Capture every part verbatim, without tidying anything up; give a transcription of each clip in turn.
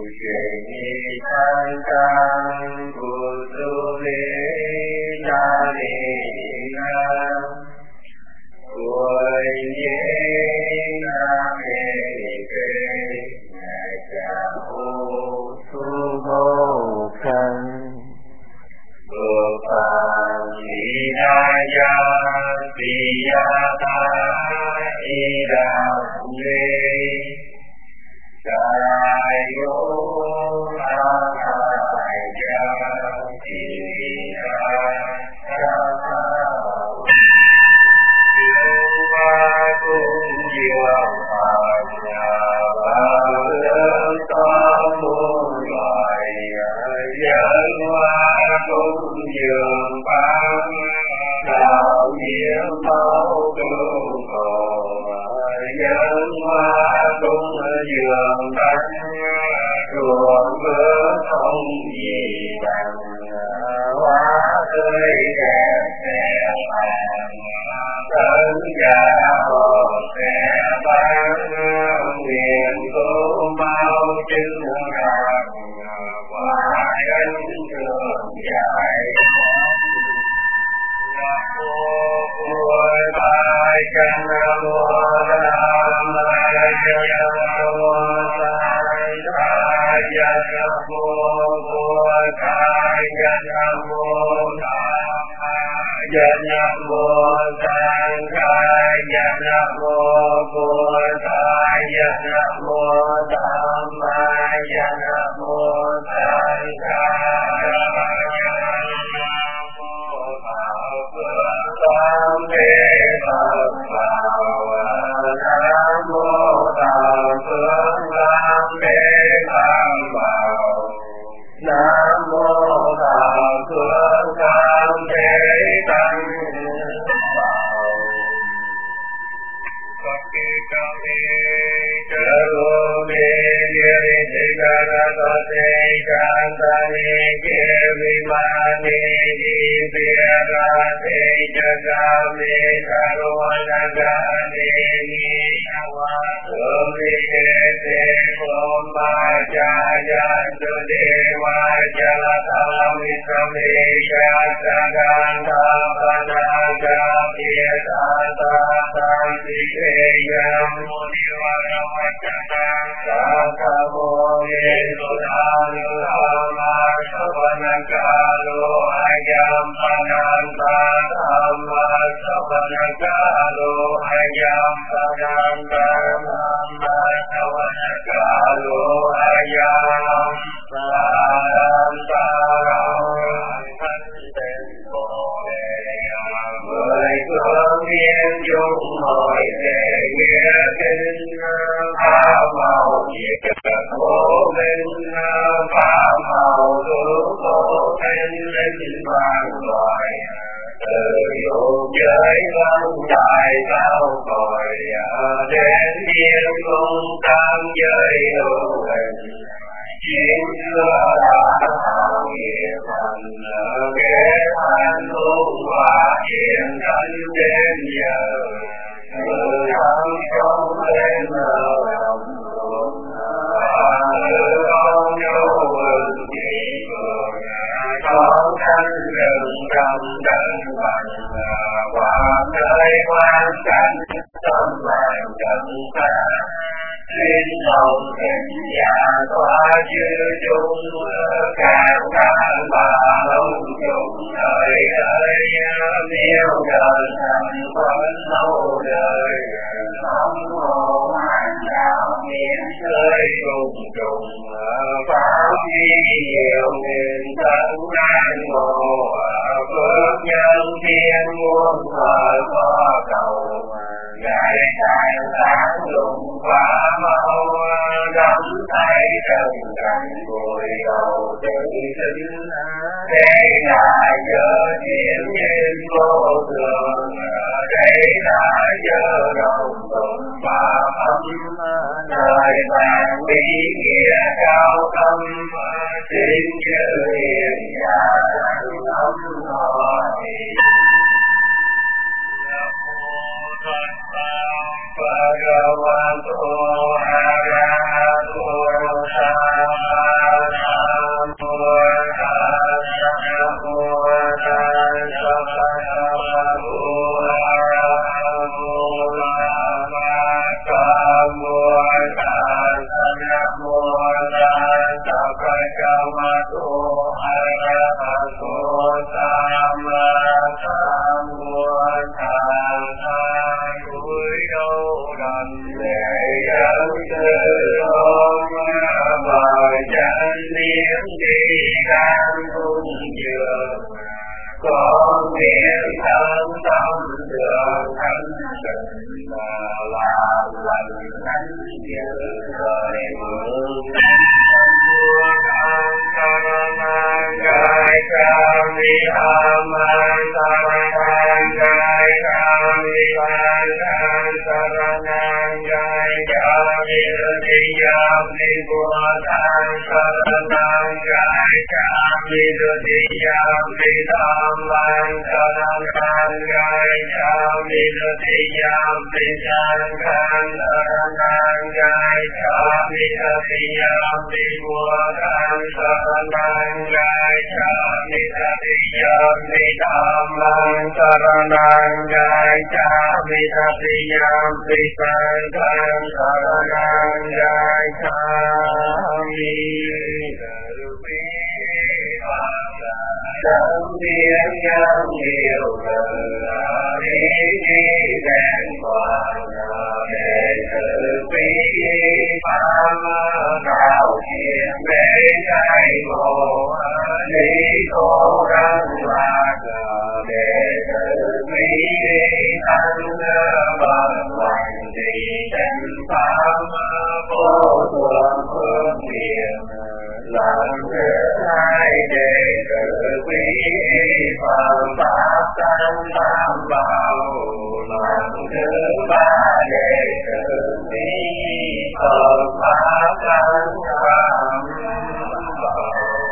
Ni Tan Tan Bồ Tát Lê Na Ni Nam Quay Nhé Nam Ni Kê Ngài Cha Ô Thu Bồ Khăn Bồ Phạn Ni Na Ya Ti Ya Ta I Đà Lê Đại Ngô Đại Cha Thị Đà Cha Ba Cung Diệu Phật Ba Lớn Tam Muôn Loài Dân Hoa Cung Dường Ban Đạo Diệu Mẫu Cung Cầu Dân Hoa Cung Dường Ban ruộng mưa không gì bằng hoa tươi đẹp đẹp vàng tân gia hồ sẽ ban nguyện cô mau chứng rằng quả chân thường dài Mô Bài Chân Mô Nam Bài Chân Mô Sai Thái Chân Mô Mô Thái Chân Mô Nam Chân Mô Sang Thái Chân Mô Mô Thái Chân Mô Tam Mai Chân Mô Sang Thái Tam Đế Phật Bảo Nam Mô Tào Phương Tam Đế Tam Bảo Nam Mô Tào Phương Tam Đế Tam Bảo Phật Kỳ Cao Ni Chớ Vô Ni Địa Ni Thị Ca Na Phật Ni Chan Ta Ni Kê Vi Ma Ni Di Tia Ra Thi Chơ Ca Ni Ca Ru Na Ca Ni Ni Wa Thượng Ni Kê Tê Phôn Ma Cha Yan Tu Đề Ma Cha Tha Mi Sa Mi Cha Sa Gan Tha Pa Na Cha Tia Ta Ta Ta Ti Kê Yam Mô Ni Wa Ra Ma Cha Ta Sa Ca Mô Ni Su Tha Lu Tha Ma Sa Pa Na Ca Lu Ayam Pa Na Ta Tham Ma Sa Pa Na Ca Lu Ayam Pa Na Ta Tham Ma Sa Pa Na Ca Lu Ayam Pa Na Ta Thanh Tịnh Bồ Đề mười phương thiên dung hội đề nghĩa kinh pháp màu diệt vô minh pháp màu cứu khổ thanh linh vạn loài từ dục giới văn đại cao cõi đến thiên cung tam giới hữu hình chiến xưa đã tạo nghiệp thành kế thanh luôn và hiện thân đến giờ từ thắng sống lên lòng ruộng từ con dấu vườn chỉ vườn con thanh rừng trong đất bằng quả nơi quan cảnh tâm vàng trần ta Linh hồn tình giả tỏa chư chung càng càng bà lông chung đời đời miêu đời thành phấn lâu đời không hồ hành đạo miễn rơi trùng trùng pháp chi nhiều nghìn thân an ngộ phước nhân thiên muôn thời có cầu Đại đại sáng lùng quá mau đắm tay trần cảnh bồi đầu tự sinh đây là giờ thiên nhiên vô thường đây là giờ đồng tụng pháp âm đời vàng bí nghĩa cao tâm xin chư hiền nhà âm hỏi Bhagavato Arahato Sama ตัสสะภะคะวะโตอะระหะโตสัมมาสัมพุทธัสสะทุโยรันเตยังเตโลมาบายันเนียงดีกันทุนเยอะcó miệng thân tâm được thanh tịnh là lành thánh như lời mượn vua tham saranang gai kami aman saranang gai kami bandhan saranang gai kami diyam nibuatan saranang gai kami diyam nidam Lan sarangan gai kami diyam nidam sarangan gai kami diyam nibuatan saranang gai kami diyam nidam Lan saranang gai kami diyam nidam saranang gai kami Tâm biến nhân nhiều lần đi đi đen toàn để tự quý pháp đạo thiền để trái ngộ lý cố gắng lạc để tự quý thân bằng hoành đi chân pháp vô thường phương tiện làm thứ hai để tự quý phạm pháp tăng tam bảo làm thứ ba để tự quý phạm pháp tăng tam bảo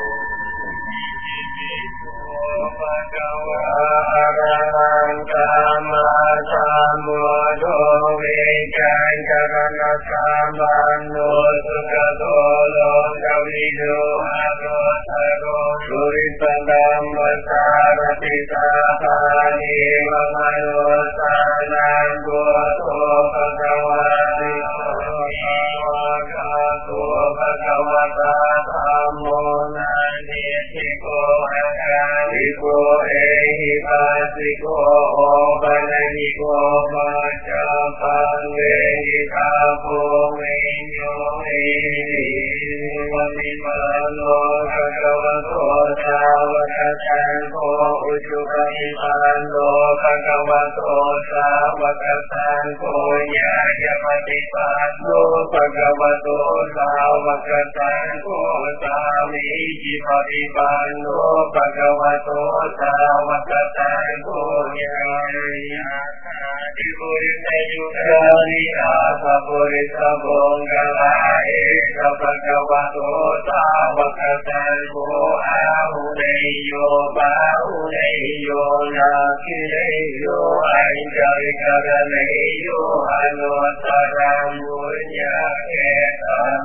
Iko ehi pasiko obananiko macapangehi tapo menyo ehi Wamimano kagavato savakasanko Ujukamipanno kagavato savakasanko Yajamatipanno kagavato savakasanko Samijipatipanno kagavato savakasanko Yajamatipanno Purisa Bongala Esa Bhagavato Savakasanko Ahuneyo Bahuneyo Nakineyo Anjarikaraneyo Anotaram Munya Ketan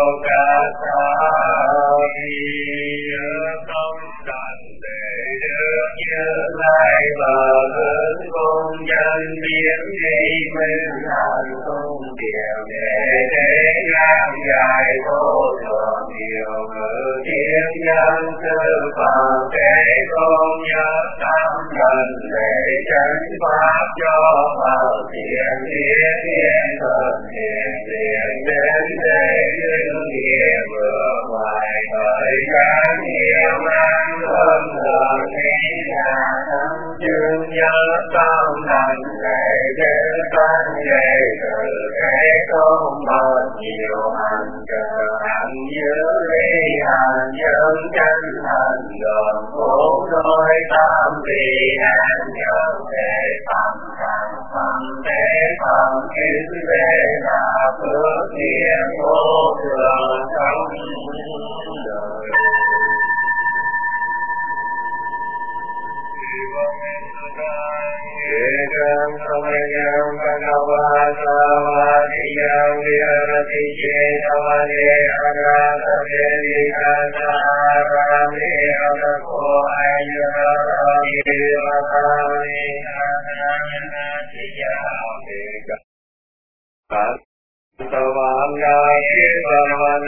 Lokasami Tâm Đàn Đệ Được Như Lai Bà Lớn Công Nhân Biến Đi Minh Hàn Công Kiều Đệ Thế Nam Dài Vô Thường Nhiều Ngữ Thiên Nhân Sư Phạm Thế Công Nhất Tâm Lần Để Chánh Pháp Cho Phật Thiện Thiên Thiên Thần Thiện Thiện Đến Để Dưng Nghĩa Vừa Ngoài Thời Các Nhiều Năng Thâm Thường Thế Nhà Thâm Chương Nhất Tâm Thành Để Đến Văn Đề Từ Thế Công Mật Nhiều Hành Cờ Hành Như Lý Hành Nhân Chánh Hành Gần Phố Đôi Tam Vị An Nhân Thế Phạm Phạm Phạm Thế Phạm Kiến Thế Là Phước Thiên Vô Thường Trong Đời Ekam samayam bhagavasavadiyam virati cetavane anatase vikasarame adako ayarame vatame ananatiyame Tavanga Kirvavana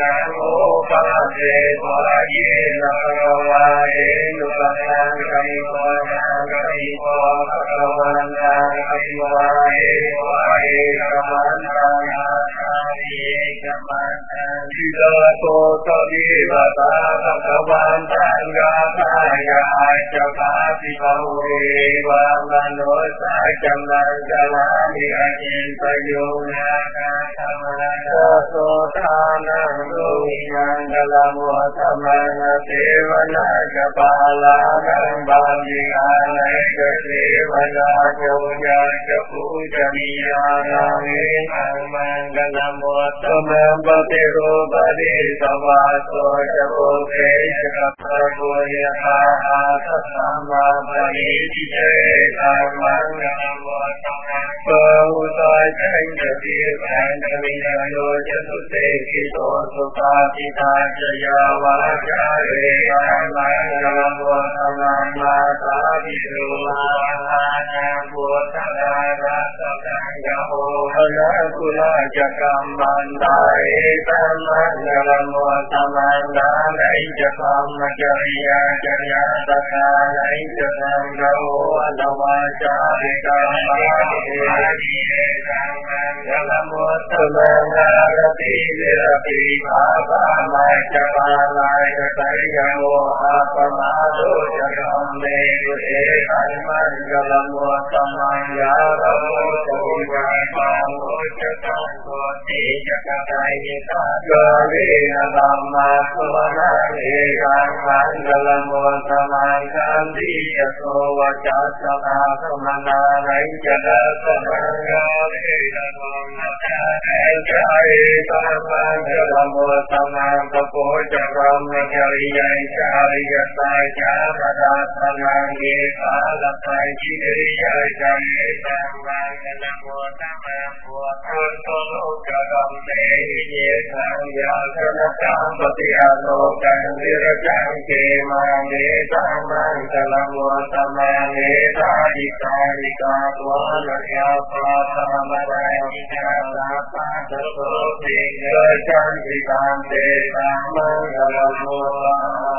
pa te pa ye na wa ye nu pa na ka i pa na ka i pa ka wa na ka i wa ye wa ye ka ma na na ka ye ka ma na ti la ko ta ye ba ta ka wa na ga ta ya cha pa ti pa we wa ma no sa cha na ga la ni a yin pa yo na ka ta ma na so ta na ru yang dalam wa ta ma na te wa na ka pa la na ba ni a na ka te wa na ko ya ka pu ja ni ya na ni ang man dalam wa ta ma ba te ro ba ni sa wa so ja pu te ja ka pu ya ha ha sa sa ma ba ni ti je ang man dalam wa ta ma ba u sa chang ja ti san ja mi na yo ja su te ki to su pa ti ta ja ya wa ja re ang man dalam wa ta ma ma ta ti ru ma ha na pu ta na ra sa ta ja ho na ku la ja kam man dai ta ma dalam wa ta ma na dai ja kam ma ja ya ja ya ta ka dai ja kam ga ho na wa ja re ka ma ti re ta ma dalam wa ta ma na ra ti ra ti ma ba ma ja pa la ja ta ya ho a pa ma do ja kam me re ta ma dalam wa ta ma ya ra ho ja ja pa ho ja ta ho ti ja ka dai ni ta ga re na ma ma so na re ka ma dalam wa ta ma ka ti ya so wa ja sa na sa ma na rai ja da sa ma ga re na ma na ta ai ja ai sa ma dalam wa ta ma ka po ja ra ma ja ri ya ja ri ya sa ja ma da sa na ge sa la sa chi ri ya ja ye sa ma dalam wa ta ma po ta to lo ja ram te ye sa ya sa na ta pa ti a lo ka ni ra ja ke ma ge sa ma dalam wa ta ma ge sa di sa di ka wa na ya pa ta ma ra ni ja la pa ta so ti ga ja di ka te sa ma dalam wa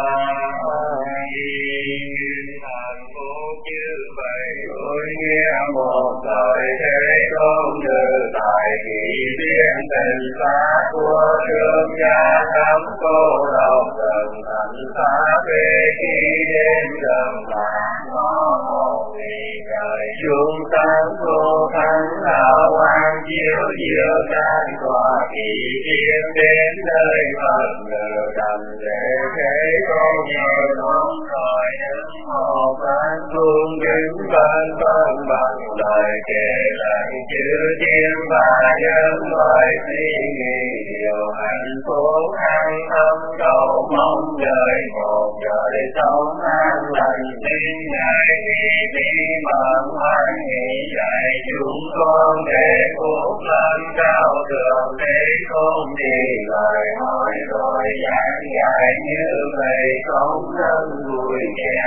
Hàn Phú chư vậy ôi nghe một lời thế công như tại kỳ tiên tình xa của thương gia thắm cô đầu gần thành xa về khi đêm gần lạc có một vì trời xuống sáng vô thắng hào quang chiếu diệu tan tỏa kỳ tiên đến nơi Phật ngự đành để thế công như nốt rồi đứng một ban cung kính ban ban bằng lời kể lại chữ thiên và nhân loại suy nghĩ điều hạnh phúc an tâm cầu mong đời một đời sống an lành tin ngài đi đi bằng hoan hỷ dạy chúng con để phúc lên cao thượng để không đi lời hỏi rồi giảng dạy như vậy không nên vui vẻ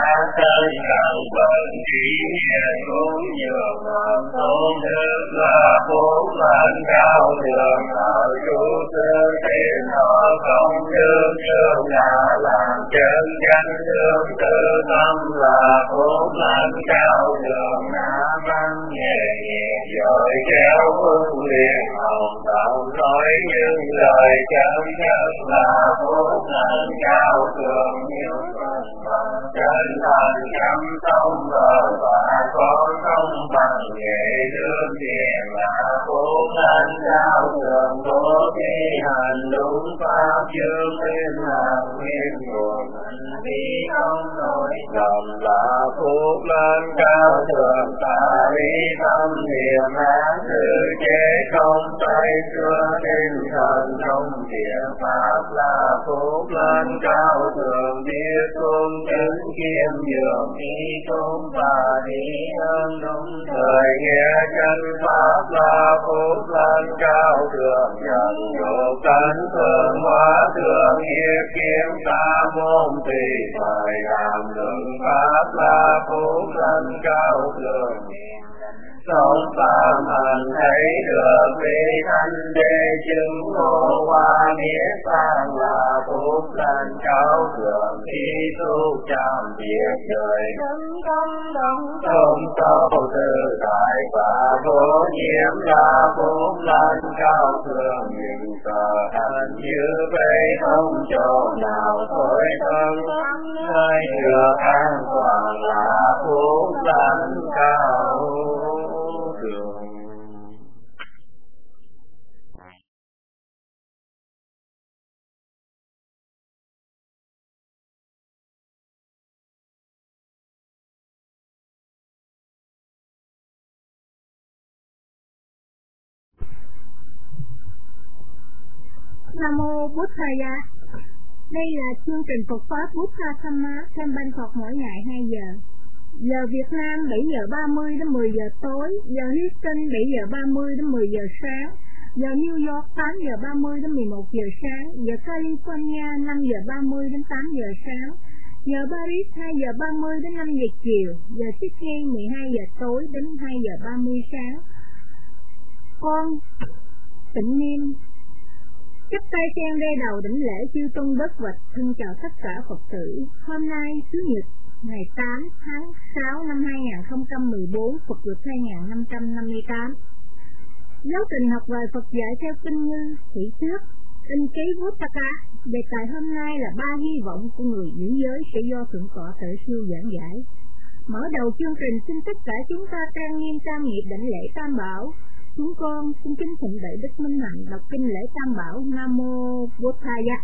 tới gần bần trí nhiên cũng nhiều ngầm tôn thức là phúc lên cao thượng ở chú tư tiền họ không thương thương là làm chân chánh thương tư tâm là phúc lên cao thượng đã văn nhẹ nhẹ rồi kéo phương liền hồng tạo nói những lời chân chất là phúc lên cao thượng nhiều phần bằng chân thành chăm sông rồi và con không bằng nghệ lương tiền là phúc lên cao thượng bố thi hành đúng pháp chương thiên hàng nguyên nguồn đi không nổi ngầm là phúc lên cao thượng ta lý tâm niệm án sự chế không tay xưa tinh thần trong địa pháp là phúc lên cao thượng biết cung chứng kiêm dường đi cung và đi ơn đúng thời nghe chân pháp là phúc lên cao thượng nhận dục tánh thượng hóa thượng hiệp kiếm ta môn tùy thời làm lượng pháp là phúc lên cao thượng sống phạm hạnh thấy được vị thanh đế chứng ngộ qua niết bàn là phúc lành cao thượng khi tu tràm việc đời thân tâm đồng thông sâu tự tại và vô nhiễm là phúc lành cao thượng nhưng sở thành như vậy không chỗ nào thôi thân nơi được an toàn là phúc lành cao thượng. Nam mô Bụt Thaya. Đây là chương trình Phật pháp Buddha Dhamma trên ban Phật mỗi ngày hai giờ. Giờ Việt Nam bảy giờ ba mươi đến mười giờ tối, giờ Houston bảy giờ ba mươi đến mười giờ sáng, giờ New York tám giờ ba mươi đến mười một giờ sáng, giờ California năm giờ ba mươi đến tám giờ sáng, giờ Paris hai giờ ba mươi đến năm giờ chiều, giờ Sydney mười hai giờ tối đến hai giờ ba mươi sáng. Con Tịnh Niên chắp tay sen đe đầu đảnh lễ chư tôn đất vạch, thân chào tất cả Phật tử. Hôm nay Chủ nhật ngày tám tháng sáu năm hai nghìn không trăm mười bốn, Phật lịch hai nghìn năm trăm năm mươi tám. Giáo trình học bài Phật dạy theo kinh như thị trước, in ký Vuttaka. Đề tài hôm nay là ba hy vọng của người giữ giới sẽ do thượng tọa Tuệ Siêu giảng giải. Mở đầu chương trình, xin tất cả chúng ta trang nghiêm tam nghiệp đảnh lễ Tam Bảo. Chúng con xin kính thỉnh đại đức Minh Hạnh đọc kinh lễ Tam Bảo. Nam mô Bụt Thaya.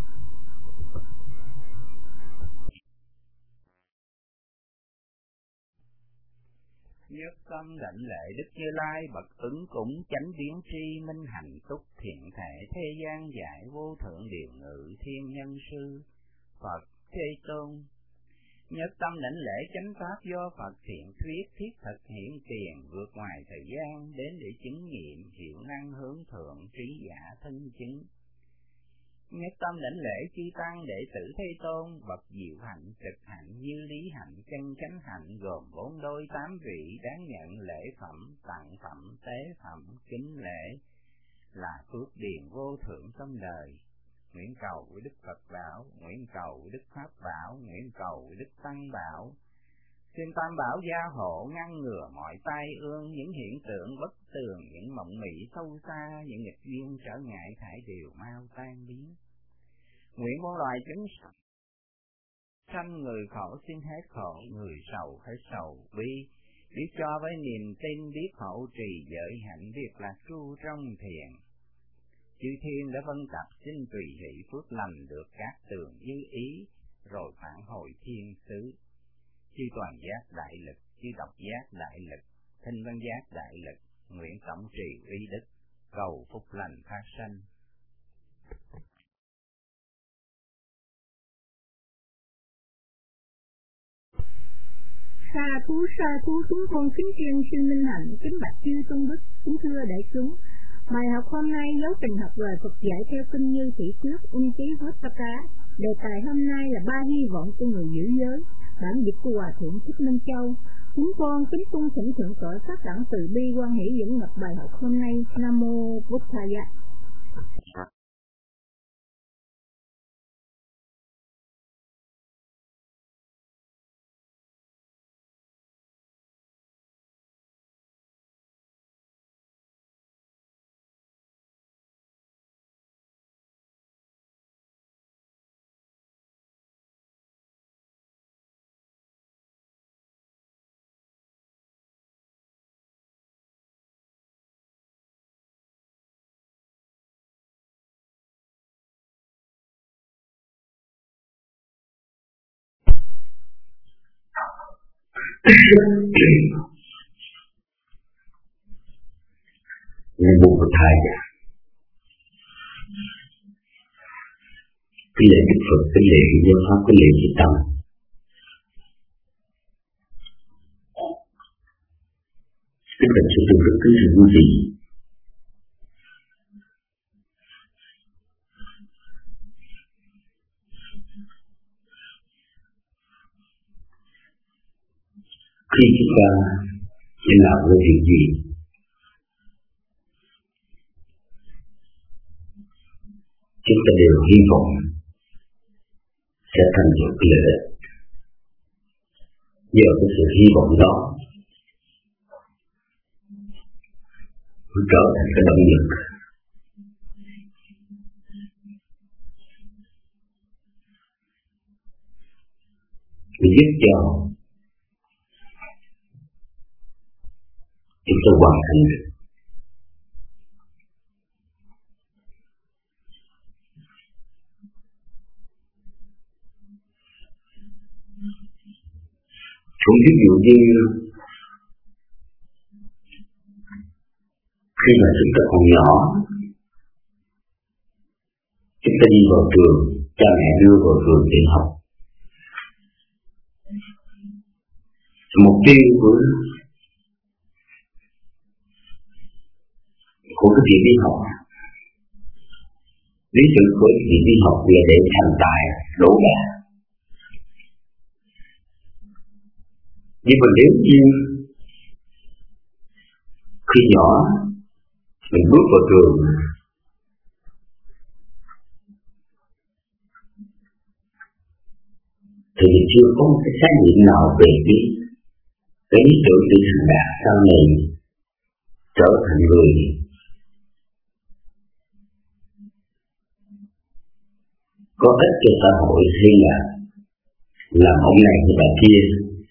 Nhất tâm đảnh lễ Đức Như Lai bậc ứng cũng chánh biến tri minh hạnh túc thiện thể thế gian giải vô thượng điều ngự thiên nhân sư Phật Thế Tôn. Nhất tâm đảnh lễ chánh pháp do Phật thiện thuyết thiết thực hiện tiền vượt ngoài thời gian đến để chứng nghiệm hiệu năng hướng thượng trí giả thân chứng. Nhất tâm đảnh lễ chư tăng đệ tử Thế Tôn bậc diệu hạnh trực hạnh như lý hạnh chân chánh hạnh gồm bốn đôi tám vị đáng nhận lễ phẩm tặng phẩm tế phẩm kính lễ là phước điền vô thượng trong đời. Nguyện cầu với Đức Phật Bảo, nguyện cầu với Đức Pháp Bảo, nguyện cầu với Đức Tăng Bảo. Xin Tam Bảo gia hộ ngăn ngừa mọi tai ương, những hiện tượng bất tường, những mộng mị sâu xa, những nghịch duyên trở ngại thải đều mau tan biến. Nguyện muôn loài chúng sanh người khổ xin hết khổ, người sầu hết sầu bi, biết cho với niềm tin, biết hậu trì giới hạnh, việc là tru trong thiền. Chư thiên đã vân tập xin tùy hỷ phước lành được các tường như ý, rồi phản hồi thiên xứ. Chư toàn giác đại lực, chư độc giác đại lực, thinh văn giác đại lực, nguyện tổng trì uy đức, cầu phúc lành phát sanh. Sa thú sa thú chúng con kính chuyên xin minh hạnh, kính bạch chư tôn đức, kính thưa đại chúng. Bài học hôm nay giáo trình học lời Phật dạy theo kinh như thị trước, in ký Vuttaka. Đề tài hôm nay là ba hy vọng của người giữ giới, bản dịch của Hòa thượng Thích Minh Châu. Chúng con kính cung thỉnh thượng tọa phát đẳng từ bi quan hỷ dẫn ngập bài học hôm nay. Nam mô Bụt Thaya. Nam mô Bụt Thaya. Kính lễ Đức Phật, kính lễ giáo pháp, kính lễ chư tăng. Kính bạch sự tôn đức, kính thưa quý vị. Khi chúng ta phải làm một việc gì ta đều hy vọng sẽ thành được lợi ích. Nhờ cái sự hy vọng đó mới trở thành cái động lực để giúp cho chúng tôi hoàn thành được cũng ví dụ như khi mà chúng ta còn nhỏ, chúng ta đi vào trường, cha mẹ đưa vào trường để học. Mục tiêu của của cái việc đi học, lý tưởng của cái việc đi học là để thành tài, đỗ đạt. Nhưng mà nếu như khi nhỏ mình bước vào trường thì mình chưa có một cái khái niệm nào về cái cái lý tưởng để thành đạt sau này trở thành người có ích cho xã hội hay là làm ông này hay bà kia.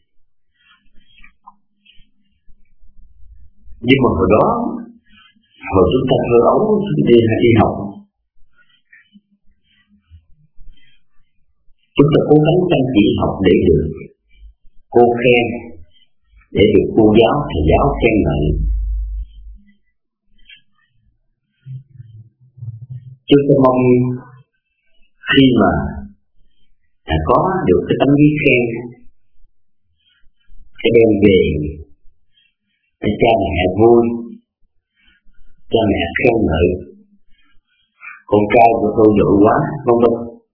Nhưng mà hồi đó, hồi chúng ta thơ ấu, chúng ta đi, đi học, chúng ta cố gắng chăm chỉ học để được cô khen, để được cô giáo, thầy giáo khen ngợi. Chúng ta mong khi mà đã có được cái tấm giấy khen, sẽ đem về để cha mẹ vui, cha mẹ khen ngợi, con trai của tôi giỏi quá, vân vân.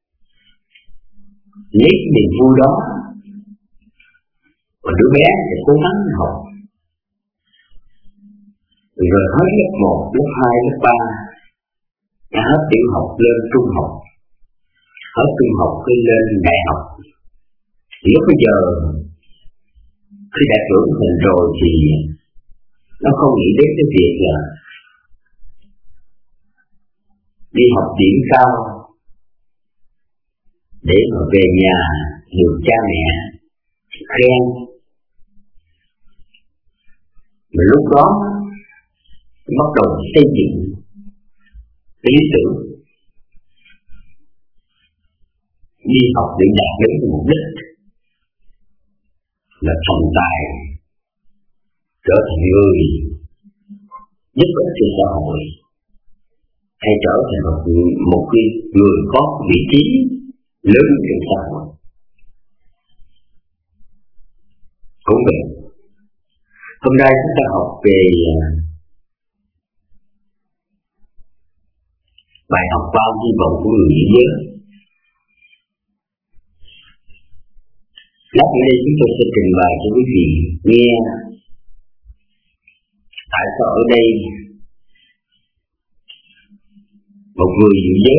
Lấy niềm vui đó, và đứa bé sẽ cố gắng học, rồi hết lớp một, lớp hai, lớp ba, đã hết tiểu học lên trung học, hết trung học khi lên đại học. Thì lúc bây giờ khi đã trưởng thành rồi thì nó không nghĩ đến cái việc là đi học điểm cao để mà về nhà được cha mẹ khen. Mà lúc đó bắt đầu xây dựng cái lý tưởng đi học để đạt đến cái mục đích là thành tài, trở thành người giúp ích cho xã hội, hay trở thành một, một cái người có vị trí lớn trong xã hội. Cũng vậy, hôm nay chúng ta học về bài học bao hy vọng của người giữ giới. Lát nữa đây chúng tôi sẽ trình bày cho quý vị nghe tại sao ở đây một người giữ giới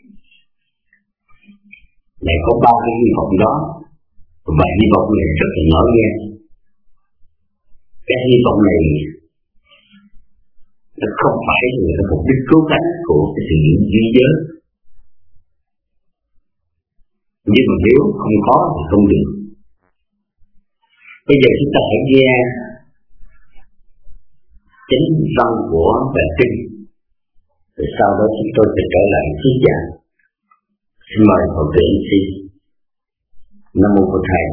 lại có ba cái hy vọng đó. Và hy vọng này rất là nhỏ nghe. Cái hy vọng này nó không phải là mục đích cứu cánh của cái sự giữ giới. Nhưng mà nếu không có thì không được. Bây giờ chúng ta hãy nghe chính văn của bài kinh, rồi sau đó chúng tôi sẽ trở lại thuyết giảng. Xin mời Phật tử em xê. Nam mô Phật Thầy.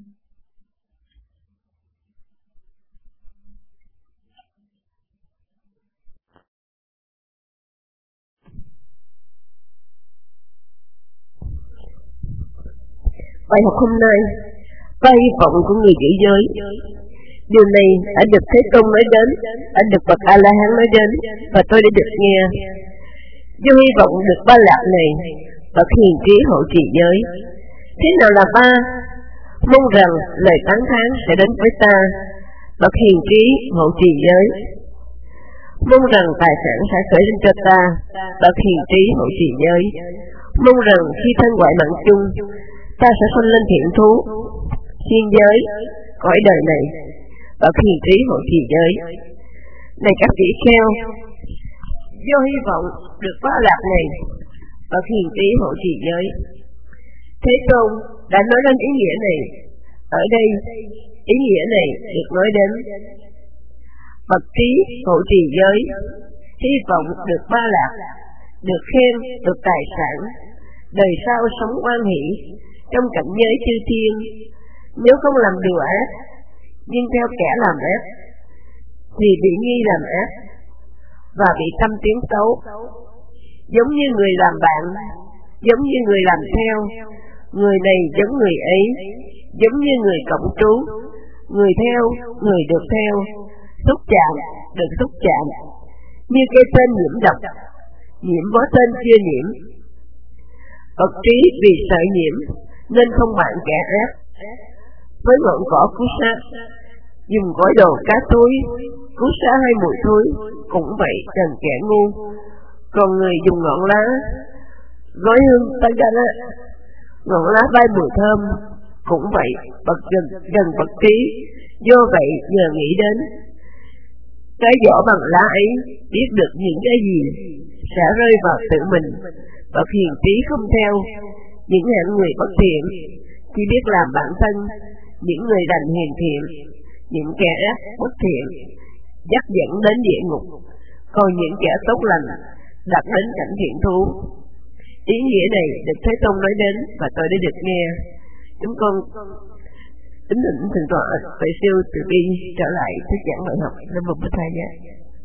Bài học hôm nay, ba hy vọng của người giữ giới. Điều này đã được Thế Tôn nói đến, đã được bậc A La Hán nói đến, và tôi đã được nghe. Do hy vọng được ba lạc này, bậc hiền trí hộ trì giới. Thế nào là ba? Mong rằng lời tán thán sẽ đến với ta, bậc hiền trí hộ trì giới. Mong rằng tài sản sẽ khởi lên cho ta, bậc hiền trí hộ trì giới. Mong rằng khi thân ngoại mạng chung, ta sẽ sanh lên thiện thú, thiên giới, cõi đời này, bậc hiền trí hộ trì giới. Này các tỷ kheo, do hy vọng được phá lạc này, bậc hiền trí hộ trì giới. Thế Tôn đã nói lên ý nghĩa này. Ở đây, ý nghĩa này được nói đến. Bậc trí hộ trì giới, hy vọng được ba lạc, được khen, được tài sản, đời sau sống oan hỷ trong cảnh giới chư thiên. Nếu không làm điều ác, nhưng theo kẻ làm ác, thì bị nghi làm ác và bị tâm tiếng xấu, giống như người làm bạn, giống như người làm theo. Người này giống người ấy, giống như người cộng trú, người theo, người được theo, xúc chạm, được xúc chạm, như cây tên nhiễm độc, nhiễm với tên chưa nhiễm. Bậc trí vì sợ nhiễm nên không bạn kẻ ác. Với ngọn cỏ cú sa, dùng gói đồ cá túi, cú sa hay mùi thối, cũng vậy trần kẻ ngu. Còn người dùng ngọn lá, gói hương tagara, ngọn lá bay mùi thơm, cũng vậy bậc gần, gần bậc trí. Do vậy nhờ nghĩ đến cái vỏ bằng lá ấy, biết được những cái gì sẽ rơi vào tự mình. Bậc hiền trí không theo những hạng người bất thiện, chỉ biết làm bản thân. Những người đành hiền thiện, những kẻ ác bất thiện dắt dẫn đến địa ngục, còn những kẻ tốt lành đặt đến cảnh thiện thú. Ý nghĩa này được Thế Tôn nói đến và tôi đã được nghe. Chúng con tính định thượng tọa Tuệ Siêu từ bi trở lại thuyết giảng bài học Nam Mô Bổn Thầy nhé.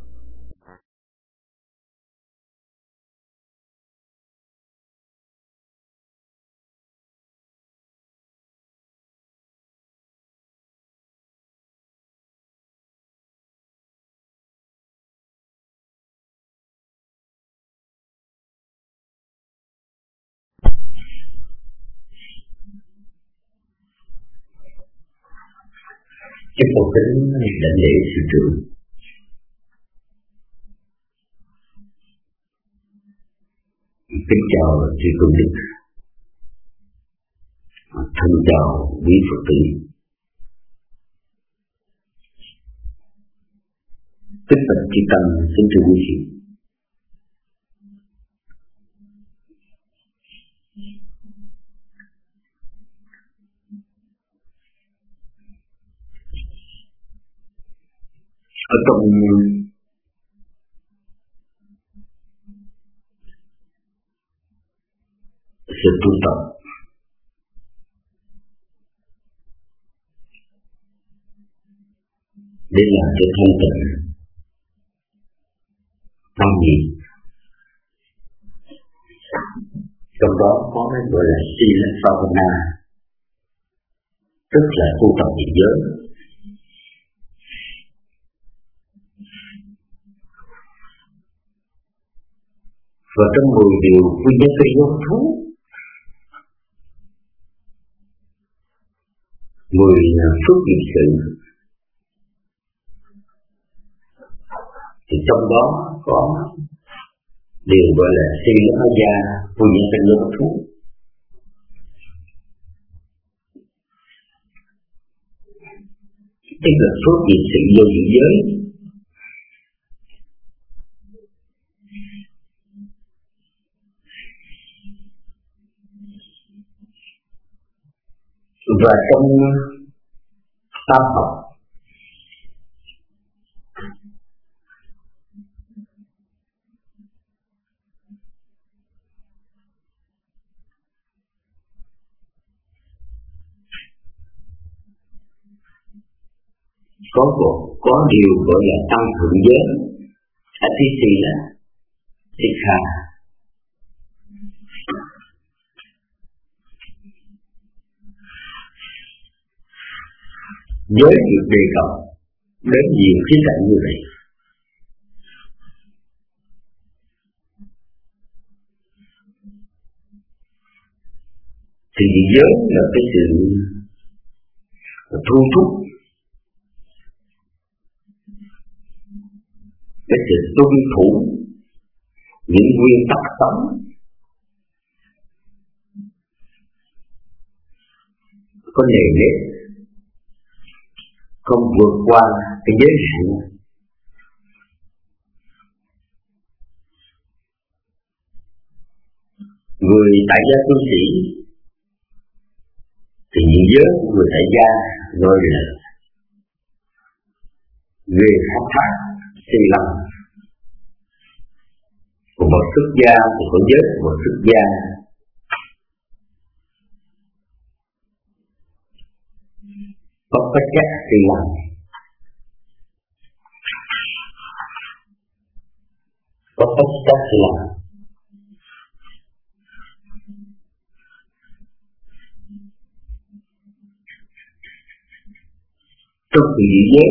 Chúng tôi tính đảnh lễ sư trưởng. Kính chào chư tôn đức, thân chào quý Phật tử. Kính bạch chư tăng, kính thưa quý vị. Ở trong sự tu tập để làm cho thanh tịnh quan niệm, trong đó có cái gọi là sila savana, tức là tu tập niệm giới. Và trong mười điều quy nhất cây gốc thú, mười phước nghiệp sự, thì trong đó có điều gọi là sila gia quy nhất cây gốc thú. Tức là phước nghiệp sự vô dị giới. Và trong tam học có một có điều gọi là tăng thượng giới, Atisila, Sikha. Giới được đề cập đến nhiều khía cạnh như vậy. Thì giới là cái sự thu thúc cái sự tuân thủ những nguyên tắc sống, có nề nếp, không vượt qua cái giới hạn. Người tại gia cư sĩ thì những giới của người tại gia gọi là người học thạc sinh lâm. Của một xuất gia thì có giới của một xuất gia. Bất bất chắc sinh lâm. Bất bất chắc sinh lâm. Trong sự dị giới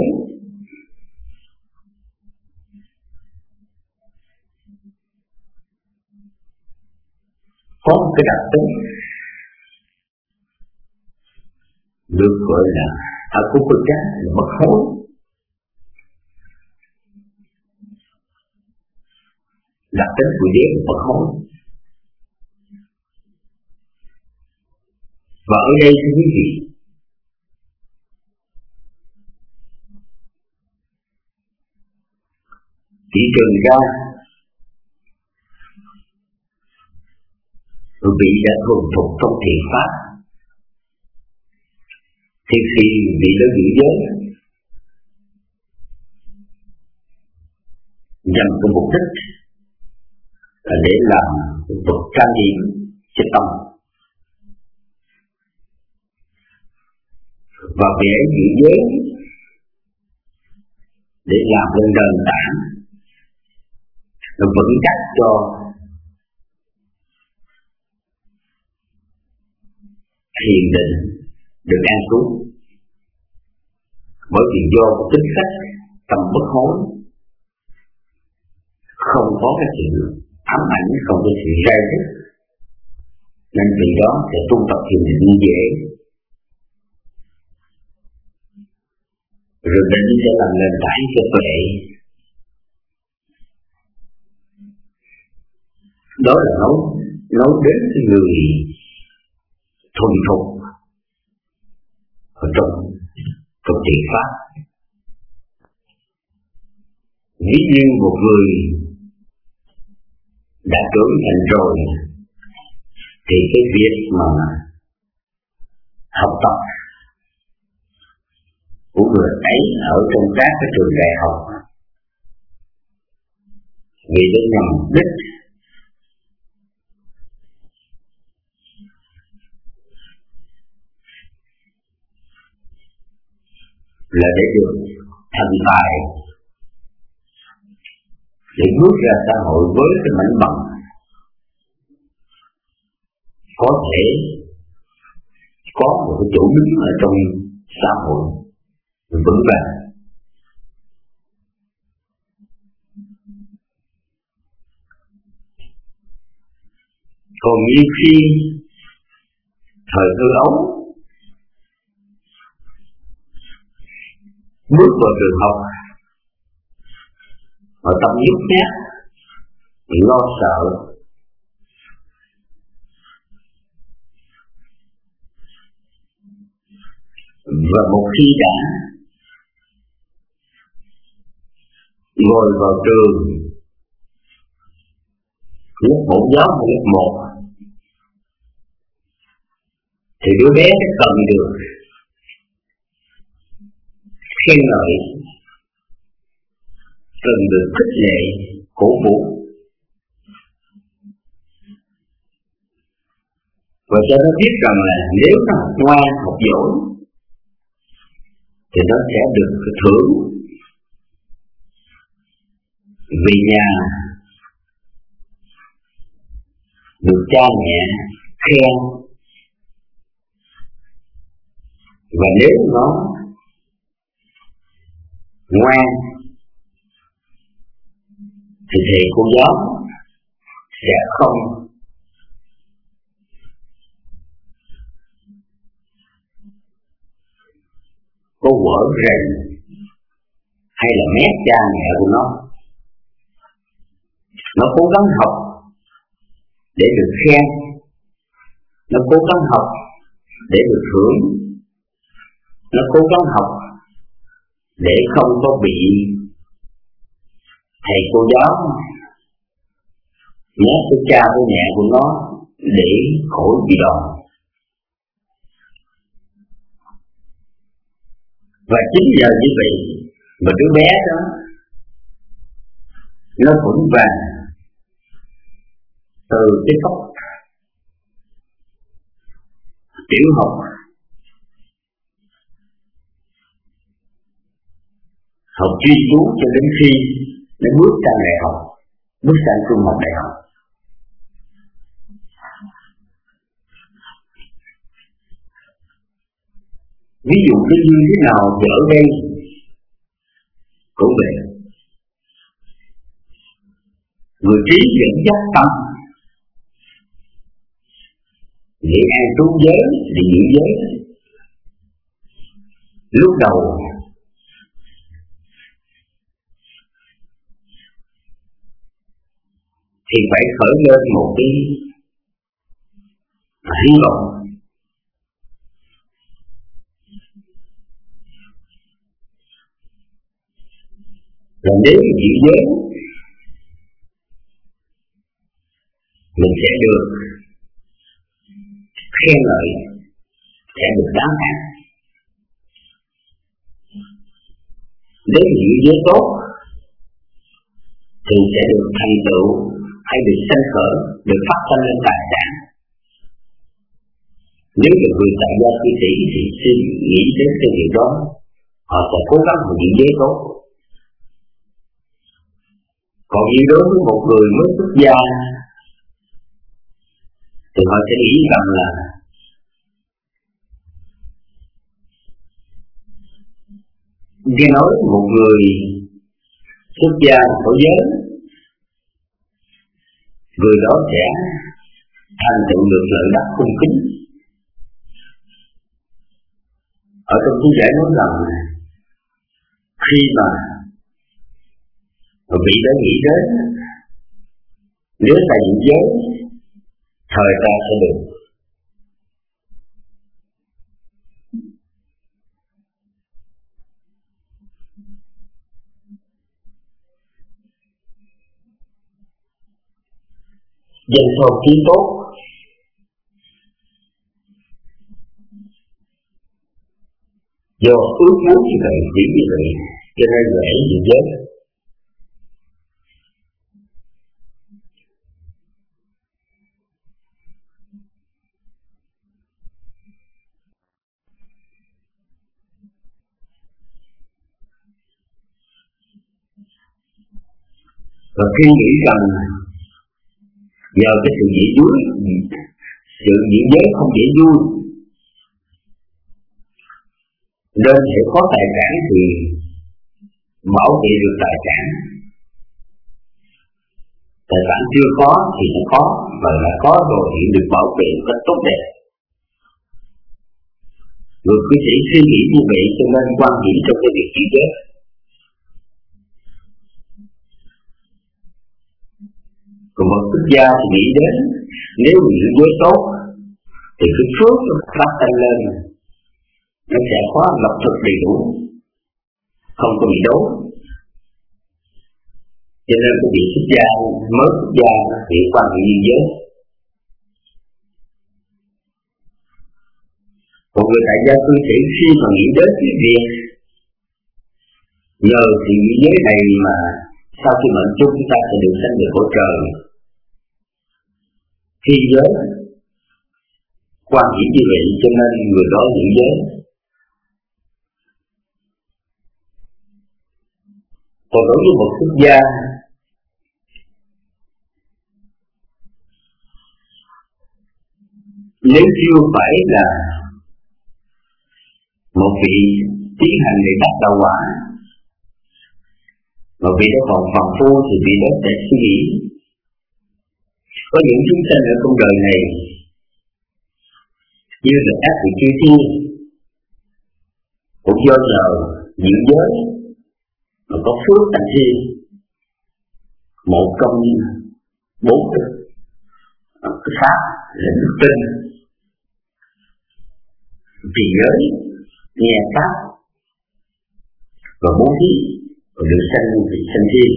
có một cái đặc tính được gọi là akupaka, là bất hối. Đặc tính của giới là bất hối. Và ở đây thưa quý vị, chỉ trừ ra vị đã thuần thục trong thiện pháp thì khi vị đã giữ giới nhằm cái mục đích là để làm vật trang điểm cho tâm, và vị giữ giới để làm lên nền tảng nó vững chắc cho thiền định được an trú. Bởi vì do tính cách tâm bất hối, không có cái sự ám ảnh, không có sự rai rứt, nên vì đó sẽ tu tập thiền định như dễ. Rồi định sẽ làm nền tảng cho tuệ. Đó là nói, nói đến người thuần thục ở trong trong thiện pháp. Ví như một người đã trưởng thành rồi thì cái việc mà học tập của người ấy ở trong các cái trường đại học vì để nhằm đích là để được thành tài, để bước ra xã hội với cái mảnh bằng có thể có một cái chỗ đứng ở trong xã hội vững vàng. Còn như khi thời thơ ấu bước vào trường học ở tâm nhút nhát, lo sợ, và một khi đã ngồi vào trường lớp mẫu giáo hay lớp một thì đứa bé sẽ cần được khen ngợi, cần được khích lệ, cổ vũ, và cho nó biết rằng là nếu nó học ngoan, học giỏi thì nó sẽ được thưởng vì nhà, được cha mẹ khen. Và nếu nó ngoan thì thầy cô giáo sẽ không có quở rầy hay là mét cha mẹ của nó, Nó cố gắng học để được khen, nó cố gắng học để được hưởng, nó cố gắng học để không có bị thầy cô giáo nhắc với cha với mẹ của nó để khổ bị đòn. Và chính giờ như vậy mà đứa bé đó nó vững vàng từ cái cấp tiểu học học chuyên chú cho đến khi nó bước sang đại học, bước sang trung học đại học. Ví dụ cái như thế nào thì ở đây cũng vậy. Người trí dẫn dắt tâm để an trú giới thì giữ giới. Lúc đầu thì phải khởi lên một cái hy vọng. Và nếu giữ giới mình sẽ được khen ngợi, sẽ được đáng hạn. Nếu giữ giới tốt thì sẽ được thành tựu hay được sanh khởi, được phát sanh lên tài sản. Nếu là người tại gia cư sĩ thì suy nghĩ đến cái điều đó, họ sẽ cố gắng giữ giới tốt. Còn như đối với một người mới xuất gia thì họ sẽ nghĩ rằng là nghe nói một người xuất gia có giới, người đó sẽ thành tựu được lợi đắc cung kính. Ở trong chú giải nói rằng khi mà vị đó nghĩ đến nếu ta giữ giới, thời ta sẽ được dân sâu trí tốt. Do ước muốn như vậy, chỉ như vậy, cho nên người ấy giữ giới. Và khi nghĩ rằng nhờ cái sự dễ vui, sự giữ giới không dễ vui, nên thể có tài sản thì bảo vệ được tài sản. Tài sản chưa có thì nó có, và đã có rồi thì được bảo vệ một cách tốt đẹp. Người cư sĩ suy nghĩ như vậy cho nên quan điểm trong cái việc giữ giới. Còn một xuất gia thì nghĩ đến nếu giữ giới tốt thì cái phước nó phát tăng lên, nó sẽ có lập thực đầy đủ, không có bị đố. Cho nên cái việc xuất gia mới xuất gia thì quan hệ giữ giới. Còn người tại gia cư sĩ khi mà nghĩ đến cái việc nhờ sự giữ giới này mà sau khi mệnh chung chúng ta sẽ được sanh về cõi trời. Khi giới quan điểm như vậy cho nên người đó giữ giới. Còn đối với một xuất gia nếu chưa phải là một vị tiến hành để đắc đạo quả, mà vị đó còn phàm phu thì vị đó sẽ suy nghĩ có những chúng sanh ở trong đời này như là các vị chư thiên cũng do nhờ giữ giới mà có phước thành thiên. Một trong bốn cái, cái pháp là đức tin, trì giới, nghe pháp và bố thí và được sanh thì sanh thiên.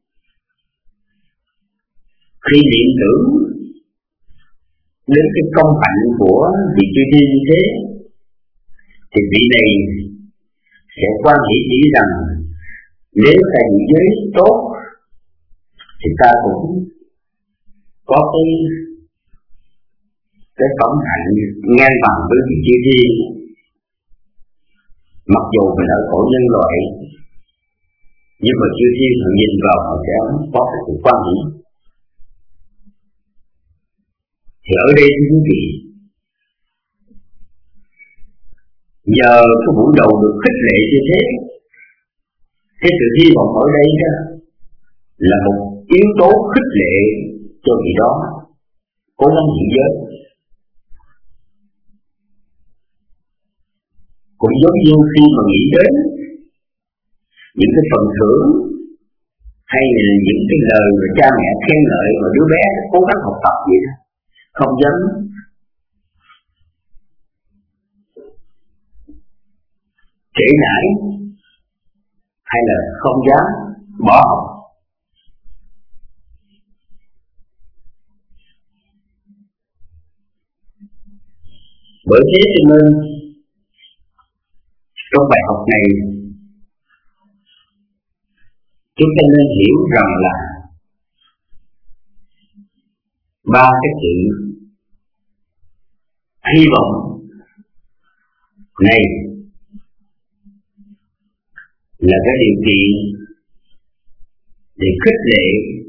Khi niệm tưởng đến cái công hạnh của vị chư thiên như thế, thì vị này sẽ quan nghĩ nghĩ rằng nếu ta giữ giới tốt thì ta cũng có cái cái phẩm hạnh ngang bằng với vị chư thiên. Mặc dù mình ở cõi nhân loại, nhưng mà chư thiên họ nhìn vào họ sẽ có cái sự quan nghĩ. Thì ở đây thưa quý vị, nhờ cái buổi đầu được khích lệ như thế, cái sự hy vọng ở đây đó là một yếu tố khích lệ cho vị đó cố gắng giữ giới. Cũng giống như khi mà nghĩ đến những cái phần thưởng hay là những cái lời mà cha mẹ khen ngợi mà đứa bé cố gắng học tập vậy đó, không dám trễ nải hay là không dám bỏ học. Bởi thế cho nên trong bài học này chúng ta nên hiểu rằng là ba cái sự hy vọng này là cái điều kiện để khích lệ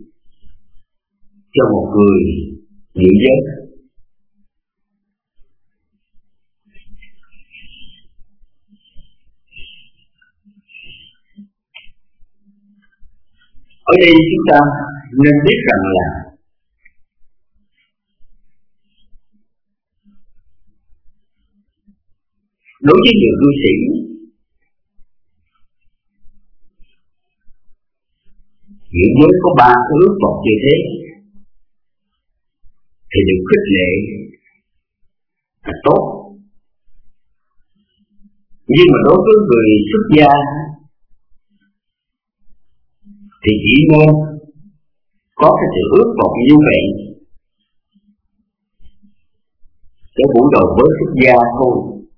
cho một người giữ giới. Ở đây chúng ta nên biết rằng là đối với nhiều cư sĩ, giữ giới có ba cái ước vọng như thế thì được khích lệ là tốt. Nhưng mà đối với người xuất gia thì chỉ nên có cái sự ước vọng như vậy để buổi đầu với xuất gia thôi.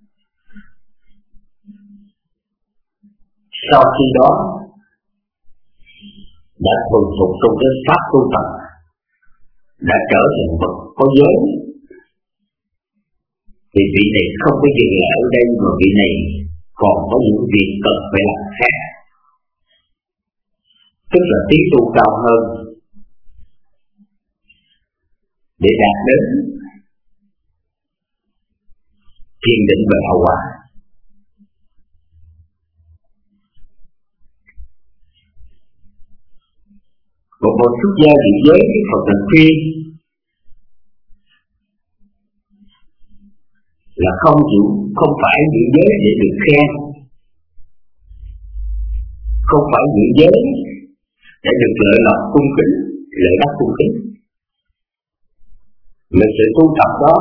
Sau khi đó đã thuần phục trong cái pháp tu tập, đã trở thành bậc có giới, thì vị này không có dừng lại ở đây, mà vị này còn có những việc cần phải làm khác, tức là tiến tu cao hơn để đạt đến thiền định và hậu quả. Một bộ xuất gia giữ giới cái Phật là khuyên là không chịu, không phải giữ giới để được khen, không phải giữ giới để được lợi lộc cung kính, lợi đắc cung kính, mà sự tu tập đó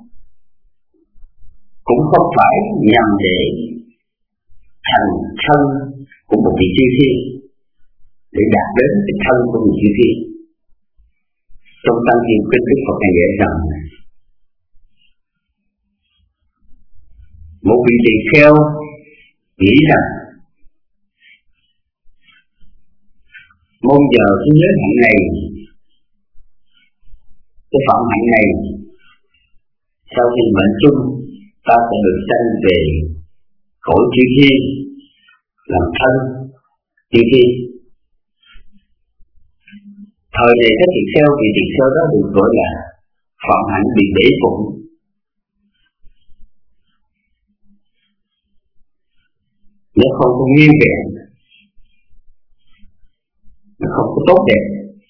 cũng không phải nhằm để thành thân của một vị chư thiên, để đạt đến cái thân của vị chư thiên. Trong Tăng Thiên Kinh, Đức Phật này dạy rằng một vị tỳ kheo nghĩ rằng mong giờ cái giới hạnh này, cái phẩm hạnh này, sau khi mệnh chung ta sẽ được sanh về cõi chư thiên, làm thân chư thiên. Thời này các tỳ kheo, vị tỳ kheo đó được gọi là phẩm hạnh bị bể bụng. Nó không có nguyên vẹn, nó không có tốt đẹp.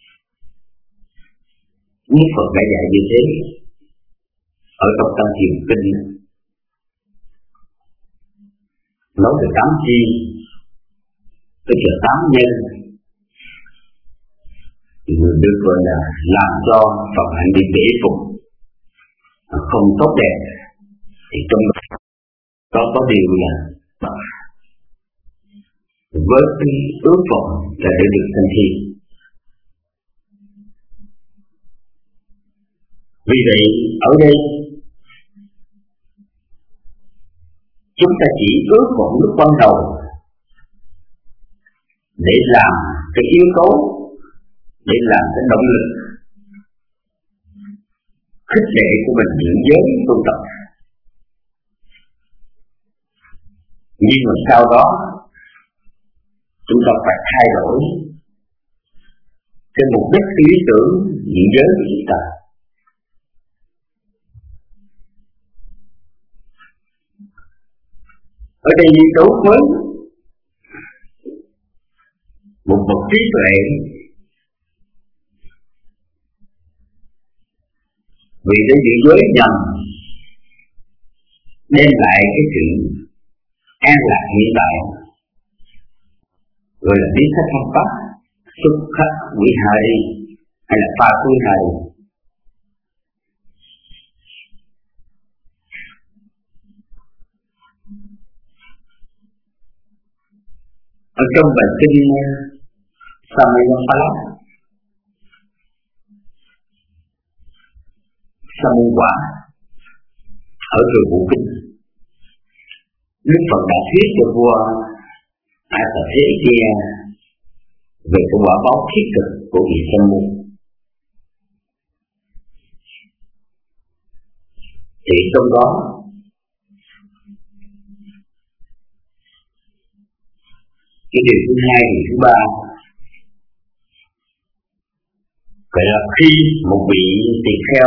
Như Phật đã dạy như thế ở trong Tăng Thiền Kinh, nói về tám chi, tức là tám nhân. người được gọi là làm cho Phật hạnh bị bể phục, không tốt đẹp, thì trong đó có điều là với cái ước vọng là để được thành thiên. Vì vậy ở đây chúng ta chỉ ước vọng lúc ban đầu để làm cái yếu tố, để làm cái động lực khích lệ của mình giữ giới tu tập. Nhưng mà sau đó chúng ta phải thay đổi cái mục đích, cái lý tưởng giữ giới của chúng ta. Ở đây đi đối với một bậc trí tuệ, vì để giữ giới nhằm đem lại cái sự an lạc hiện tại, rồi là biết sách phong pháp, xuất khắc quỷ hạ đi, hay là pha quỷ hạ đi. Ở trong bài kinh Samyapala, Samyapa ở trường Bộ Kinh, Đức Phật đã thuyết cho vua A Tỳ Thế Kia về cái quả báo thiết thực của vị Sa môn. Thì trong đó cái điều thứ hai, điều thứ ba, vậy là khi một vị tỳ kheo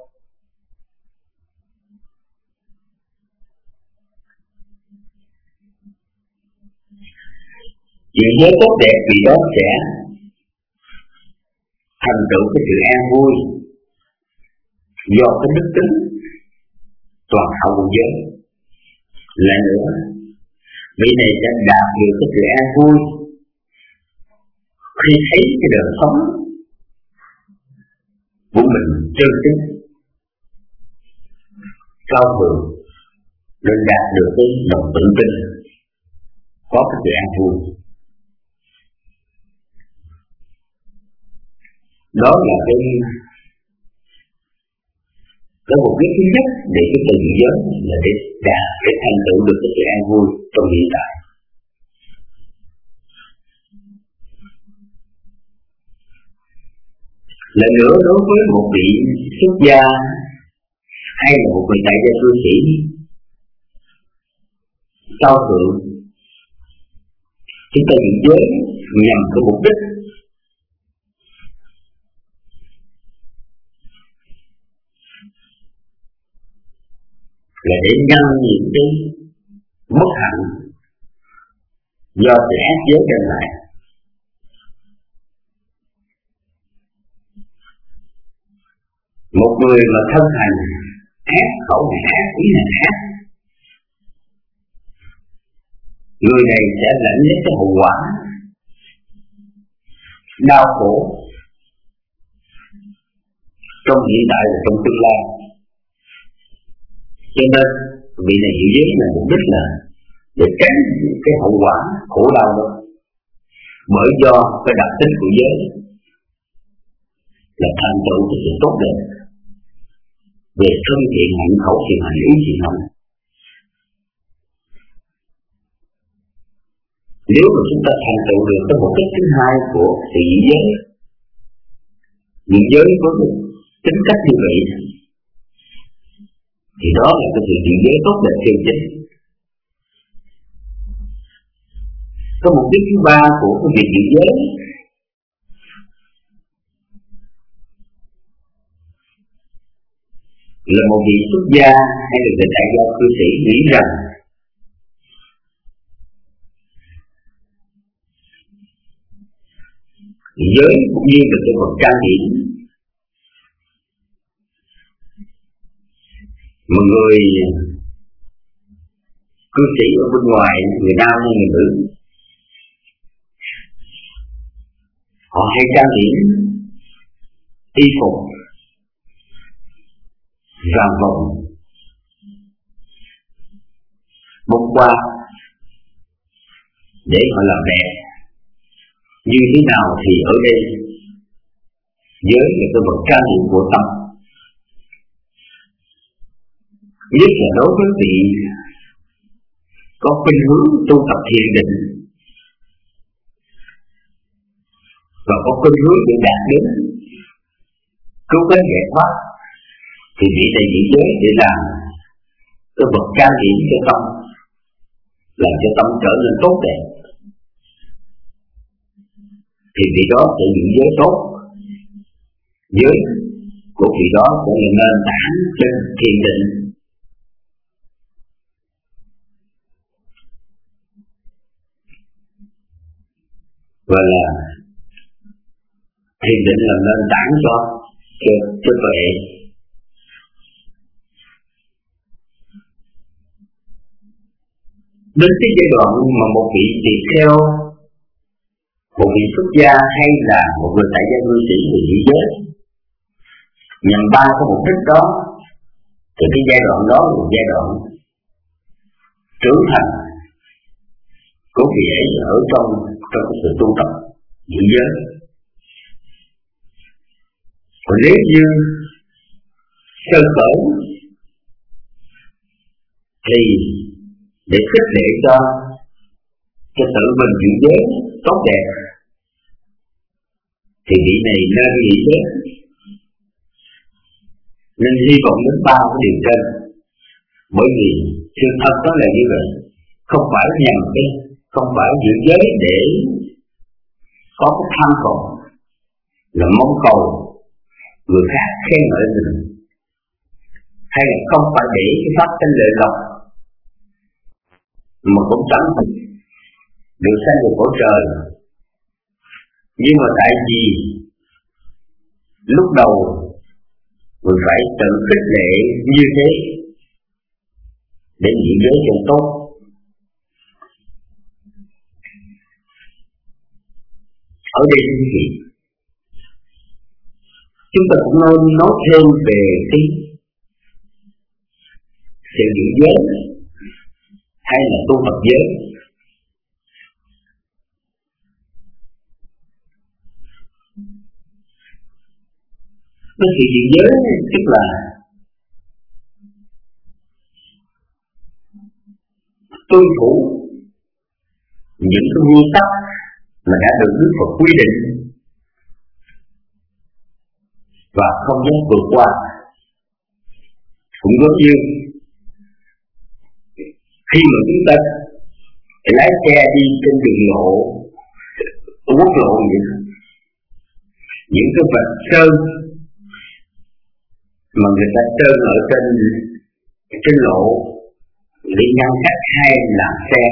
giữ giới tốt đẹp, vì đó sẽ thành tựu cái sự an vui do cái đức tính toàn hậu của giới. Lại nữa, vị này sẽ đạt được cái sự an vui khi thấy cái đời sống của mình trơn chính, cao thượng, nên đạt được cái lòng tự tin, có cái sự an vui. Đó là cái cái mục đích thứ nhất để chúng ta giữ giới, là để đạt để thành tựu được cái sự an vui trong hiện tại. Lần nữa, đối với một vị xuất gia hay là một vị tại gia cư sĩ cao thượng, chúng ta giữ giới nhằm cái mục đích là để ngăn những cái bất hạnh do sự ác giới đem lại. Một người mà thân hành ác, khẩu hành ác, ý hành ác, người này sẽ lãnh lấy cái hậu quả đau khổ trong hiện tại và trong tương lai. Cho nên vị này giữ giới là mục đích là để tránh cái hậu quả khổ đau đó, bởi do cái đặc tính của giới là thành tựu cái sự tốt đẹp về thân thiện, hạnh, khẩu thiện, hành, ý thiện hành. Nếu mà chúng ta thành tựu được cái mục đích thứ hai của sự giữ giới, giữ giới với tính cách như vậy, thì đó là cái sự giữ giới tốt đẹp chân chính. Cái mục đích thứ ba của cái việc giữ giới là một vị xuất gia hay là vị tại gia cư sĩ nghĩ rằng giới cũng như là cái vật trang điểm mà người cư sĩ ở bên ngoài, người nam hay người nữ, họ hay trang điểm y phục, ràng vòng, bông hoa để họ làm đẹp. Như thế nào thì ở đây giới là cái vật trang điểm của tâm, nhất là đối với vị có khuynh hướng tu tập thiền định và có khuynh hướng để đạt đến cứu cánh giải thoát, thì vị này giữ giới để làm cái vật trang điểm cho tâm, làm cho tâm trở nên tốt đẹp, thì vị đó sẽ giữ giới tốt. Giới của vị đó sẽ là nền tảng trên thiền định. Và là thiền định là nền tảng cho cho cho tuệ. Đến cái giai đoạn mà một vị tỳ kheo, một vị xuất gia hay là một người tại gia cư sĩ thì giữ giới nhằm ba cái mục đích đó, thì cái giai đoạn đó là giai đoạn trưởng thành của vị ấy ở trong trong sự tu tập giữ giới. Còn nếu như sơ khởi thì để khích lệ cho cho tự mình giữ giới tốt đẹp thì vị này nên nghĩ đến, nên hy vọng đến ba cái điều trên. Bởi vì sự thật đó là như vậy, không phải nhằm cái không phải giữ giới để có cái tham vọng là mong cầu người khác khen ngợi mình, hay là không phải để cái pháp sinh lợi lộc, mà cũng chẳng được sanh về cõi trời. Nhưng mà tại vì lúc đầu mình phải tự khích lệ như thế để giữ giới cho tốt. Ở đây quý vị, chúng ta cũng nên nói thêm về cái sự giữ giới hay là tu tập giới. Cái sự giữ giới tức là tuân thủ những cái nguyên tắc mà đã được Đức Phật quy định và không dám vượt qua. Cũng giống như khi mà chúng ta lái xe đi trên đường lộ, quốc lộ vậy, những cái vạch sơn mà người ta sơn ở trên trên lộ để ngăn cách hai làn xe,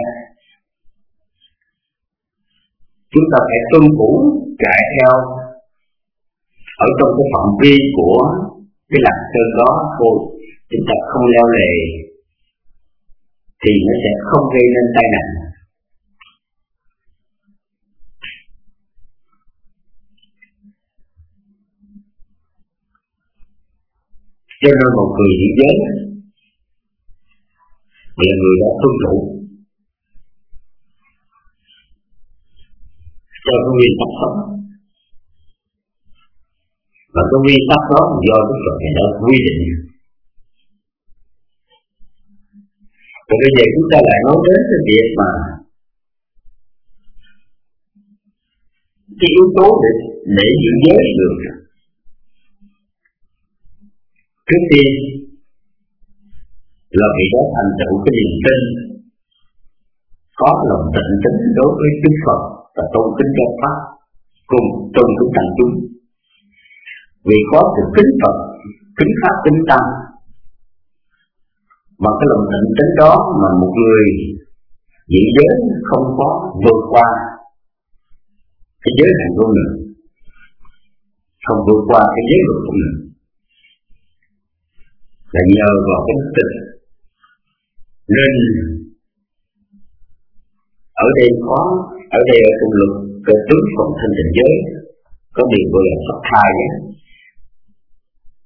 chúng ta phải tuân thủ chạy theo ở trong cái phạm vi của cái làn sơn đó thôi. Chúng ta không leo lề thì nó sẽ không gây nên tai nạn. Cho nên một người giữ giới là người đã tuân thủ cho cái nguyên tắc sống, và cái nguyên tắc đó do Đức Phật Ngài đã quy định. Và bây giờ chúng ta lại nói đến cái việc mà cái yếu tố để để giữ giới được. Trước tiên là vì đó thành tựu cái niềm tin, có lòng tịnh tính đối với Đức Phật và tôn kính giáo pháp, cùng tôn kính thằng chúng. Vì có sự kính Phật, kính pháp, kính tăng, bằng cái lòng tịnh tính đó mà một người giữ giới không có vượt qua cái giới hạn của mình, không vượt qua cái giới luật của mình, là nhờ vào cái đức tin. Nên ở đây có ở đây ở trong luật cái tướng phận thanh tịnh giới có điều gọi là pháp thai,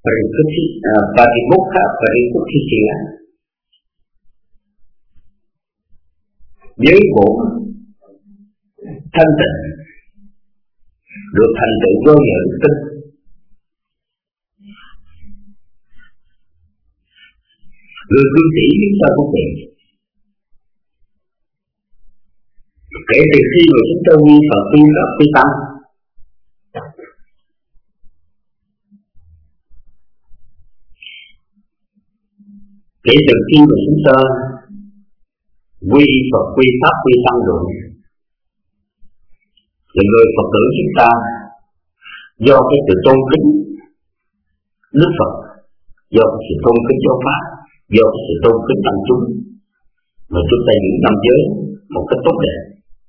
Parimukha Parimukhiya, giới bổn thanh tịnh được thành tựu vô nhờ đức tin. Người cư sĩ chúng ta cũng vậy. Kể từ khi mà chúng ta quy Phật quy Pháp quy Tăng, kể từ khi mà chúng ta quy Phật quy Pháp quy Tăng rồi, thì người Phật tử chúng ta do cái sự tôn kính Đức Phật, do cái sự tôn kính giáo Pháp, do cái sự tôn kính tăng chúng, mà chúng ta giữ năm giới một cách tốt đẹp.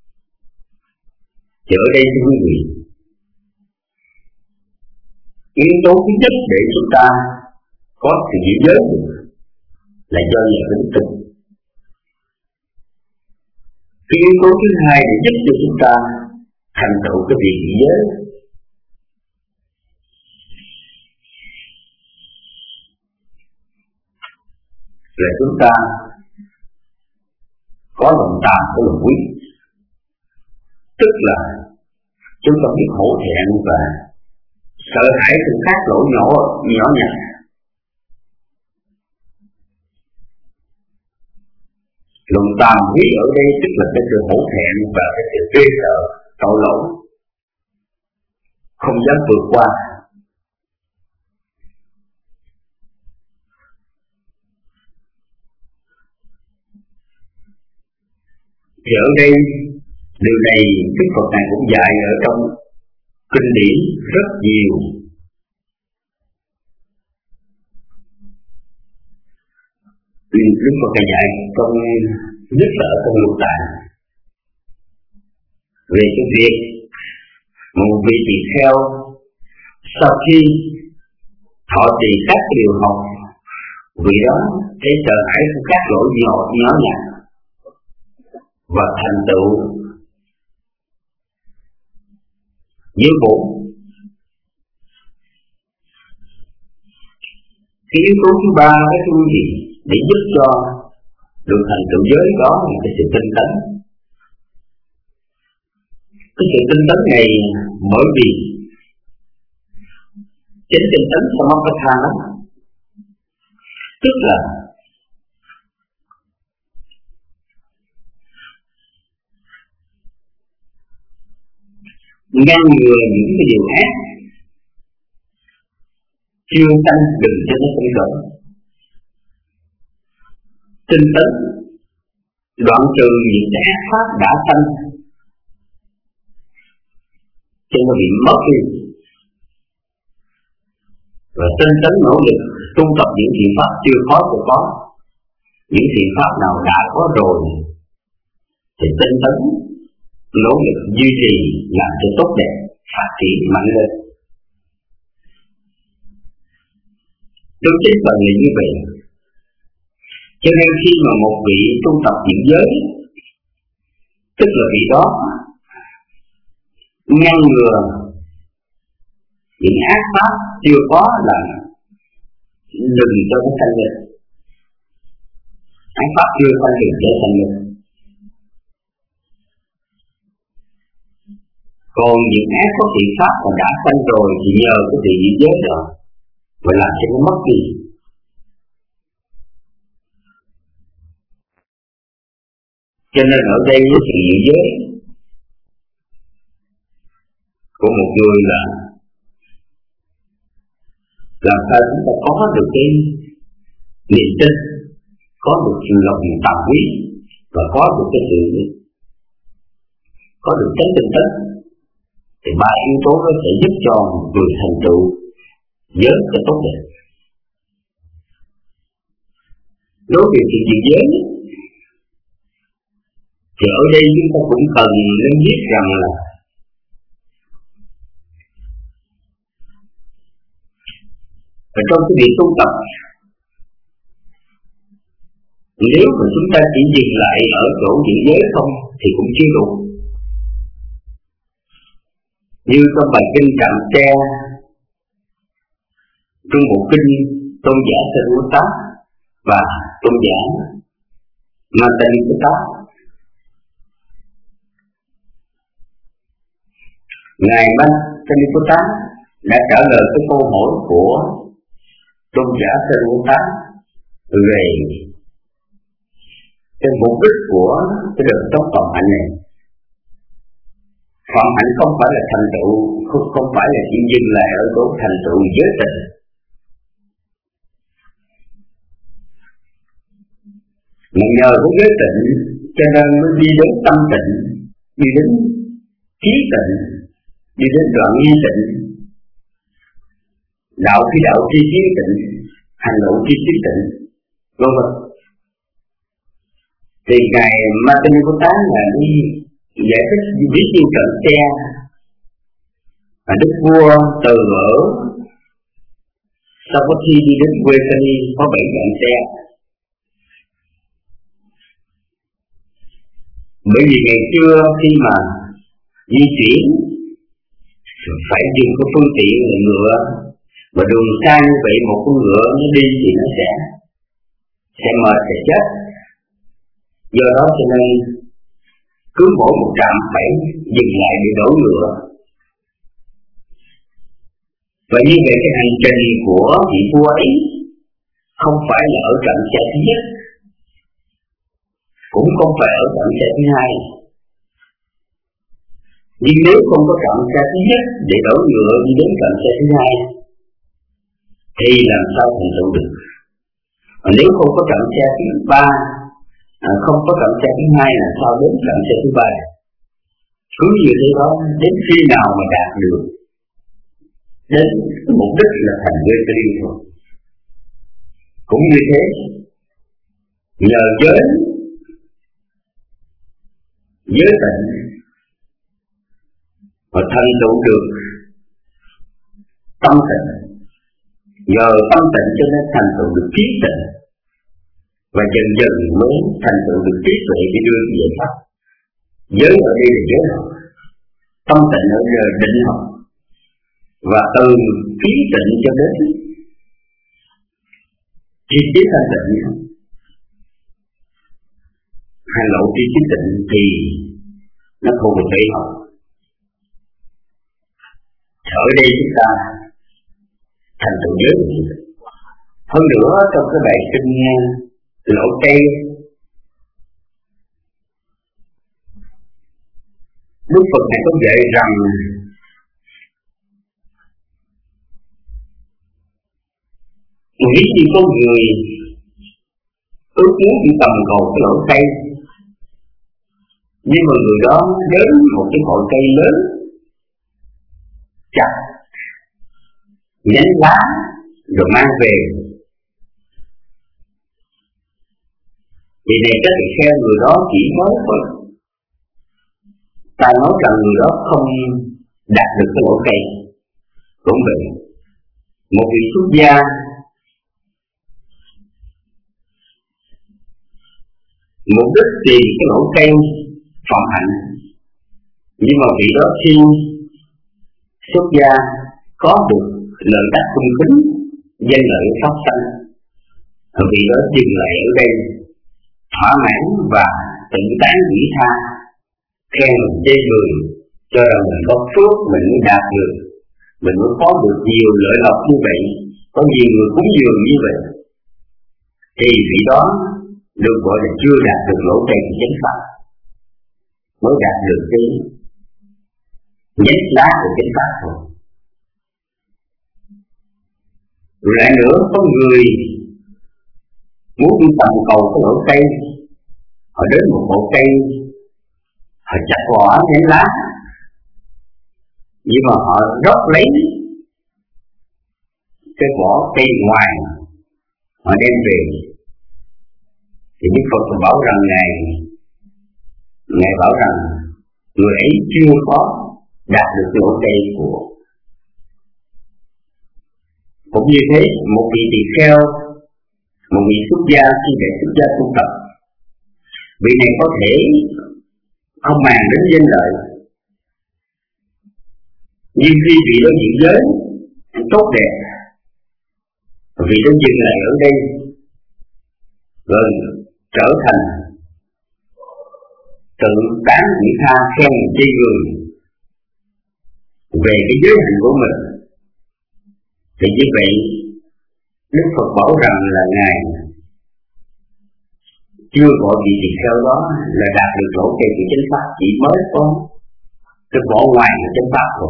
Thì ở đây thưa quý vị, yếu tố thứ nhất để chúng ta có sự giữ giới là do nhờ đức tin. Cái yếu tố thứ hai để giúp cho chúng ta thành tựu cái việc giữ giới là chúng ta có lòng tàm của lòng quý, tức là chúng ta biết hổ thẹn và sợ hãi sự khác lỗi nhỏ nhỏ nhặt. Lòng tàm quý ở đây tức là cái sự hổ thẹn và cái sự ghê sợ tội lỗi, không dám vượt qua. Thì ở đây điều này Đức Phật này cũng dạy ở trong kinh điển rất nhiều. Đức Phật này dạy trong nhất là ở trong Lục Tạng về cái việc một vị tỳ kheo sau khi thọ trì các điều học, vì đó cái sợ hãi của các lỗi nhỏ nhỏ nhặt và thành tựu giới bổn. Cái yếu tố thứ ba cái thứ gì để giúp cho được thành tựu giới đó là cái sự tinh tấn. Cái sự tinh tấn này bởi vì chính tinh tấn samatha đó, tức là ngăn ngừa những cái điều ác chưa sanh đừng cho nó sinh khởi. Tinh tấn đoạn trừ những cái ác pháp đã sanh cho nó bị mất đi, và tinh tấn nỗ lực tu tập những thiện pháp chưa có thì có, những thiện pháp nào đã có rồi thì tinh tấn nỗ lực duy trì làm cho tốt đẹp, phát triển mạnh lên. Đúng chính phần là như vậy. Cho nên khi mà một vị tu tập diễn giới, tức là vị đó ngăn ngừa những ác pháp chưa có là đừng cho nó sanh lên. Ác pháp chưa sanh đừng cho sanh lên. Còn những ác có thiện pháp mà đã sanh rồi thì nhờ cái vị giữ giới đó và làm cho nó mất đi. Cho nên ở đây cái sự giữ giới của một người là làm sao chúng ta có được cái niềm tin, có được sự lòng tàm quý và có được cái sự có được chánh tinh tấn, thì ba yếu tố đó sẽ giúp cho người thành tựu giới cái tốt đẹp. Đối với chuyện gì giới thì ở đây chúng ta cũng cần nên biết rằng là ở trong cái việc tu tập, nếu mà chúng ta chỉ dừng lại ở chỗ giữ giới không thì cũng chưa đủ. Như trong bài kinh Trạm Tre trong bộ kinh tôn giả Sariputta và tôn giả Mantaniputta. Ngài Mantaniputta đã trả lời cái câu hỏi của tôn giả Sariputta về cái mục đích của cái đời sống phạm hạnh này. Phạm hạnh không phải là thành tựu, không, không phải là chỉ dừng lại ở chỗ thành tựu giới tịnh. Mà nhờ có giới tịnh cho nên mới đi đến tâm tịnh, đi đến trí tịnh, đi đến đoạn nghi tịnh, đạo phi đạo tri trí tịnh, hành động tri trí tịnh, vân vân. Thì ngài Mantaniputta là đi giải thích lý thiên cận xe và đức vua từ ở sau có khi đi đến quê Cali có bảy vạn xe. Bởi vì ngày xưa khi mà di chuyển phải dùng cái phương tiện là ngựa, và đường xa như vậy một con ngựa nó đi thì nó sẽ sẽ mệt, sẽ chết. Do đó cho nên cứ mỗi một trạm phải dừng lại để đổ ngựa. Và như vậy cái hành trình của vị vua ấy không phải là ở trạm xe thứ nhất, cũng không phải ở trạm xe thứ hai. Nhưng nếu không có trạm xe thứ nhất để đổ ngựa đi đến trạm xe thứ hai thì làm sao thành tựu được? Và nếu không có trạm xe thứ ba, à, không có trạm xe thứ hai là sao đến trạm xe thứ ba? Cứ như thế đó, đến khi nào mà đạt được đến mục đích là thành giới tri thôi. Cũng như thế, nhờ giới giới tịnh và thành tựu được tâm tịnh, nhờ tâm tịnh cho nên thành tựu được trí tịnh, và dần dần mới thành tựu được trí tuệ để đưa về pháp. Giới ở đây là giới học, tâm tịnh ở đây là định học, và từ trí tịnh cho đến tri trí thanh tịnh, hành lộ tri trí tịnh thì nó thuộc về tuệ học. Ở đây chúng ta thành tựu giới. Hơn nữa trong cái bài kinh Lộ Cây, Đức Phật này có dạy rằng nếu như có người ước muốn đi tầm cầu cái lỗ cây, nhưng mà người đó đến một cái ngọn cây lớn chặt nhánh lá rồi mang về, thì này các vị theo người đó chỉ nói thôi, ta nói rằng người đó không đạt được cái lỗ cây. Cũng vậy, một vị xuất gia mục đích tìm cái lỗ cây phạm hạnh, nhưng mà vị đó khi xuất gia có được lợi đắc cung kính, danh lợi pháp sanh, vị đó dừng lại ở đây, thỏa mãn và tự tán nghĩ tha, khen mình chê người, cho rằng mình có phước mình mới đạt được, mình mới có được nhiều lợi lộc như vậy, có nhiều người cúng dường như vậy, thì vị đó được gọi là chưa đạt được lỗ cây của chánh pháp, mới đạt được cái nhánh lá của chánh pháp thôi. Rồi lại nữa, có người muốn đi tầm cầu cái lỗ cây, họ đến một bộ cây, họ chặt vỏ nhánh lá, nhưng mà họ rót lấy cái vỏ cây ngoài, họ đem về. Thì Đức Phật bảo rằng Ngài Ngài bảo rằng người ấy chưa có đạt được lỗ cây của. Cũng như thế, một vị tỳ kheo, một vị xuất gia khi để xuất gia tu tập, vị này có thể không màng đến danh lợi, nhưng khi vị đó giữ giới tốt đẹp, Vị đã dừng lại ở đây rồi trở thành tự tán vị tha khen chê người về cái giới hạnh của mình. Thì như vậy Đức Phật bảo rằng là Ngài chưa có gì thì sau đó là đạt được lỗ cây của chánh pháp, chỉ mới có cái bỏ ngoài của chánh pháp rồi.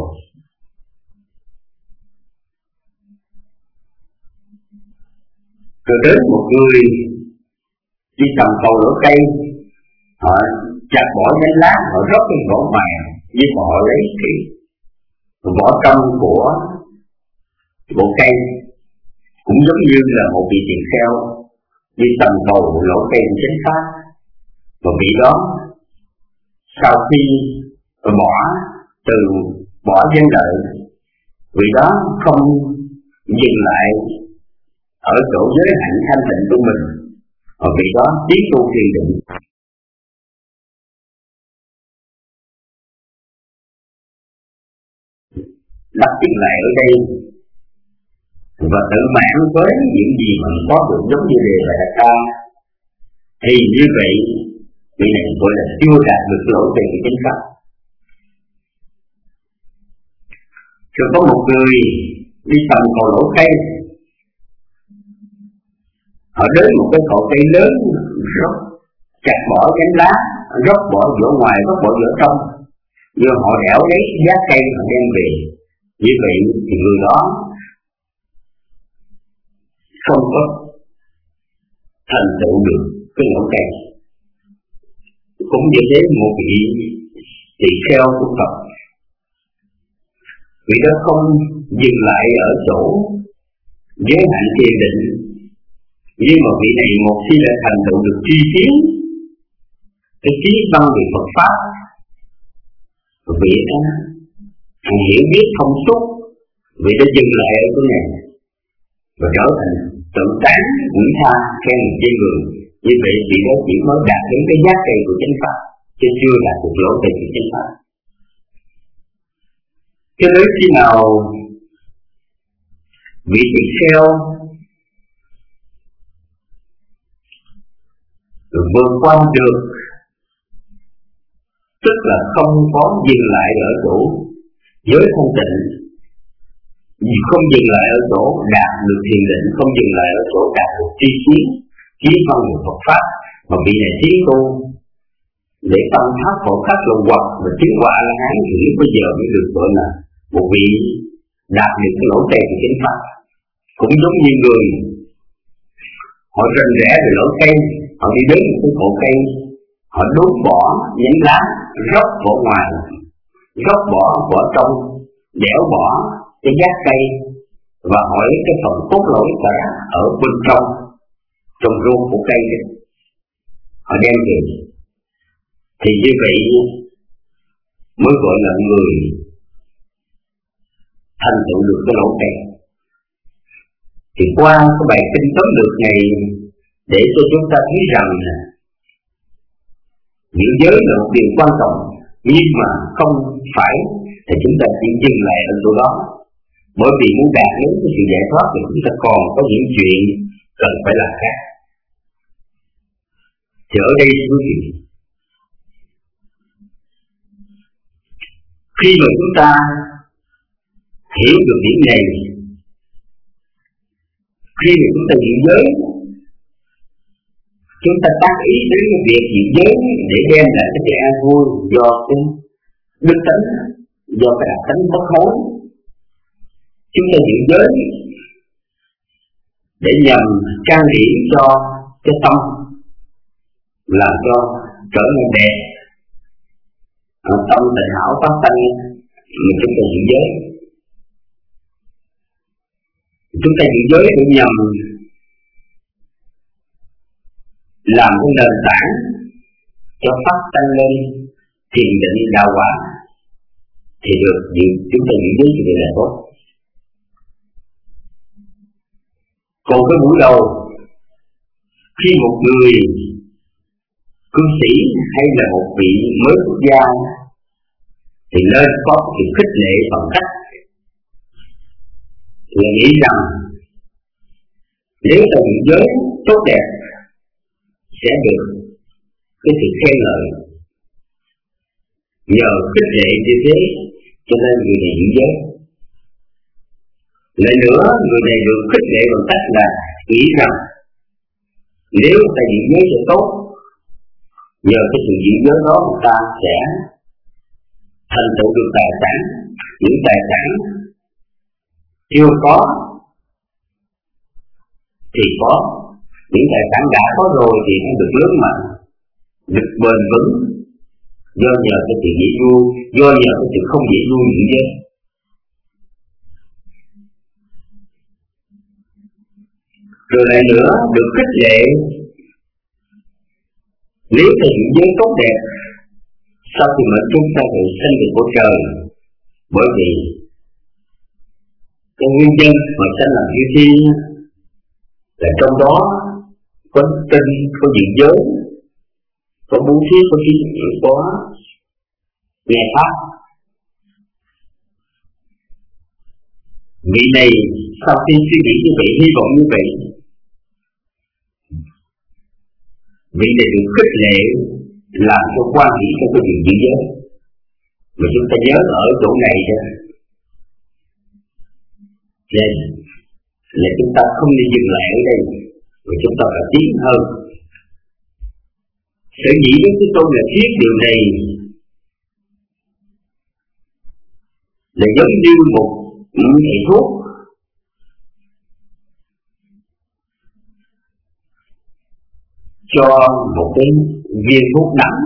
Rồi đến một người đi tầm cầu lỗ cây, họ chặt bỏ nhánh lá, họ rót cái vỏ ngoài với họ lấy cái vỏ trong của bộ cây, cũng giống như là một vị tỳ kheo đi tầm cầu lỗ cây của chánh pháp. Và vị đó sau khi bỏ từ bỏ danh lợi, vị đó không dừng lại ở chỗ giới hạnh thanh tịnh của mình, và vị đó tiến tu thiền định. Đặt chân lại ở đây và tự mãn với những gì mình có được, giống như đề bài đặt ra, thì như vậy vị này gọi là chưa đạt được lỗ về cái chánh pháp. Rồi có một người đi tầm cầu lỗ cây, họ đến một cái cội cây lớn, rót chặt bỏ cánh lá, rót bỏ vỏ ngoài, rót bỏ vỏ trong, nhưng họ đẽo lấy giá cây họ đem về. Như vậy thì người đó không có thành tựu được cái lỗ cây. Cũng như thế một vị tỳ kheo của Phật, vị đó không dừng lại ở chỗ giới hạnh thiền định, nhưng mà vị này một khi đã thành tựu được tri kiến, cái trí văn về Phật pháp, vị đó hiểu biết thông suốt, vị đã dừng lại ở chỗ này và trở thành tự tán vị tha khen chê người. Như vậy vị đó chỉ mới đạt đến cái giá trị của chánh pháp, chứ chưa đạt được lỗ trình của chánh pháp. Cho đến khi nào vị tỳ kheo vượt qua được, tức là không có dừng lại ở chỗ giới thanh tịnh, không dừng lại ở chỗ đạt được thiền định, không dừng lại ở chỗ đạt được tri kiến, trí văn về Phật pháp, mà vị này tiến tu để tâm pháp phổ khắc luận hoặc và chứng quả là hán thì bây giờ mới được gọi là một vị đạt được cái lỗ tè của chánh pháp. Cũng giống như người họ rành rẽ về lỗ cây, họ đi đến một cái cội cây, họ đốt bỏ nhánh lá, rót vỏ ngoài, rót bỏ vỏ trong, đẽo bỏ cái giác cây, và hỏi cái phần cốt lõi cả ở bên trong trong ruột của cây ấy, họ đem về. Thì như vậy mới gọi là người thành tựu được cái lỗ cây. Thì qua cái bài kinh tóm lược này để cho chúng ta thấy rằng những giới là một điều quan trọng, nhưng mà không phải thì chúng ta chỉ dừng lại ở chỗ đó. Bởi vì muốn đạt đến cái sự giải thoát thì chúng ta còn có những chuyện cần phải làm khác. Thì ở đây quý vị, khi mà chúng ta hiểu được điểm này, khi mà chúng ta giữ giới, chúng ta tác ý đến cái việc giữ giới để đem lại cái an vui do cái đức tánh, do cái đặc tánh bất hối. Chúng ta giữ giới để nhằm trang điểm cho cái tâm, làm cho trở nên đẹp, tâm tịnh hảo phát thanh, mà chúng ta giữ giới. Chúng ta giữ giới để nhằm làm cái nền tảng cho phát thanh lên thiền định đạo quả, thì được chúng ta giữ giới thì là tốt. Còn cái buổi đầu, khi một người cư sĩ hay là một vị mới xuất gia thì nên có sự khích lệ bằng cách là nghĩ rằng Nếu ta giữ giới tốt đẹp sẽ được cái sự khen ngợi. Nhờ khích lệ như thế cho nên người này giữ giới. Lại nữa, người này được khích lệ bằng cách là nghĩ rằng nếu ta giữ giới sẽ tốt, nhờ cái sự giữ giới đó người ta sẽ thành tựu được tài sản. Những tài sản chưa có thì có, những tài sản đã có rồi thì nó được lớn mạnh, được bền vững, do nhờ cái sự dễ vui, do nhờ cái sự không dễ vui như thế. Rồi lại nữa, được khích lệ nếu ta giữ giới tốt đẹp, sau khi mà chúng ta được sinh được của trời, bởi vì cái nguyên nhân mà sanh làm chư thiên là trong đó có tinh, có giữ giới, có bố thí, có trí, có nghe pháp. Vị này sau khi suy nghĩ như vậy, hy vọng như vậy, vị này được khích lệ làm cho quan hệ trong cái việc giữ giới. Mà chúng ta nhớ ở chỗ này đó, nên là chúng ta không nên dừng lại ở đây, mà chúng ta phải tiến hơn. Sở dĩ với cái câu là thiết điều này là giống như một thầy thuốc cho một cái viên thuốc đắng.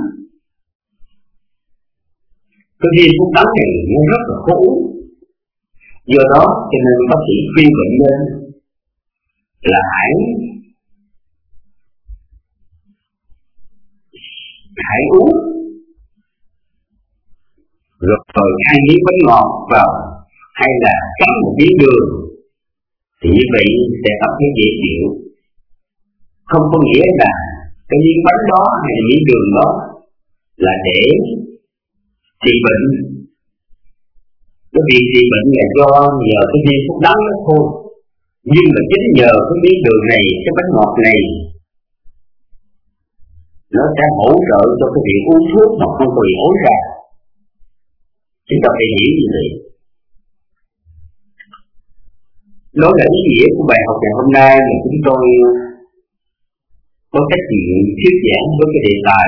Cái viên thuốc đắng này nó rất là khó uống, do đó cho nên bác sĩ khuyên bệnh nhân là hãy hãy uống rồi, rồi ăn miếng bánh ngọt vào, hay là cắn một miếng đường, thì như vậy sẽ cảm thấy dễ chịu. Không có nghĩa là cái miếng bánh đó hay là miếng đường đó là để trị bệnh. Cái việc trị bệnh là do nhờ cái viên thuốc đắng đó thôi. Nhưng mà chính nhờ cái miếng đường này, cái bánh ngọt này, nó sẽ hỗ trợ cho cái việc uống thuốc mà không có bị ối ra. Chúng ta phải hiểu như vậy. Đó là ý nghĩa của bài học ngày hôm nay mà chúng tôi có trách nhiệm thuyết giảng với cái đề tài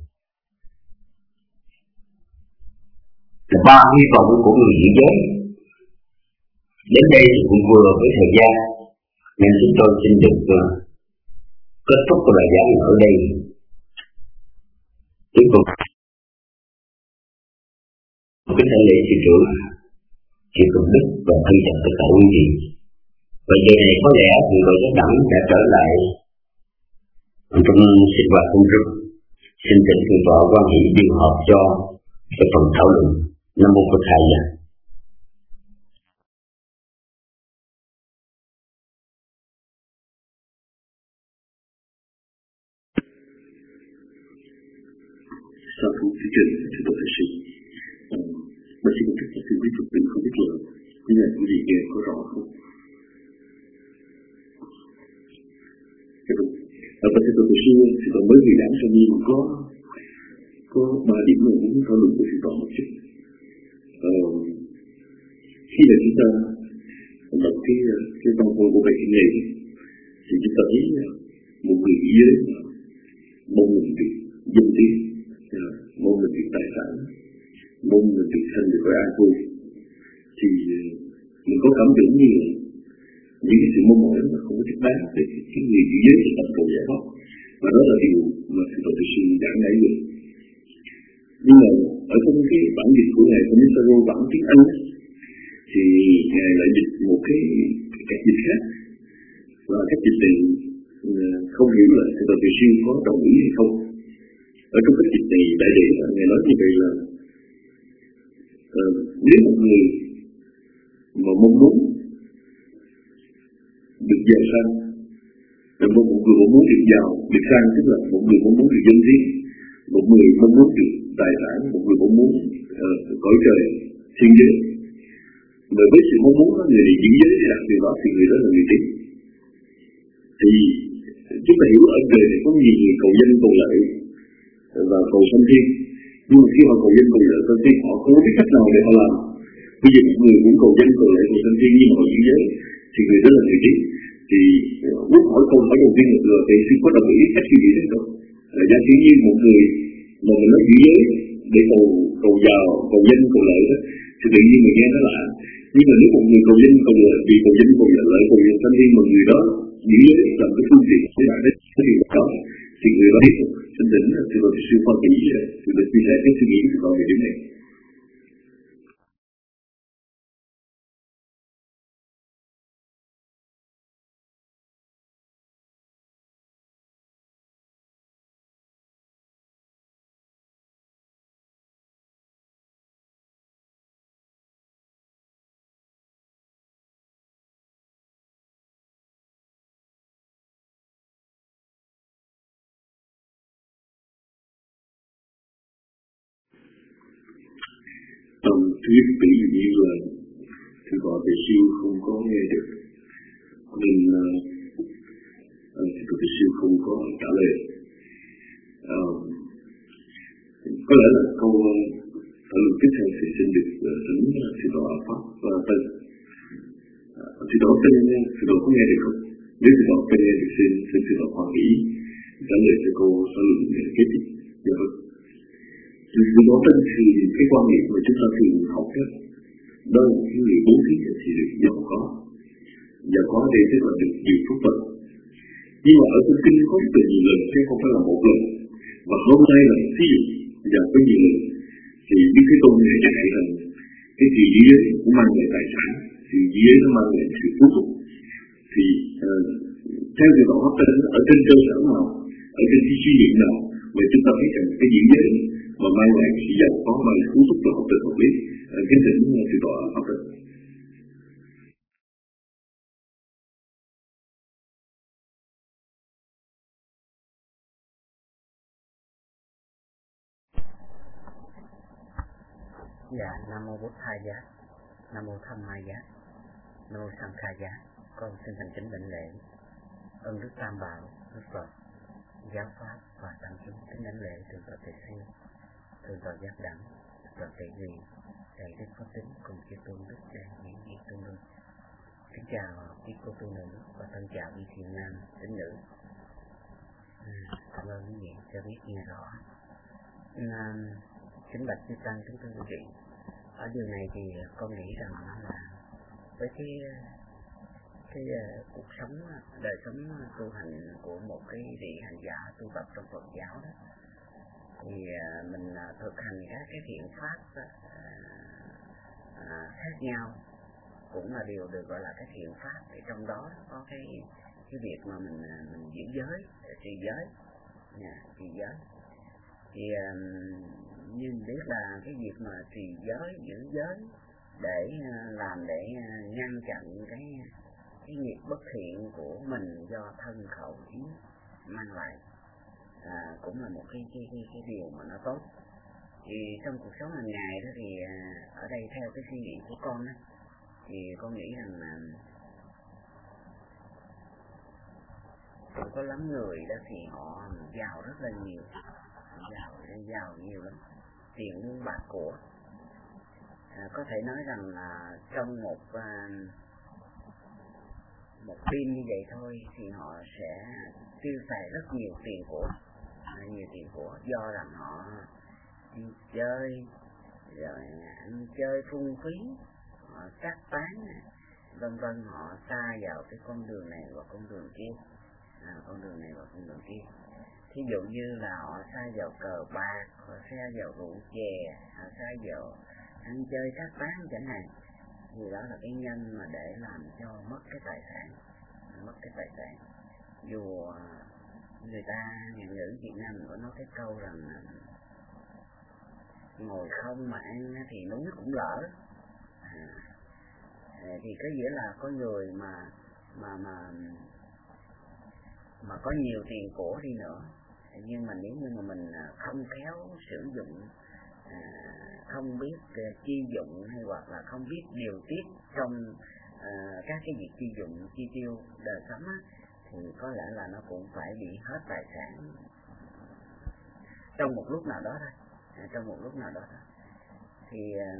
là ba hy vọng của người giữ giới. Đến đây thì cũng vừa với thời gian, nên chúng tôi xin được uh, kết thúc cái bài giảng ở đây. Tiếp tục cái thể lệ thị trưởng chị Công Đức và thân chào tất cả quý vị. Và giờ này có lẽ thì đội giáo đẳng đã trở lại trong sinh hoạt công đức. Xin thỉnh thượng tọa quan hỷ điều họp cho cái phần thảo luận. Nam mô Phật Thầy. Sau khi thuyết trình thưa tổ sư, bác sĩ có thích là sư biết thực tình không biết là cái này quý vị nghe có rõ không? Ở bác sĩ tổ sư thì còn mới vì đảng sau nhiên có có ba điểm mà muốn thảo luận của sư tọa một chút. Ờ, khi mà chúng ta đọc cái cái văn phong của bài kinh này thì chúng ta thấy một người giới mong mình được dân tiếng, mong mình được tài sản, mong mình được sanh được với an vui, thì mình có cảm tưởng như là những cái sự mong mỏi mà không có thích đáng để cái người giữ giới sẽ thành cầu giải thoát, và đó là điều mà sự tổ sư giảng nãy giờ. Nhưng mà ở trong cái bản dịch của ngài Commissario bản tiếng Anh ấy, thì ngài lại dịch một cái cách dịch khác, và cách dịch này không hiểu là sự tổ sư có đồng ý hay không. Ở trong cách dịch này đại để là ngài nói như vậy là uh, nếu một người mà mong muốn được giàu sang, một người mong muốn được giàu, được sang, tức là một người mong muốn được dân riêng, một người mong muốn được tài sản, một người mong muốn uh, cõi trời, thiên giới. Mà với sự mong muốn đó, người này giữ giới để đạt điều đó thì người đó là người trí. Thì chúng ta hiểu ở đời này có nhiều người cầu danh cầu lợi và cầu sanh thiên, nhưng mà khi họ cầu danh cầu lợi sanh thiên họ không biết cách nào để họ làm. Bây giờ một người cũng cầu danh cầu lợi cầu sanh thiên nhưng mà họ giữ giới thì người đó là người trí. Thì muốn hỏi câu hỏi đầu tiên là vậy sư có đồng ý cách suy nghĩ đấy không? Là giả sử như một người mà mình nói giữ giới để cầu cầu giàu cầu danh cầu lợi đó thì tự nhiên người nghe nó lạ. Nhưng mà nếu một người cầu danh cầu lợi vì cầu danh cầu lợi cầu danh sanh thiên mà người đó giữ giới làm cái phương tiện để đạt đến cái điều đó thì người đó biết chân định thì rồi sư quan nghĩ thì được chia sẻ cái suy nghĩ của họ về điểm này. Um, thứ nhất ví dụ như là thì gọi về siêu không có nghe được nên uh, thì gọi về siêu không có trả lời. Uh, có lẽ là câu thảo luận tiếp theo thì xin được tính uh, thì gọi pháp và uh, tên uh, thì đó tên thì đó có nghe được không? Nếu thì đó tên nghe được xin xin thì đó hoàn nghĩ trả lời cho câu thảo luận kế tiếp. Dạ vâng. Vì đó tên thì cái quan niệm mà chúng ta thường học đó, đó là cái người bố thí thì được giàu có, giàu có đây tức là được nhiều phúc vật. Nhưng mà ở trong kinh có rất là nhiều lần chứ không phải là một lần. Và hôm nay là ví dụ giờ có nhiều lần thì Đức Thế Tôn này dạy rằng cái gì dưới cũng mang lại tài sản, thì dưới nó mang lại sự phú tục. Thì uh, theo cái đó tên ở trên cơ sở nào, ở trên cái suy niệm nào mà chúng ta thấy rằng cái gì dưới mà mang lại sự giàu có mang lại phú tục là hợp tình hợp lý. Cái tính sự tọa hợp tình. Dạ, Nam Mô Bụt Thầy Giá, Nam Mô Tham Ma Giá, Nam Mô Sang Kha Giá. Con xin thành kính đảnh lễ ơn Đức Tam Bảo, Đức Phật, Giáo Pháp và Tăng chúng kính đảnh lễ Thượng tọa Tề Siêu, Thượng tọa Giác Đẳng, Thượng tọa Tề Duy, Thầy Đức Pháp Tính cùng chư tôn đức đại những vị tôn đức. Kính chào quý cô tu nữ và thân chào quý thiền nam tín nữ. À, cảm ơn quý vị cho biết nghe rõ. À, kính bạch chư tăng kính thưa quý vị. Ở điều này thì con nghĩ rằng là với cái cái uh, cuộc sống, đời sống tu hành của một cái vị hành giả tu tập trong Phật giáo đó, thì uh, mình uh, thực hành các cái thiện pháp uh, uh, khác nhau cũng là điều được gọi là cái thiện pháp. Thì trong đó có cái cái việc mà mình uh, mình giữ giới, trì giới, yeah, trì giới. Thì uh, như biết là cái việc mà trì giới, giữ giới để uh, làm để uh, ngăn chặn cái cái nghiệp bất thiện của mình do thân khẩu ý mang lại, à, cũng là một cái cái cái cái điều mà nó tốt. Thì trong cuộc sống hàng ngày đó thì à, ở đây theo cái suy nghĩ của con đó, thì con nghĩ rằng là có lắm người đó thì họ giàu rất là nhiều, giàu giàu nhiều lắm, tiền muôn bạc của. À, có thể nói rằng là trong một à, một đêm như vậy thôi thì họ sẽ tiêu xài rất nhiều tiền của, nhiều tiền của do rằng họ đi chơi, rồi ăn chơi phung phí, họ cắt tán, vân vân, họ xa vào cái con đường này và con đường kia, à, con đường này và con đường kia. Thí dụ như là họ xa vào cờ bạc, họ xa vào rượu chè, họ xa vào ăn chơi cắt tán chẳng hạn. Thì đó là cái nhân mà để làm cho mất cái tài sản, mất cái tài sản. Dù người ta, người ngữ Việt Nam có nói cái câu rằng ngồi không mà ăn thì núi cũng lỡ. À, thì có nghĩa là có người mà mà mà mà có nhiều tiền của đi nữa, nhưng mà nếu như mà mình không khéo sử dụng, à, không biết uh, chi dụng hay hoặc là không biết điều tiết trong uh, các cái việc chi dụng chi tiêu đời sống á, thì có lẽ là nó cũng phải bị hết tài sản trong một lúc nào đó thôi, trong một lúc nào đó thôi. Thì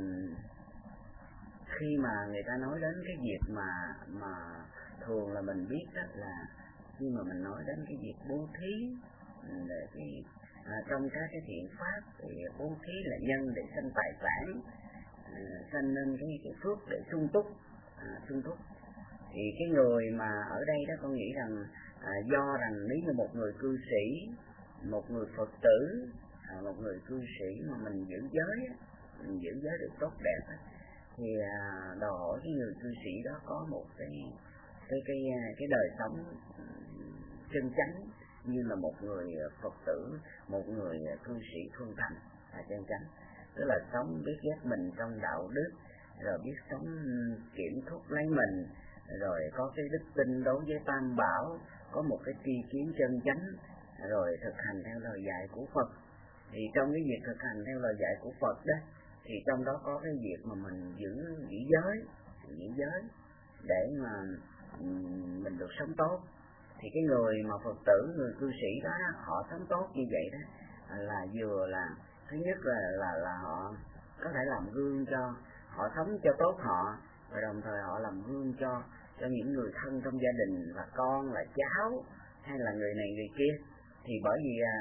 khi mà người ta nói đến cái việc mà mà thường là mình biết đó là khi mà mình nói đến cái việc bố thí để cái à, trong các cái thiện pháp thì bố thí là nhân để sanh tài sản, à, sanh nên cái, cái phước để sung túc, à, sung túc. Thì cái người mà ở đây đó con nghĩ rằng à, do rằng nếu như một người cư sĩ, một người Phật tử, à, một người cư sĩ mà mình giữ giới, mình giữ giới được tốt đẹp thì à, đòi hỏi cái người cư sĩ đó có một cái cái cái cái đời sống chân chánh như là một người Phật tử, một người cư sĩ thuần thành là chân chánh, tức là sống biết ghét mình trong đạo đức, rồi biết sống kiểm thúc lấy mình, rồi có cái đức tin đối với Tam Bảo, có một cái tri kiến chân chánh, rồi thực hành theo lời dạy của Phật. Thì trong cái việc thực hành theo lời dạy của Phật đó, thì trong đó có cái việc mà mình giữ giữ giới, giữ giới để mà um, mình được sống tốt. Thì cái người mà Phật tử, người cư sĩ đó, họ sống tốt như vậy đó là vừa là thứ nhất là là là họ có thể làm gương cho họ sống cho tốt họ, và đồng thời họ làm gương cho cho những người thân trong gia đình, là con, là cháu, hay là người này người kia. Thì bởi vì à,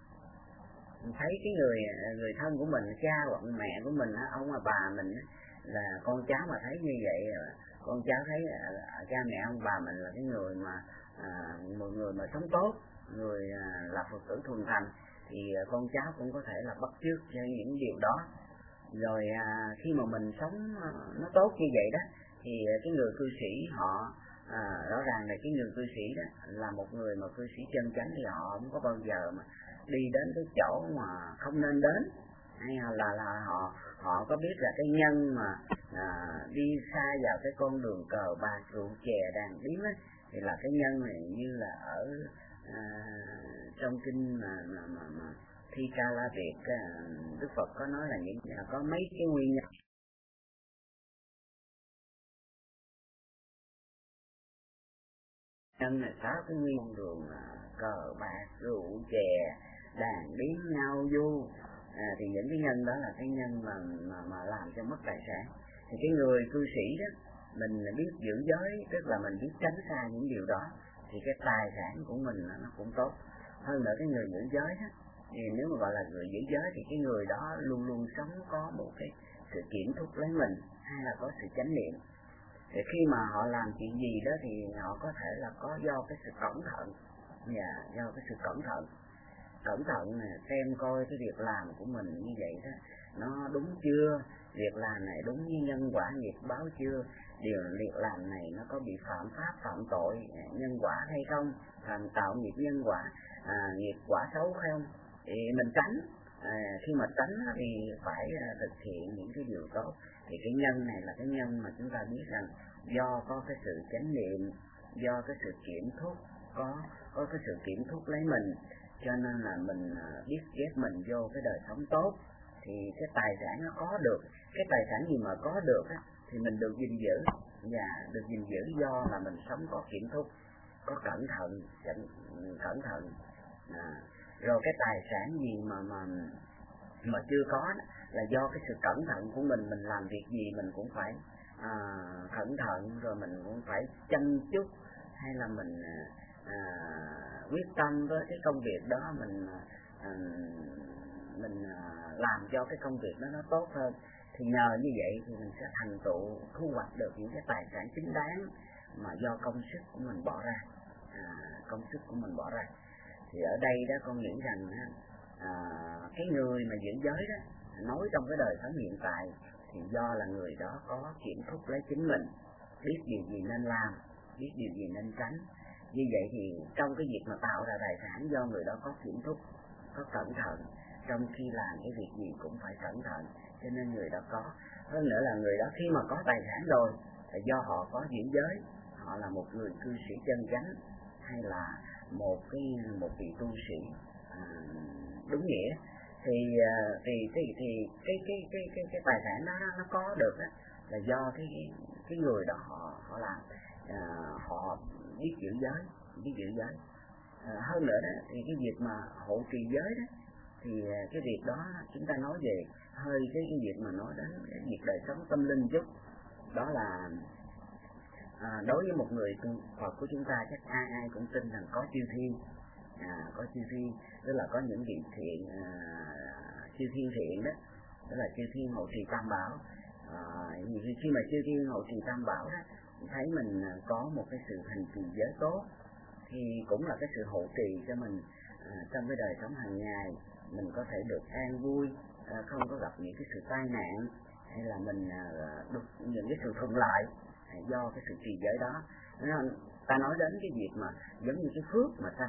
thấy cái người người thân của mình, cha hoặc mẹ của mình, ông và bà mình, là con cháu mà thấy như vậy, con cháu thấy à, cha mẹ ông bà mình là cái người mà à, một người mà sống tốt, người à, là Phật tử thuần thành, thì à, con cháu cũng có thể là bắt chước cho những điều đó. Rồi à, khi mà mình sống à, nó tốt như vậy đó, thì à, cái người cư sĩ họ à, rõ ràng là cái người cư sĩ đó là một người mà cư sĩ chân chánh, thì họ không có bao giờ mà đi đến cái chỗ mà không nên đến, hay là là họ họ có biết là cái nhân mà à, đi xa vào cái con đường cờ bạc rượu chè đàn điếm ấy, thì là cái nhân này như là ở à, trong kinh mà mà mà, mà Thi Ca La Việt, à, Đức Phật có nói là những là có mấy cái nguyên nhân. Nhân là sáu cái nguyên đường à, cờ bạc rượu chè đàn điếm nhau du, à, thì những cái nhân đó là cái nhân mà mà, mà làm cho mất tài sản. Thì cái người cư sĩ đó, mình biết giữ giới, tức là mình biết tránh xa những điều đó, thì cái tài sản của mình nó cũng tốt. Hơn nữa cái người giữ giới đó, thì nếu mà gọi là người giữ giới thì cái người đó luôn luôn sống có một cái sự kiểm thúc lấy mình, hay là có sự chánh niệm. Thì khi mà họ làm chuyện gì đó thì họ có thể là có do cái sự cẩn thận, và do cái sự cẩn thận cẩn thận nè, xem coi cái việc làm của mình như vậy đó nó đúng chưa, việc làm này đúng như nhân quả nghiệp báo chưa, điều việc làm này nó có bị phạm pháp phạm tội nhân quả hay không, phạm tạo nghiệp nhân quả, à, nghiệp quả xấu không, thì mình tránh. À, khi mà tránh thì phải thực hiện những cái điều tốt. Thì cái nhân này là cái nhân mà chúng ta biết rằng do có cái sự chánh niệm, do cái sự kiểm thúc, có có cái sự kiểm thúc lấy mình, cho nên là mình biết ghép mình vô cái đời sống tốt, thì cái tài sản nó có được. Cái tài sản gì mà có được á, thì mình được gìn giữ, và được gìn giữ do là mình sống có kiểm thúc, có cẩn thận, cẩn thận. À, rồi cái tài sản gì mà mà mà chưa có đó, là do cái sự cẩn thận của mình, mình làm việc gì mình cũng phải à, cẩn thận, rồi mình cũng phải chăm chút, hay là mình à, quyết tâm với cái công việc đó, mình à, mình à, làm cho cái công việc đó nó tốt hơn. Thì nhờ như vậy thì mình sẽ thành tựu thu hoạch được những cái tài sản chính đáng mà do công sức của mình bỏ ra, à, công sức của mình bỏ ra. Thì ở đây đó con nghĩ rằng à, cái người mà giữ giới đó, nói trong cái đời sống hiện tại, thì do là người đó có kiểm thúc lấy chính mình, biết điều gì nên làm, biết điều gì nên tránh. Như vậy thì trong cái việc mà tạo ra tài sản, do người đó có kiểm thúc, có cẩn thận, trong khi làm cái việc gì cũng phải cẩn thận, cho nên người đó có. Hơn nữa là người đó khi mà có tài sản rồi, là do họ có giữ giới, họ là một người cư sĩ chân chánh, hay là một cái một vị tu sĩ à, đúng nghĩa, thì thì thì thì cái cái cái cái cái tài sản đó nó có được đó, là do cái cái người đó họ họ làm, à, họ biết giữ giới, cái giữ giới. À, hơn nữa đó thì cái việc mà hộ trì giới đó thì cái việc đó chúng ta nói về hơi cái cái việc mà nói đến cái việc đời sống tâm linh chút, đó là à, đối với một người tu Phật của chúng ta chắc ai ai cũng tin rằng có chư thiên, à, có chư thiên, tức là có những vị thiện, à, chư thiên thiện đó, tức là chư thiên hộ trì tam bảo. À, khi mà chư thiên hộ trì tam bảo đó, thấy mình có một cái sự hành trì giới tốt thì cũng là cái sự hộ trì cho mình à, trong cái đời sống hàng ngày, mình có thể được an vui, à, không có gặp những cái sự tai nạn, hay là mình à, được những cái sự thuận lợi à, do cái sự trì giới đó. Nên ta nói đến cái việc mà giống như cái phước mà sanh,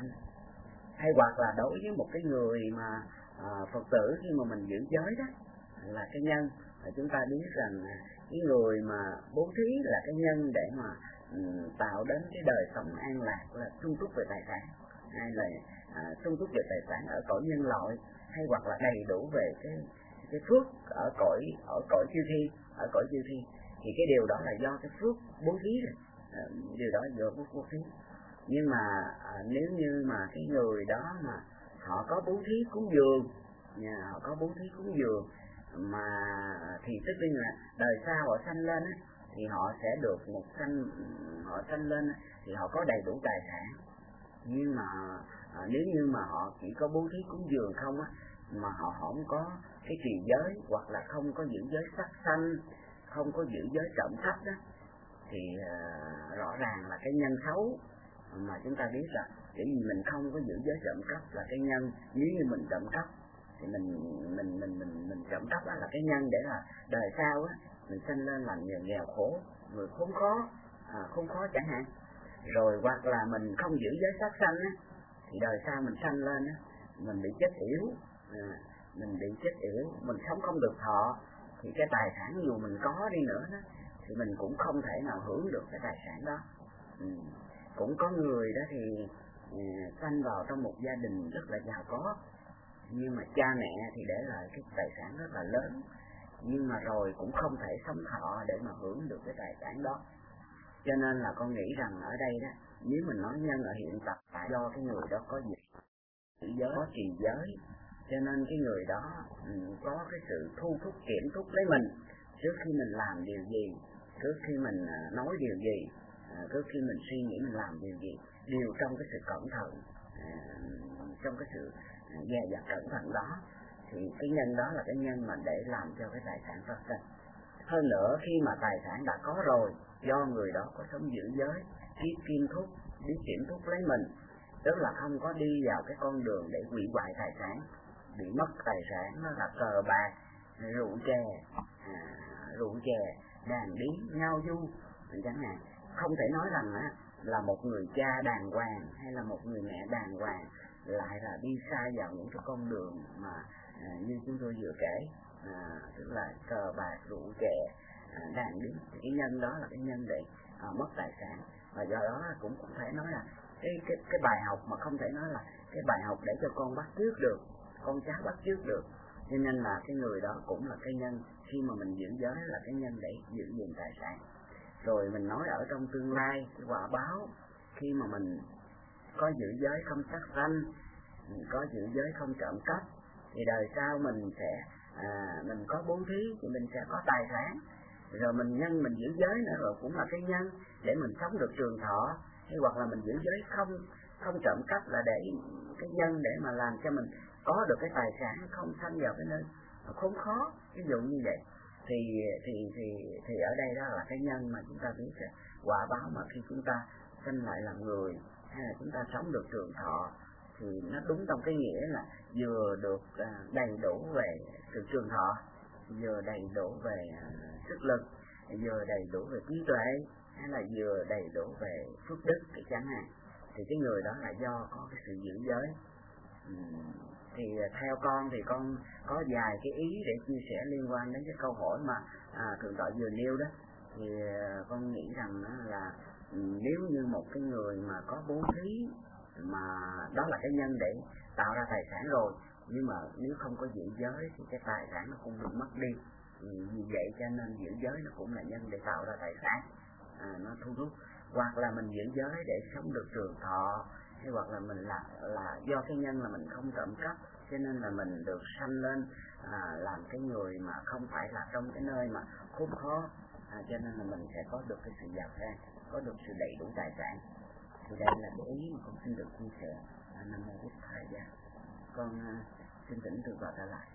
hay hoặc là đối với một cái người mà à, Phật tử khi mà mình giữ giới đó là cái nhân. Và chúng ta biết rằng cái người mà bố thí là cái nhân để mà um, tạo đến cái đời sống an lạc, là sung túc về tài sản, hay là à, sung túc về tài sản ở cõi nhân loại, hay hoặc là đầy đủ về cái cái phước ở cõi ở cõi chư thiên, ở cõi chư thiên thì cái điều đó là do cái phước bố thí rồi, à, điều đó là do phước bố thí. Nhưng mà à, nếu như mà cái người đó mà họ có bố thí cúng dường, nhà họ có bố thí cúng dường mà thì tức là đời sau họ sanh lên á, thì họ sẽ được một sanh, họ sanh lên thì họ có đầy đủ tài sản. Nhưng mà à, nếu như mà họ chỉ có bố thí cúng dường không á, mà họ không có cái trì giới, hoặc là không có giữ giới sát sanh, không có giữ giới trộm cắp đó, thì à, rõ ràng là cái nhân xấu mà chúng ta biết rằng chỉ vì mình không có giữ giới trộm cắp là cái nhân. Nếu như mình trộm cắp thì mình mình mình mình mình trộm cắp đó là cái nhân để là đời sau á mình sinh lên làm người nghèo khổ, người khốn khó, à, khốn khó chẳng hạn. Rồi hoặc là mình không giữ giới sát sanh á, thì đời sau mình sanh lên á mình bị chết yểu, à, mình bị chết yểu, mình sống không được thọ, thì cái tài sản dù mình có đi nữa đó, thì mình cũng không thể nào hưởng được cái tài sản đó. Ừ. Cũng có người đó thì à, sanh vào trong một gia đình rất là giàu có, nhưng mà cha mẹ thì để lại cái tài sản rất là lớn, nhưng mà rồi cũng không thể sống thọ để mà hưởng được cái tài sản đó. Cho nên là con nghĩ rằng ở đây đó, nếu mình nói nhân ở hiện tại tại do cái người đó có gì giới, có trì giới, cho nên cái người đó um, có cái sự thu thúc kiểm thúc lấy mình trước khi mình làm điều gì, trước khi mình uh, nói điều gì, uh, trước khi mình suy nghĩ mình làm điều gì, đều trong cái sự cẩn thận, uh, trong cái sự dè dặt cẩn thận đó, thì cái nhân đó là cái nhân mà để làm cho cái tài sản phát sinh. Hơn nữa khi mà tài sản đã có rồi, do người đó có sống giữ giới, biết kiêm thúc, biết kiểm thúc lấy mình, tức là không có đi vào cái con đường để hủy hoại tài sản, bị mất tài sản, nó là cờ bạc, rượu chè, à, rượu chè, đàn điếm, ngao du chẳng hạn. Không thể nói rằng á, là một người cha đàng hoàng hay là một người mẹ đàng hoàng lại là đi xa vào những cái con đường mà à, như chúng tôi vừa kể, à, tức là cờ bạc, rượu chè, à, đàn điếm. Cái nhân đó là cái nhân để à, mất tài sản, và do đó cũng cũng thể nói là cái cái cái bài học mà không thể nói là cái bài học để cho con bắt chước được, con cháu bắt chước được. Cho nên là cái người đó cũng là cái nhân, khi mà mình giữ giới là cái nhân để giữ gìn tài sản. Rồi mình nói ở trong tương lai cái quả báo khi mà mình có giữ giới không sát sanh, mình có giữ giới không trộm cắp, thì đời sau mình sẽ à, mình có bố thí thì mình sẽ có tài sản. Rồi mình nhân mình giữ giới nữa rồi cũng là cái nhân để mình sống được trường thọ, hay hoặc là mình giữ giới không không trộm cắp là để cái nhân để mà làm cho mình có được cái tài sản, không sanh vào cái nơi khốn khó, ví dụ như vậy. Thì thì thì thì ở đây đó là cái nhân mà chúng ta biết là quả báo mà khi chúng ta sinh lại làm người, hay là chúng ta sống được trường thọ, thì nó đúng trong cái nghĩa là vừa được à, đầy đủ về sự trường thọ, vừa đầy đủ về à, sức lực, vừa đầy đủ về trí tuệ, hay là vừa đầy đủ về phước đức thì chẳng hạn. Thì cái người đó là do có cái sự giữ giới. uhm, thì theo con thì con có vài cái ý để chia sẻ liên quan đến cái câu hỏi mà à, thượng tọa vừa nêu đó. Thì à, con nghĩ rằng là nếu như một cái người mà có bố thí mà đó là cái nhân để tạo ra tài sản rồi, nhưng mà nếu không có giữ giới thì cái tài sản nó cũng bị mất đi. Vì vậy cho nên giữ giới nó cũng là nhân để tạo ra tài sản, à, nó thu hút. hoặc là mình giữ giới để sống được trường thọ, hay hoặc là mình là là do cái nhân là mình không trộm cắp cho nên là mình được sanh lên à, làm cái người mà không phải là trong cái nơi mà khốn khó, à, cho nên là mình sẽ có được cái sự giàu sang, có được sự đầy đủ tài sản. Thì đây là cái ý mà con xin được chia sẻ. à, Nam mô Bụt Thầy Gia. Con à, xin tỉnh từ vào trở lại.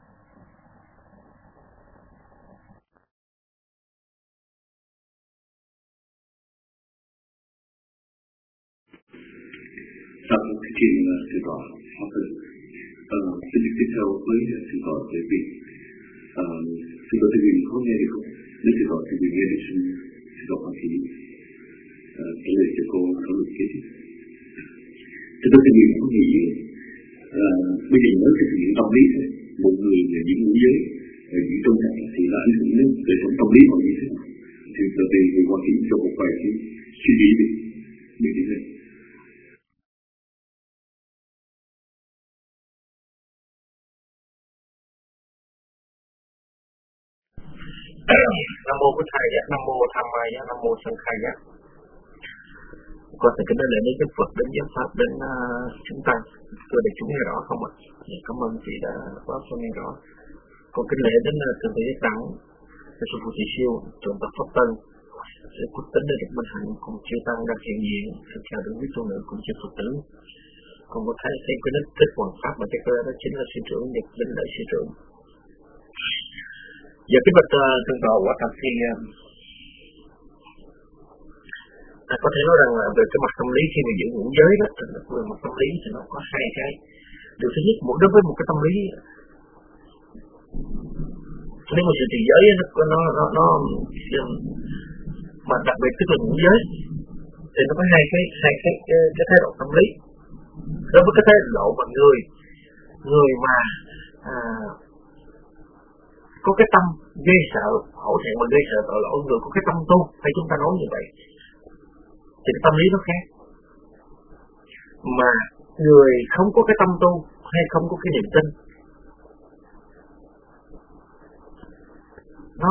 Sau cái chuyện sự tọa pháp tử, xin được tiếp theo với sự tọa Thế Viên. Sự tọa Thế Viên có nghe được không? Nếu sự tọa Thế Viên nghe được xin sự tọa Hoàng Thị trả lời cho cô thảo luận kế tiếp. Sự tọa Thế Viên có nghĩ bây giờ nói cái sự những tâm lý thôi, một người những ngũ giới những tôn trọng thì nó ảnh hưởng đến đời sống tâm lý họ như thế nào? Thì tọa Thế Viên Hoàng Thị cho một vài cái suy nghĩ về về cái này. Nam mô Bụt Thầy Giác, Nam mô Tham Mai Giác, Nam mô Sanh Khai Giác. Con sẽ kính lễ đến Đức Phật, đến giáo pháp, đến uh, chúng ta. Tôi để chúng nghe rõ không ạ? Cảm ơn chị đã báo cho nghe rõ. Con kính lễ đến uh, Thượng Thể Giác Đẳng, Sư Phụ Thị Siêu, Trưởng Tập Pháp Tân, Sư Quốc Tính để được minh hạnh cùng chư tăng đang hiện diện, sự chào đến quý tu nữ cùng chư Phật tử. Con có thấy xem cái đích thích hoàn pháp mà chắc đó chính là sư trưởng Nhật Linh Đại sư trưởng. Giờ cái bậc thượng tọa quả thật thì à, có thể nói rằng là về cái mặt tâm lý khi mà giữ ngũ giới đó, về mặt tâm lý thì nó có hai cái. Điều thứ nhất, mỗi đối với một cái tâm lý, nếu mà sự trì giới nó nó nó, nó mà đặc biệt tức là ngũ giới thì nó có hai cái hai cái cái, cái thái độ tâm lý. Đối với cái thái độ mà người người mà à, có cái tâm ghê sợ, hổ thẹn mà ghê sợ tội lỗi, người có cái tâm tu, hay chúng ta nói như vậy, thì cái tâm lý nó khác. Mà người không có cái tâm tu hay không có cái niềm tin, nó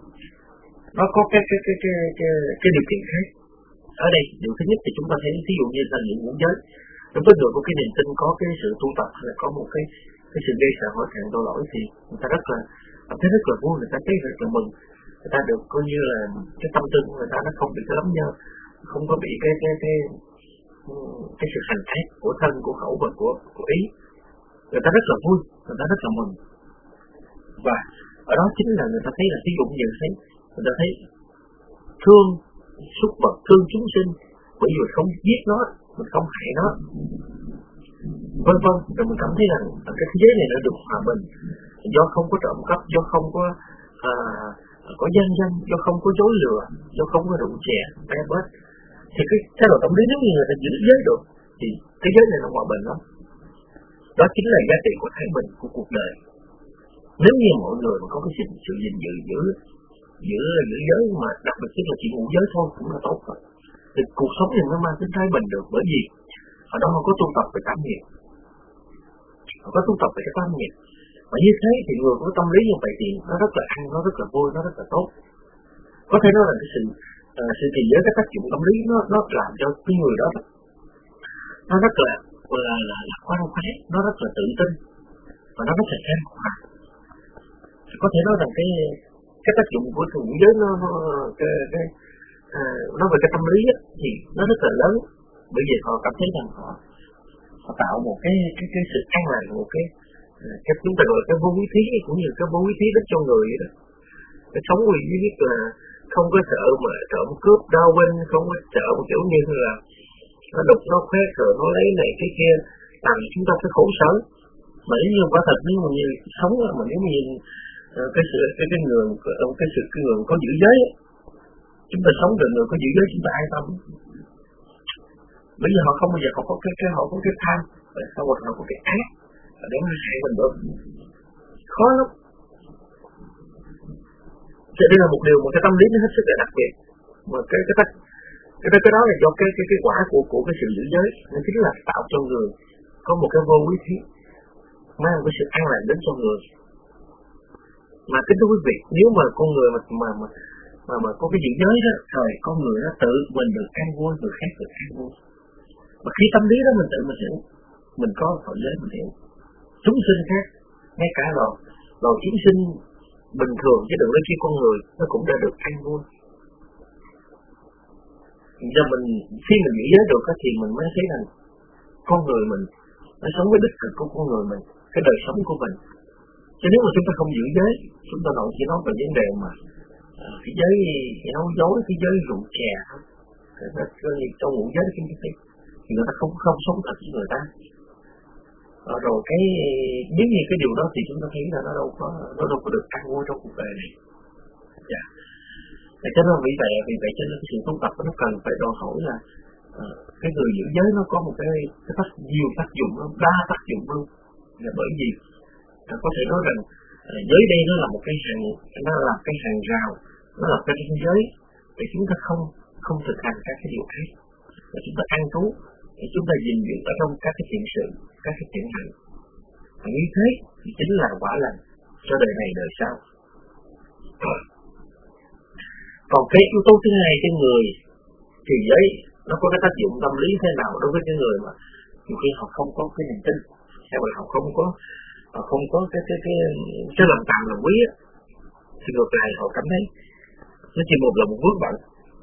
nó có cái cái cái cái cái, cái điều kiện khác. Ở đây điều thứ nhất thì chúng ta thấy ví dụ như là những ngũ giới, đối với người có cái niềm tin, có cái sự tu tập hay là có một cái cái sự ghê sợ hổ thẹn tội lỗi thì người ta rất là cảm thấy rất là vui, người ta thấy rất là mừng, người ta được coi như là cái tâm tư của người ta nó không bị cái lắm nhơ, không có bị cái cái cái cái sự hành ác của thân, của khẩu và của của ý, người ta rất là vui, người ta rất là mừng. Và ở đó chính là người ta thấy là ví dụ như thấy người ta thấy thương súc vật, thương chúng sinh, bởi vì không giết nó, mình không hại nó, vân vân, rồi mình cảm thấy rằng cái thế giới này nó được hòa bình, do không có trộm cắp, do không có à, có gian dâm, do không có dối lừa, do không có rượu chè, bê bết, thì cái thái độ tâm lý nếu như người ta giữ giới được thì thế giới này nó hòa bình lắm. Đó chính là giá trị của thái bình của cuộc đời. Nếu như mọi người mà có cái sự, sự gìn giữ giữ giữ giữ giới mà đặc biệt là chỉ ngũ giới thôi cũng là tốt rồi, thì cuộc sống này nó mang tính thái bình được. Bởi vì ở đó họ có tu tập về cảm nghiệp, họ có tu tập về cái tâm nghiệp. Và như thế thì người có tâm lý như vậy thì nó rất là ăn, nó rất là vui, nó rất là tốt. Có thể nói là cái sự uh, sự trì giới, cái tác dụng tâm lý nó nó làm cho cái người đó nó rất là là là, là khoan khoái, nó rất là tự tin và nó rất là an hòa. Có thể nói rằng cái cái tác dụng của ngũ giới nó, nó cái cái à, nó về cái tâm lý ấy, thì nó rất là lớn, bởi vì họ cảm thấy rằng họ họ tạo một cái cái cái sự an lành, một cái cái chúng ta gọi là cái vô quý thí, cũng như cái vô quý thí đến cho người vậy đó. Cái sống vì biết là không có sợ mà trộm cướp đau bên, không có sợ một kiểu như là nó đục nó khoét rồi nó lấy này cái kia làm chúng ta phải khổ sở. Mà nếu như quả thật nếu mà như sống mà nếu như cái sự cái cái người cái sự cái người có giữ giới ấy, chúng ta sống được người có giữ giới chúng ta an tâm. Bởi vì họ không bao giờ họ có cái cái họ có cái tham, sau một họ có cái ác để mà hại mình được, khó lắm. Cho nên là một điều, một cái tâm lý nó hết sức là đặc biệt. Mà cái cái cái cái, cái đó là do cái cái cái quả của của cái sự giữ giới, nó chính là tạo cho người có một cái vô quý thí, mang một cái sự an lành đến cho người. Mà kính thưa quý vị, nếu mà con người mà mà mà mà mà có cái giữ giới đó, rồi con người nó tự mình được an vui, người khác được an vui. Mà khi tâm lý đó mình tự mình hiểu, mình có tội giới mình hiểu. Chúng sinh khác, ngay cả loài loài chúng sinh bình thường chứ đừng nói chi con người, nó cũng đã được an vui. Giờ mình khi mình giữ giới được thì mình mới thấy rằng con người mình nó sống với đích thực của con người mình, cái đời sống của mình. Chứ nếu mà chúng ta không giữ giới, chúng ta nói chỉ nói về vấn đề mà cái giới cái nói dối, cái giới rượu chè thôi. Trong ngũ giới chúng ta thấy thì người ta không không sống thật với người ta. Rồi cái nếu như cái điều đó thì chúng ta thấy là nó đâu có nó đâu có được ăn vui trong cuộc đời này. Dạ. Để cho nên vì vậy vì vậy cho nên cái sự tu tập nó cần phải đòi hỏi là uh, cái người giữ giới nó có một cái, cái tác nhiều tác dụng luôn, đa tác dụng luôn. Là bởi vì uh, có thể nói rằng uh, giới đây nó là một cái hàng, nó là cái hàng rào, nó là cái ranh giới để chúng ta không không thực hành các cái điều ác, và chúng ta ăn trú thì chúng ta gìn giữ ở trong các cái thiện sự, các cái thiện hành. Và như thế thì chính là quả lành cho đời này đời sau. Còn cái yếu tố thứ hai, cái người thì giới nó có cái tác dụng tâm lý thế nào đối với cái người mà nhiều khi họ không có cái niềm tin, hay là họ không có họ không có cái cái cái cái lòng tàm lòng quý á, thì ngược lại họ cảm thấy nó chỉ một là một vướng bận.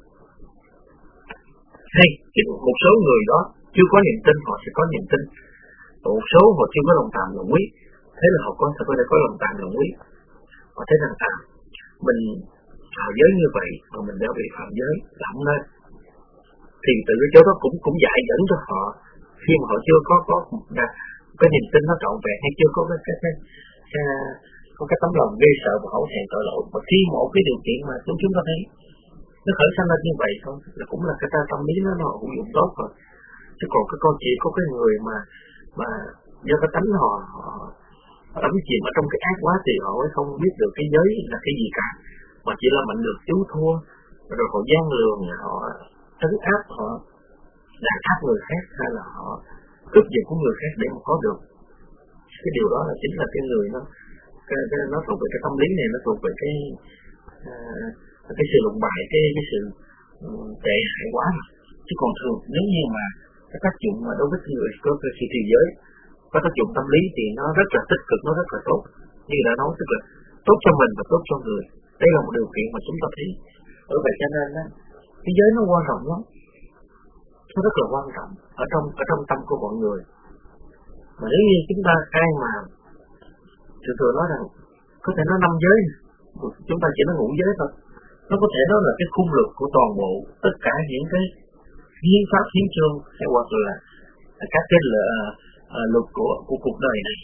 Hay một số người đó chưa có niềm tin, họ sẽ có niềm tin. Một số họ chưa có lòng tàm lòng quý, thế là họ có thể có thể có lòng tàm lòng quý. Họ thấy rằng à, mình thọ giới như vậy mà mình đã bị phạm giới là không nên. Thì từ cái chỗ đó cũng cũng dạy dẫn cho họ khi mà họ chưa có có đã, cái niềm tin nó trọn vẹn, hay chưa có cái cái, cái, cái có cái tấm lòng ghê sợ và hổ thẹn tội lỗi. Và khi một cái điều kiện mà chúng chúng ta thấy nó khởi sanh lên như vậy thôi là cũng là cái tâm lý nó nó hữu dụng tốt rồi. Chứ còn cái câu chuyện có cái người mà mà do cái tánh họ họ đắm chìm ở trong cái ác quá thì họ mới không biết được cái giới là cái gì cả, mà chỉ là mạnh được chú thua, rồi họ gian lường, họ trấn áp, họ đàn áp người khác, hay là họ cướp giật của người khác để mà có được cái điều đó. Là chính là cái người nó cái, cái nó thuộc về cái tâm lý này, nó thuộc về cái uh, cái sự lụng bại, cái cái sự um, tệ hại quá mà. Chứ còn thường nếu như mà cái tác dụng mà đối với người có cái sự trì giới có tác dụng tâm lý thì nó rất là tích cực, nó rất là tốt. Như đã nói, tức là tốt cho mình và tốt cho người. Đây là một điều kiện mà chúng ta thấy. Ở vậy cho nên đó, cái giới nó quan trọng lắm, nó rất là quan trọng ở trong ở trong tâm của mọi người. Mà nếu như chúng ta ai mà thường thường nói rằng có thể nó năm giới, chúng ta chỉ nói ngũ giới thôi, nó có thể nói là cái khung luật của toàn bộ tất cả những cái hiến pháp, hiến chương, hay hoặc là các cái uh, uh, luật của của cuộc đời này.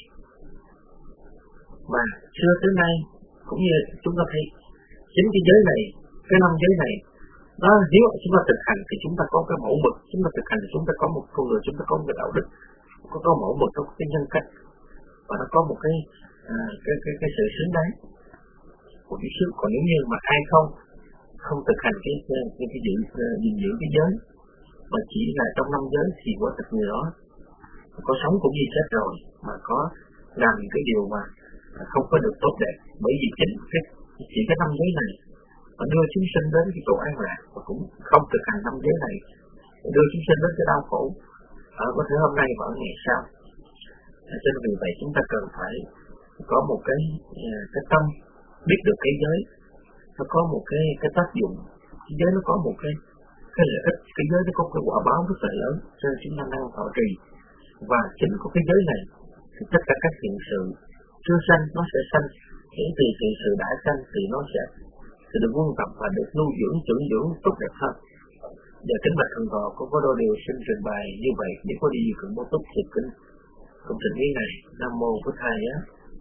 Mà xưa tới nay cũng như chúng ta thấy chính cái giới này, cái năm giới này, nó nếu chúng ta thực hành thì chúng ta có cái mẫu mực, chúng ta thực hành thì chúng ta có một con người, chúng ta có một cái đạo đức, có có mẫu mực, có cái nhân cách, và nó có một cái à, cái cái cái sự xứng đáng của cái sự. Còn nếu như mà ai không không thực hành cái cái cái, cái giữ gìn giữ cái giới mà chỉ là trong năm giới thì quả thực người đó có sống cũng như chết rồi, mà có làm những cái điều mà không có được tốt đẹp. Bởi vì chính cái chỉ cái năm giới này mà đưa chúng sinh đến cái chỗ an lạc, và cũng không thực hành năm giới này đưa chúng sinh đến cái đau khổ ở có thể hôm nay và ở ngày sau. Cho nên vì vậy chúng ta cần phải có một cái cái tâm biết được cái giới nó có một cái cái tác dụng, cái giới nó có một cái cái lợi ích, cái giới nó có cái quả báo rất là lớn, cho nên chúng ta đang thọ trì. Và chính của cái giới này thì tất cả các hiện sự chưa sanh nó sẽ sanh, những từ hiện sự đã sanh thì nó sẽ sẽ được quân tập và được nuôi dưỡng, dưỡng dưỡng tốt đẹp hơn. Giờ kính bạch thần thọ cũng có đôi điều xin trình bày như vậy, nếu có đi cũng có tốt thì kính cũng trình ý này. Nam mô Bổn Thầy á.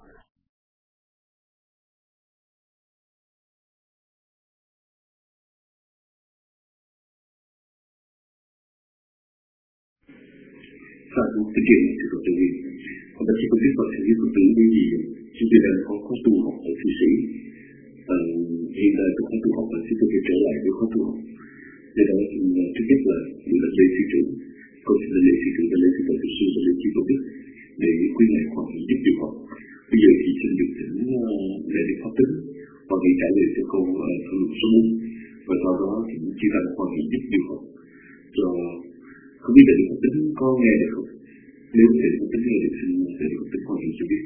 Và cũng thực hiện sự cầu tự nguyện. Và bác sĩ không biết bác sĩ cầu tự bởi vì chúng tôi đang có khóa tu học ở Thụy Sĩ. Và hiện tại tôi khóa tu học và chúng tôi phải trở lại với khóa tu học. Để đó thứ nhất là như là lễ sư trưởng, con xin là lễ sư trưởng và lễ sư tổ sư sư và lễ sư tổ đức để quý ngài khoa giúp điều học. Bây giờ thì xin được thỉnh lễ Đức Pháp Tính Hoa Kỳ trả lời cho câu uh, thảo luận số bốn, và sau đó thì chúng ta Hoa Kỳ giúp điều học cho không biết là điều học tính có nghe được không? Nếu để điều học tính nghe được xin để điều học tính Hoa Kỳ cho biết.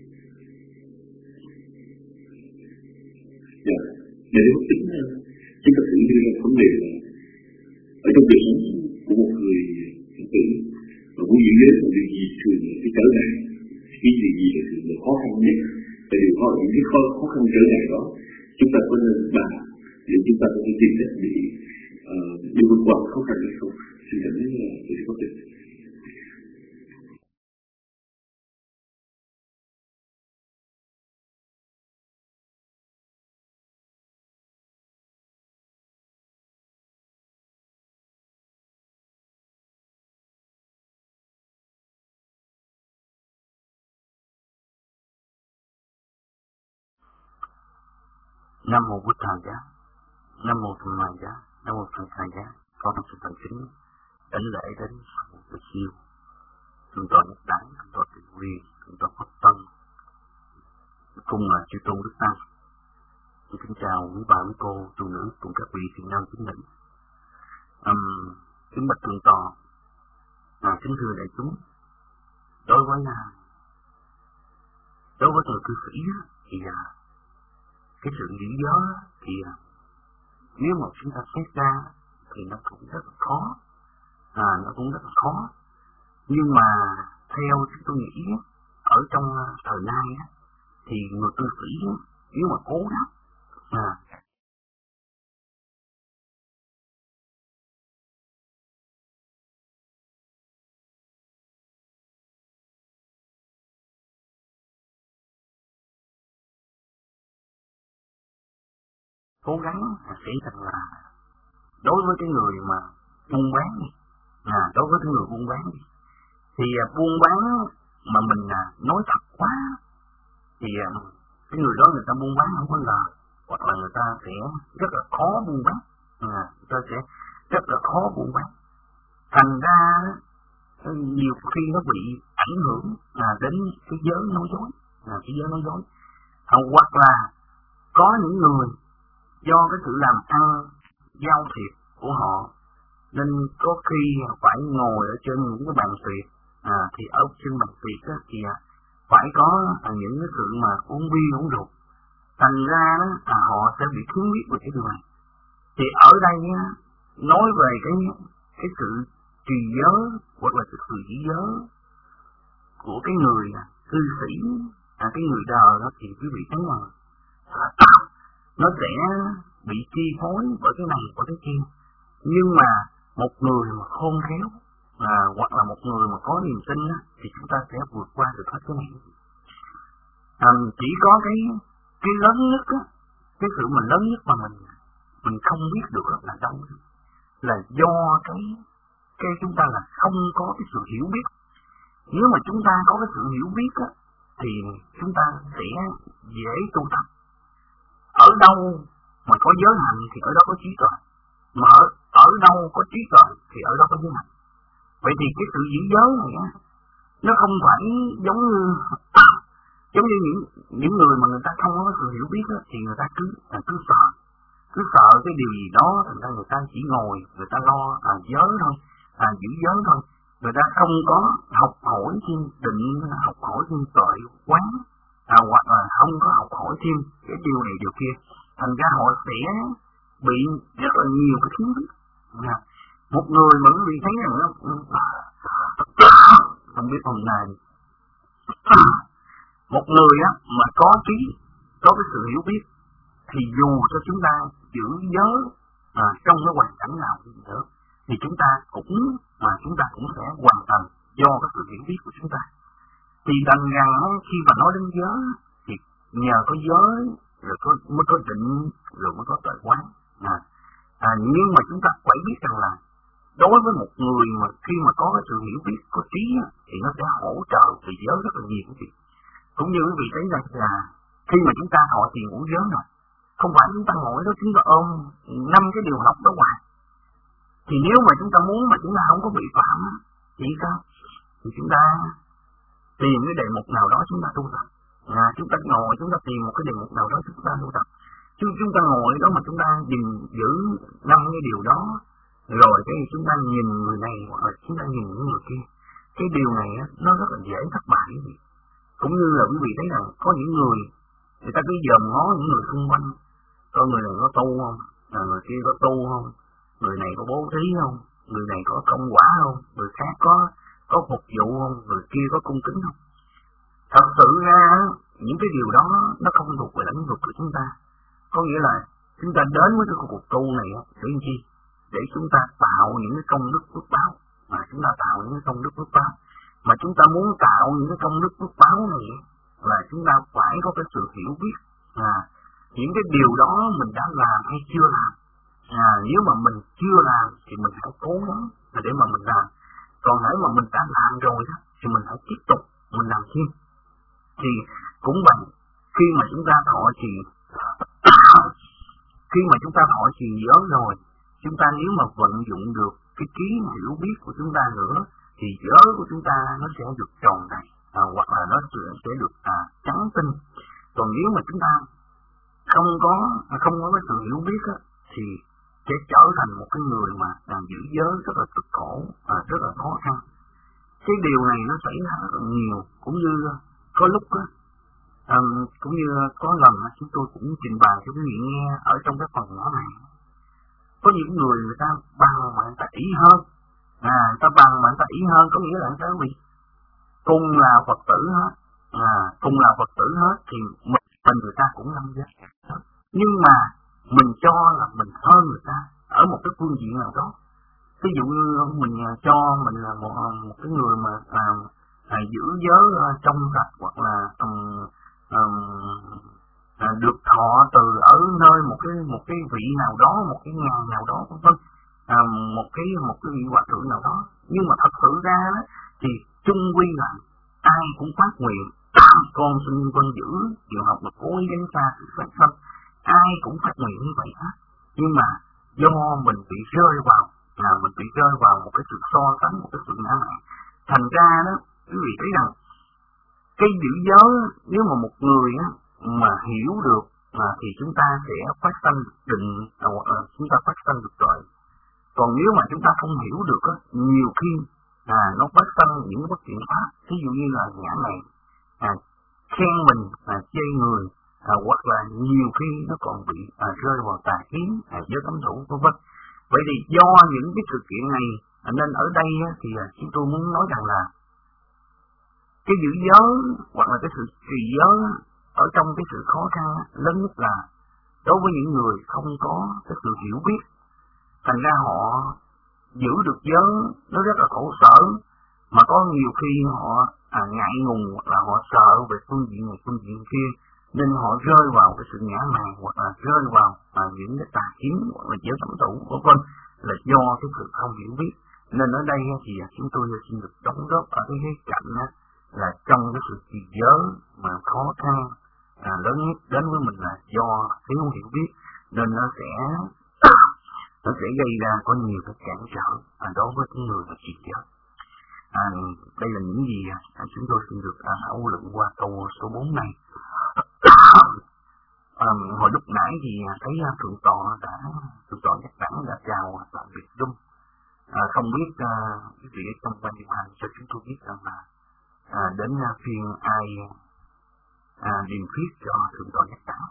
Dạ, để điều học tính chúng ta thử đưa ra vấn đề là ở trong đời sống của một người Phật tử và muốn giữ giới là điều gì thường là cái trở ngại, cái gì gì là thường là khó khăn nhất, và điều khó những cái khó, khó khăn trở ngại đó chúng ta có nên bàn để chúng ta có thể tìm cách để uh, đi vượt qua khó khăn hay không? Xin cảm ơn thầy có thể. Nam mô Bụt Thầy Giá, Nam mô Tham Ma Giá, Nam mô Thanh Khai Giá. Con sự thành kính đảnh lễ đến sự tự siêu, chúng tôi nhất đẳng, chúng tôi tự quy, chúng tôi Phật Tân, cùng là chư tôn Đức Tăng. Kính chào quý bà, quý cô, tu nữ cùng các vị thiện nam chính nữ. Um, kính bạch thượng tọa, à, kính thưa đại chúng, đối với là đối với người cư sĩ thì à, cái sự giữ giới thì à, nếu mà chúng ta xét ra thì nó cũng rất là khó, à, nó cũng rất là khó. Nhưng mà theo chúng tôi nghĩ ở trong thời nay thì người cư sĩ nếu mà cố gắng à, cố gắng sẽ rằng là đối với cái người mà buôn bán à, đối với cái người buôn bán thì à, buôn bán mà mình à, nói thật quá thì à, cái người đó người ta buôn bán không có lời, hoặc là người ta sẽ rất là khó buôn bán, à, người ta sẽ rất là khó buôn bán. Thành ra nhiều khi nó bị ảnh hưởng à, đến cái giới nói dối, à, cái giới nói dối, à, hoặc là có những người do cái sự làm ăn giao thiệp của họ nên có khi phải ngồi ở trên những cái bàn tiệc, à, thì ở trên bàn tiệc á, thì phải có à, những cái sự mà uống bia uống rượu, thành ra à, họ sẽ bị khiếm khuyết về cái điều này. Thì ở đây á, nói về cái cái sự trì giới hoặc là cái sự giữ giới của cái người à, cư sĩ, à, cái người đời đó thì quý vị thấy là nó sẽ bị chi phối bởi cái này bởi cái kia. Nhưng mà một người mà khôn khéo à, hoặc là một người mà có niềm tin á, thì chúng ta sẽ vượt qua được hết cái này. À, chỉ có cái cái lớn nhất á, cái sự mà lớn nhất mà mình mình không biết được là đâu, là do cái cái chúng ta là không có cái sự hiểu biết. Nếu mà chúng ta có cái sự hiểu biết á, thì chúng ta sẽ dễ tu tập. Ở đâu mà có giới hạnh thì ở đó có trí tuệ, mà ở, ở đâu có trí tuệ thì ở đó có giới hạnh. Vậy thì cái sự giữ giới này á, nó không phải giống như giống như những những người mà người ta không có sự hiểu biết á, thì người ta cứ à, cứ sợ cứ sợ cái điều gì đó, thành ra người ta chỉ ngồi người ta lo à, giới thôi, à, giữ giới thôi, người ta không có học hỏi thêm định, học hỏi thêm tuệ quán, à, hoặc là không có học hỏi thêm cái điều này điều kia, thành ra họ sẽ bị rất là nhiều cái thiếu biết. À, một người mà quý vị thấy rằng không biết hôm nay một người á mà có trí, có cái sự hiểu biết thì dù cho chúng ta giữ giới à, trong cái hoàn cảnh nào đi nữa thì chúng ta cũng mà chúng ta cũng sẽ hoàn thành do cái sự hiểu biết của chúng ta. Thì đành rằng khi mà nói đến giới thì nhờ có giới rồi có, mới có định rồi mới có tuệ quán. À, à, nhưng mà chúng ta phải biết rằng là đối với một người mà khi mà có cái sự hiểu biết, có trí thì nó sẽ hỗ trợ về giới rất là nhiều cái việc. Cũng như quý vị thấy rằng là khi mà chúng ta thọ tiền ngũ giới rồi, không phải chúng ta ngồi đó chúng ta ôm năm cái điều học đó hoài. Thì nếu mà chúng ta muốn mà chúng ta không có bị phạm thì sao? Thì chúng ta tìm cái đề mục nào đó chúng ta tu tập. À, chúng ta ngồi chúng ta tìm một cái đề mục nào đó chúng ta tu tập. Chứ chúng ta ngồi đó mà chúng ta gìn giữ năm cái điều đó, rồi cái chúng ta nhìn người này hoặc là chúng ta nhìn những người kia, cái điều này á, nó rất là dễ thất bại. Cũng như là quý vị thấy rằng có những người, người ta cứ dòm ngó những người xung quanh, coi người này có tu không, à, người kia có tu không, người này có bố thí không, người này có công quả không, người khác có có phục vụ không, người kia có cung kính không. Thật sự ra những cái điều đó nó không thuộc về lĩnh vực của chúng ta. Có nghĩa là chúng ta đến với cái cuộc tu này để làm chi? Để chúng ta tạo những cái công đức phước báo, mà chúng ta tạo những cái công đức phước báo, mà chúng ta muốn tạo những cái công đức phước báo này là chúng ta phải có cái sự hiểu biết à, những cái điều đó mình đã làm hay chưa làm. À, nếu mà mình chưa làm thì mình phải cố gắng để mà mình làm. Còn nếu mà mình đã làm rồi đó thì mình phải tiếp tục mình làm thêm. Thì cũng bằng khi mà chúng ta thọ trì khi mà chúng ta thọ trì giới rồi, chúng ta nếu mà vận dụng được cái trí hiểu biết của chúng ta nữa thì giới của chúng ta nó sẽ được tròn đầy, à, hoặc là nó sẽ được à, trắng tinh. Còn nếu mà chúng ta không có không có cái sự hiểu biết á, thì sẽ trở thành một cái người mà à, giữ giới rất là cực khổ, à, rất là khó khăn. Cái điều này nó xảy ra rất là nhiều, cũng như có lúc á, à, cũng như có lần á, chúng tôi cũng trình bày cho quý vị nghe ở trong cái phần nhỏ này. Có những người người ta bằng mà người ta ý hơn, à, người ta bằng mà người ta ý hơn, có nghĩa là người ta bị cùng là Phật tử hết, à, cùng là Phật tử hết thì mình, mình người ta cũng năm giác. Nhưng mà mình cho là mình hơn người ta ở một cái phương diện nào đó. Ví dụ như mình cho mình là một, một cái người mà à, à, giữ giới trong sạch, hoặc là um, um, à, được thọ từ ở nơi một cái một cái vị nào đó, một cái nhà nào đó, vân vân, à, một cái một cái vị hòa thượng nào đó. Nhưng mà thật sự ra đó, thì chung quy là ai cũng phát nguyện con xin vân giữ điều học một cố ý đánh xa sự phát sanh, ai cũng phát nguyện như vậy hết. Nhưng mà do mình bị rơi vào là mình bị rơi vào một cái sự so sánh, một cái sự ngã mạn, thành ra đó quý vị thấy rằng cái giữ giới nếu mà một người á, mà hiểu được mà thì chúng ta sẽ phát sanh được định, à, chúng ta phát sanh được tuệ. Còn nếu mà chúng ta không hiểu được á, nhiều khi à, nó phát sanh những bất thiện pháp, ví dụ như là ngã mạn, à, khen mình, à, chê người, à, hoặc là nhiều khi nó còn bị à, rơi vào tà kiến, à, giới cấm thủ, vân vân. Vậy thì do những cái sự kiện này à, nên ở đây á, thì à, chúng tôi muốn nói rằng là cái giữ giới hoặc là cái sự trì giới ở trong cái sự khó khăn lớn nhất là đối với những người không có cái sự hiểu biết, thành ra họ giữ được giới nó rất là khổ sở, mà có nhiều khi họ à, ngại ngùng, hoặc là họ sợ về phương diện này phương diện kia, nên họ rơi vào cái sự ngã mạn, hoặc là rơi vào à, những cái tà kiến, hoặc là giới cấm thủ, vân vân, là do cái sự không hiểu biết. Nên ở đây thì chúng tôi xin được đóng góp ở cái khía cạnh là trong cái sự trì giới mà khó khăn à, lớn nhất đến với mình là do thiếu hiểu biết, nên nó sẽ nó sẽ gây ra có nhiều cái cản trở à, đối với cái người mà trì giới. À, đây là những gì à, chúng tôi xin được à, thảo luận qua câu số bốn này. À, hồi lúc nãy thì thấy à, thượng tọa đã thượng tọa Nhất Đẳng đã chào tạm biệt Dung. À, không biết à, quý vị trong ban điều hành cho chúng tôi biết rằng là à, đến à, phiên ai à, điền thuyết cho thượng tọa Nhất Đẳng.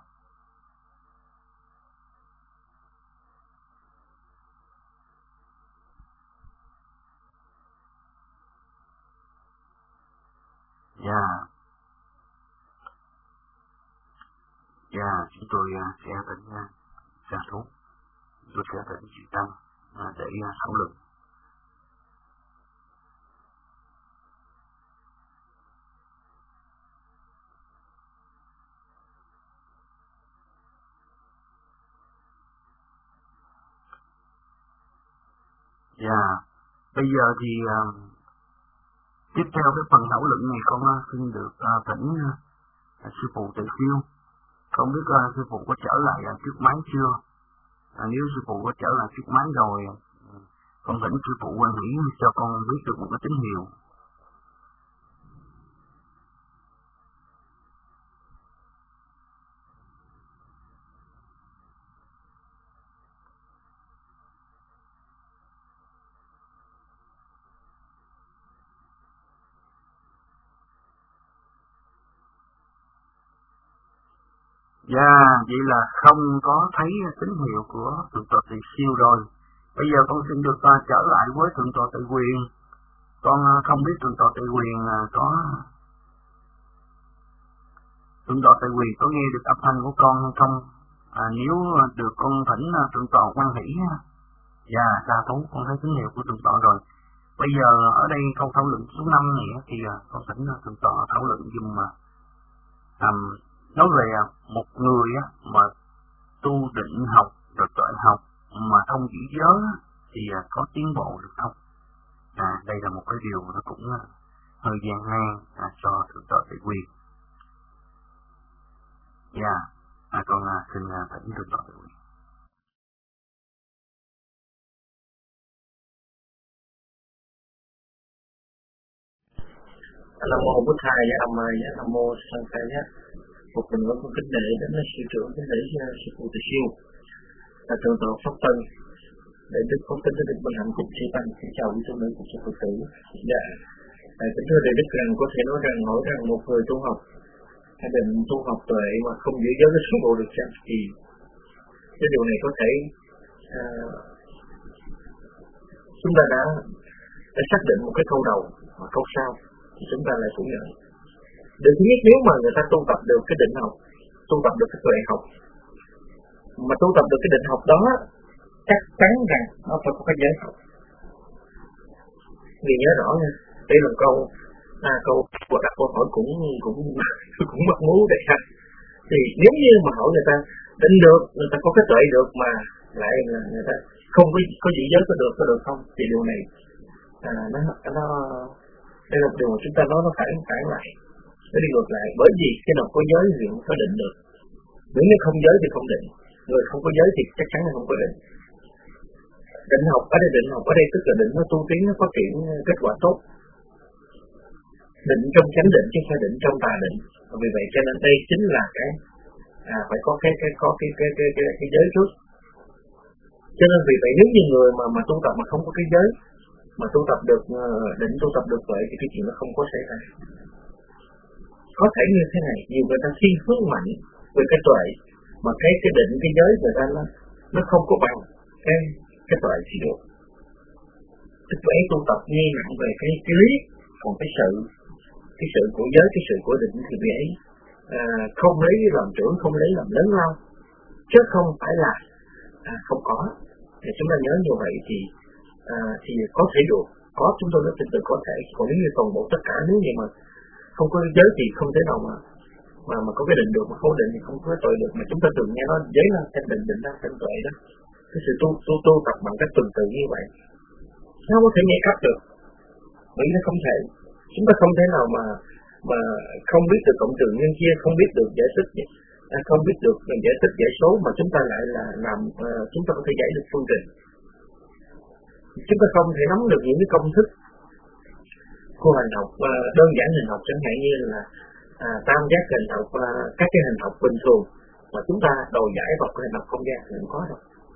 Dạ, yeah. Dạ, yeah, chúng tôi uh, sẽ tỉnh uh, ra thuốc, tôi sẽ tỉnh chị Tâm uh, để uh, thảo luận. Dạ, yeah. Bây giờ thì uh, tiếp theo cái phần thảo luận này con uh, xin được uh, thỉnh uh, sư phụ Từ Siêu. Không biết uh, sư phụ có trở lại uh, trước máy chưa? À, nếu sư phụ có trở lại trước máy rồi, uh, con thỉnh sư phụ quan hỷ cho con biết được một cái tín hiệu. Dạ, vậy là không có thấy tín hiệu của Thượng tọa Tỳ Siêu rồi. Bây giờ con xin được uh, trở lại với Thượng tọa Tỳ Quyền. Con uh, không biết Thượng tọa Tỳ Quyền uh, có Thượng tọa Tỳ Quyền có nghe được âm thanh của con hay không? À, nếu được con thỉnh uh, Thượng tọa quan hỷ. Dạ, sa thú, con thấy tín hiệu của Thượng tọa rồi. Bây giờ ở đây câu thảo luận số năm này thì uh, con thỉnh uh, Thượng tọa thảo luận dùm mà uh, um, nói về một người á, mà tu định học rồi tuệ học mà không giữ giới thì có tiến bộ được không? À, đây là một cái điều nó cũng hơi gian nan à, cho Thượng tọa Tỳ Quyền. Dạ, à, con à, xin à, thỉnh Thượng tọa Tỳ Quyền. Nam mô Bụt Thầy, Nam mô Nam mô Sang Khai Nhất. Một lần nữa con kính lễ đến sư trưởng, kính lễ sư phụ Tỳ Siêu là Thượng tọa Pháp Tân, để đức con kính đức Bình Hạnh cùng sư tăng, xin chào quý tu nữ cùng sư phụ tử. Dạ, kính thưa thầy đức rằng có thể nói rằng nói rằng một người tu học hay định tu học tuệ mà không giữ giới với số bộ được chăng thì cái điều này có thể à, chúng ta đã đã xác định một cái câu đầu và câu sau thì chúng ta lại phủ nhận. Điều thứ nhất, nếu mà người ta tu tập được cái định học, tu tập được cái tuệ học, mà tu tập được cái định học đó, chắc chắn rằng nó phải có cái giới học. Vì nhớ rõ nha, đây là câu à, câu của đặt câu hỏi cũng cũng cũng mất mú đấy ha. Thì nếu như mà hỏi người ta định được, người ta có cái tuệ được mà lại là người ta không có có giữ giới có được có được không, thì điều này à, nó nó đây là một điều mà chúng ta nói nó phải phải lại. Nó đi ngược lại, bởi vì cái nào có giới thì không có định được, nếu như không giới thì không định, người không có giới thì chắc chắn là không có định. Định học ở đây, định học ở đây tức là định nó tu tiến, nó phát triển kết quả tốt. Định trong chánh định chứ không phải định trong tà định. Vì vậy cho nên đây chính là cái à, phải có cái cái có cái cái cái cái, cái giới trước. Cho nên vì vậy nếu như người mà mà tu tập mà không có cái giới, mà tu tập được định tu tập được vậy thì cái chuyện nó không có xảy ra. Có thể như thế này, nhiều người ta thiên hướng mạnh về cái tuệ, mà cái cái định cái giới người ta nó nó không có bằng cái cái tuệ thì được. Tức là tu tập nghe nặng về cái cái lý, còn cái sự cái sự của giới, cái sự của định thì vì ấy à, không lấy làm trưởng, không lấy làm lớn lao, chứ không phải là à, không có. Thì chúng ta nhớ như vậy thì à, thì có thể được, có chúng tôi nói tình tự có thể. Còn nếu như toàn bộ tất cả nếu như mà không có giới thì không thể nào mà mà mà có cái định được, mà không định thì không có cái tuệ được. Mà chúng ta thường nghe nói giới là thành định, định là thành tuệ đó. Cái sự tu tu tu tập bằng cách tuần tự như vậy nó có thể nghe cắt được, bởi vì nó không thể. Chúng ta không thể nào mà mà không biết được cộng trừ nhân chia, không biết được giải thích, không biết được giải thích giải số mà chúng ta lại là làm uh, chúng ta có thể giải được phương trình. Chúng ta không thể nắm được những cái công thức của hành học uh, đơn giản hành học, chẳng hạn như là à, tam giác hành học, uh, các cái hành học bình thường mà chúng ta đòi giải vào cái hành học không gian thì không có đâu.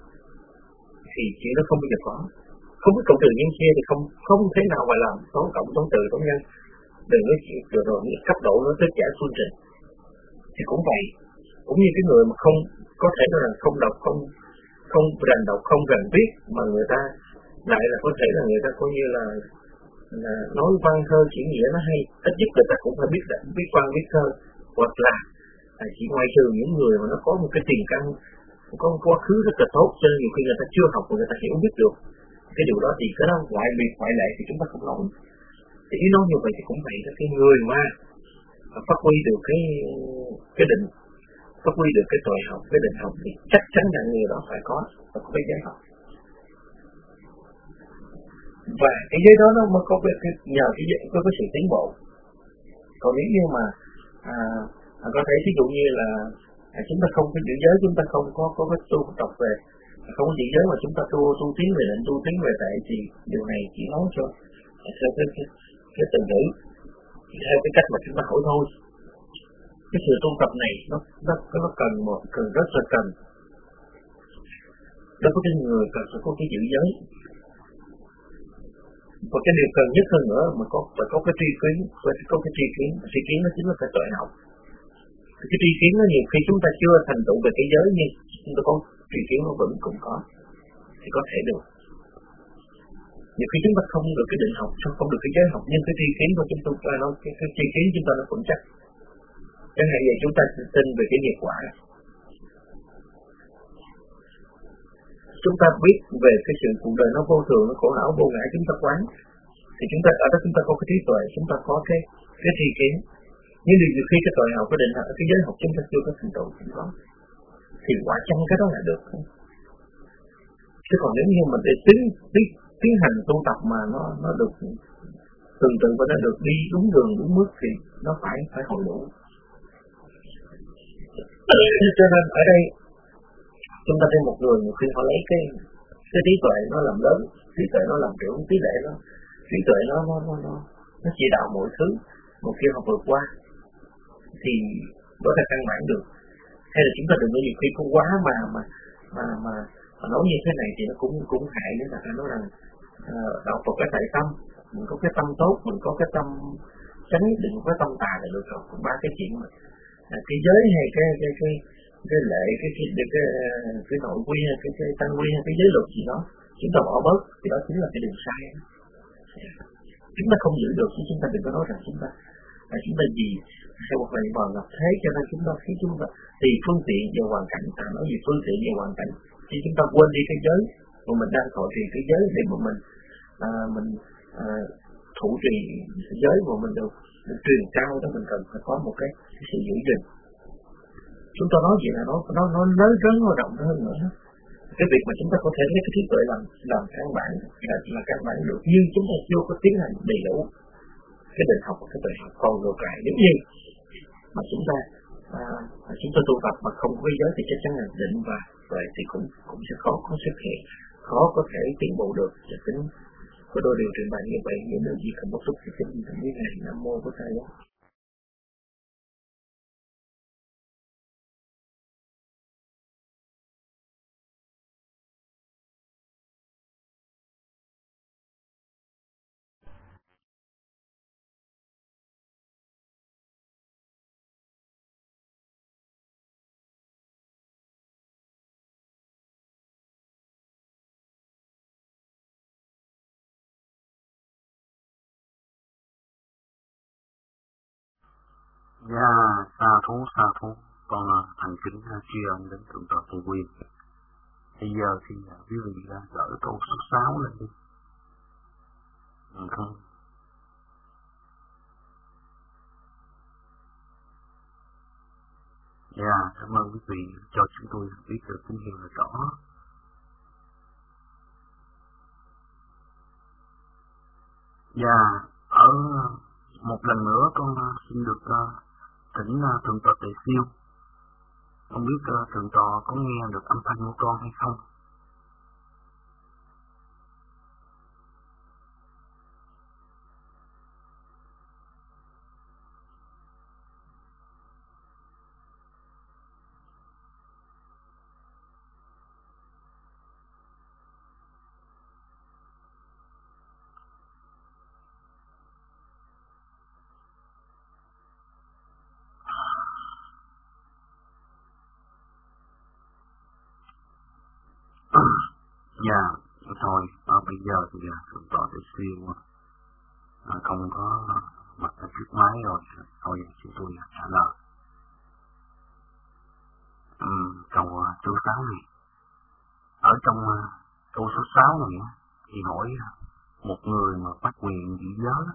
Thì chuyện đó không bao giờ có. Không biết cộng trừ nhân chia thì không không thể nào mà làm toán cộng toán trừ toán nhân. Đừng có chuyện rồi cấp độ nó tới giải phương trình. Thì cũng vậy, cũng như cái người mà không có thể nói là không đọc, không không rành đọc, không rành viết, mà người ta lại là có thể là người ta coi như là, là nói văn thơ chỉ nghĩa nó hay, ít nhất người ta cũng phải biết biết văn viết thơ, hoặc là à, chỉ ngoài trừ những người mà nó có một cái tiền căn, có một quá khứ rất là tốt, cho nên nhiều khi người ta chưa học mà người ta hiểu biết được cái điều đó, thì cái đó ngoại biệt ngoại lệ thì chúng ta không nói. Thì ý nói như vậy thì cũng vậy đó, cái người mà phát huy được cái cái định, phát huy được cái tuệ học, cái định học thì chắc chắn rằng người đó phải có phải có cái giới học. Và cái giới đó nó mới có cái, cái nhờ cái giới có cái sự tiến bộ. Còn nếu như mà à, có thể ví dụ như là à, chúng ta không có giữ giới, chúng ta không có có cái tu tập về, không có giữ giới mà chúng ta tu tu tiến về định, tu tiến về tệ thì điều này chỉ nói cho theo cái cái, cái từ ngữ, theo cái cách mà chúng ta hỏi thôi. Cái sự tu tập này nó nó nó cần một cần rất là cần. Đó có cái người cần phải có cái giữ giới. Và cái điều cần nhất hơn nữa mà có phải có cái tri kiến, phải có cái tri kiến, tri kiến nó chính là cái tuệ học. Cái tri kiến nó nhiều khi chúng ta chưa thành tựu về cái giới, nhưng chúng ta có tri kiến nó vẫn cũng có, thì có thể được. Nhiều khi chúng ta không được cái định học, không được cái giới học, nhưng cái tri kiến của chúng ta nó cái, cái tri kiến chúng ta nó vững chắc. Chẳng hạn vậy chúng ta tin về cái nghiệp quả, chúng ta biết về cái sự cuộc đời nó vô thường, nó khổ não vô ngã, chúng ta quán, thì chúng ta ở đó chúng ta có cái trí tuệ, chúng ta có cái cái tri kiến. Nhưng nhiều khi cái tuệ học, cái định học, cái giới học chúng ta chưa có thành tựu không có, thì quả chăng cái đó là được không? Chứ còn nếu như mình để tiến tiến tiến hành tu tập mà nó nó được từ từ và nó được đi đúng đường đúng bước thì nó phải phải hội đủ. Cho nên ở đây chúng ta thấy một người nhiều khi họ lấy cái cái trí tuệ nó làm lớn, trí tuệ nó làm trưởng, trí tuệ nó trí tuệ nó nó nó nó, nó chỉ đạo mọi thứ, một khi họ vượt qua thì đó là căn bản được. Hay là chúng ta đừng có nhiều khi cũng quá mà mà mà mà, mà nói như thế này thì nó cũng cũng hại nữa. Là nói rằng uh, đạo Phật cái tại tâm, mình có cái tâm tốt, mình có cái tâm tránh, đừng có cái tâm tà là được rồi. Cũng ba cái chuyện mà à, cái giới hay cái cái cái cái lệ, cái cái cái cái, cái nội quy hay cái cái tăng quy hay cái giới luật gì đó chúng ta bỏ bớt thì đó chính là cái đường sai. Chúng ta không giữ được chứ chúng ta đừng có nói rằng chúng ta là chúng ta gì theo một lời bờ ngập thế, cho nên chúng ta khi chúng ta thì phương tiện và hoàn cảnh, ta nói gì phương tiện và hoàn cảnh thì chúng ta quên đi cái giới mà mình đang thọ trì cái giới để mà mình à, mình à, thủ trì cái giới mà mình được, được truyền cao đó, mình cần phải có một cái, cái sự giữ gìn. Chúng ta nói gì là nó nó nó lớn rắn nó rộng hơn nữa. Cái việc mà chúng ta có thể lấy cái trí tuệ làm làm căn bản là, là căn bản được, nhưng chúng ta chưa có tiến hành đầy đủ cái định học và cái tuệ học. Còn ngược lại nếu như mà chúng ta à, chúng ta tu tập mà không có giới thì chắc chắn là định và tuệ thì cũng cũng sẽ khó có xuất hiện, khó có thể tiến bộ được. Cho tính của đôi điều trình bày như vậy, những điều gì không có xúc thì xin thỉnh với ngài. Nam mô Bổn Thầy. Dạ, sa thú, sa thú, con thành kính tri ân đến Thượng tọa Từ Nguyên. Bây giờ thì quý vị gửi câu số sáu lên đi. Được không? Dạ, cảm ơn quý vị cho chúng tôi biết được tín hiệu là rõ. Dạ, ở một lần nữa con xin được uh, thỉnh uh, Thượng tọa Tề Siêu. Không biết uh, Thượng tọa có nghe được âm thanh của con hay không? Dạ, thôi, à, bây giờ thì Thượng tọa Tề Siêu à, không có mặt ở trước máy rồi, thôi chúng tôi trả lời. Ừ, câu uh, số sáu này, ở trong uh, câu số sáu này thì hỏi uh, một người mà phát nguyện giữ giới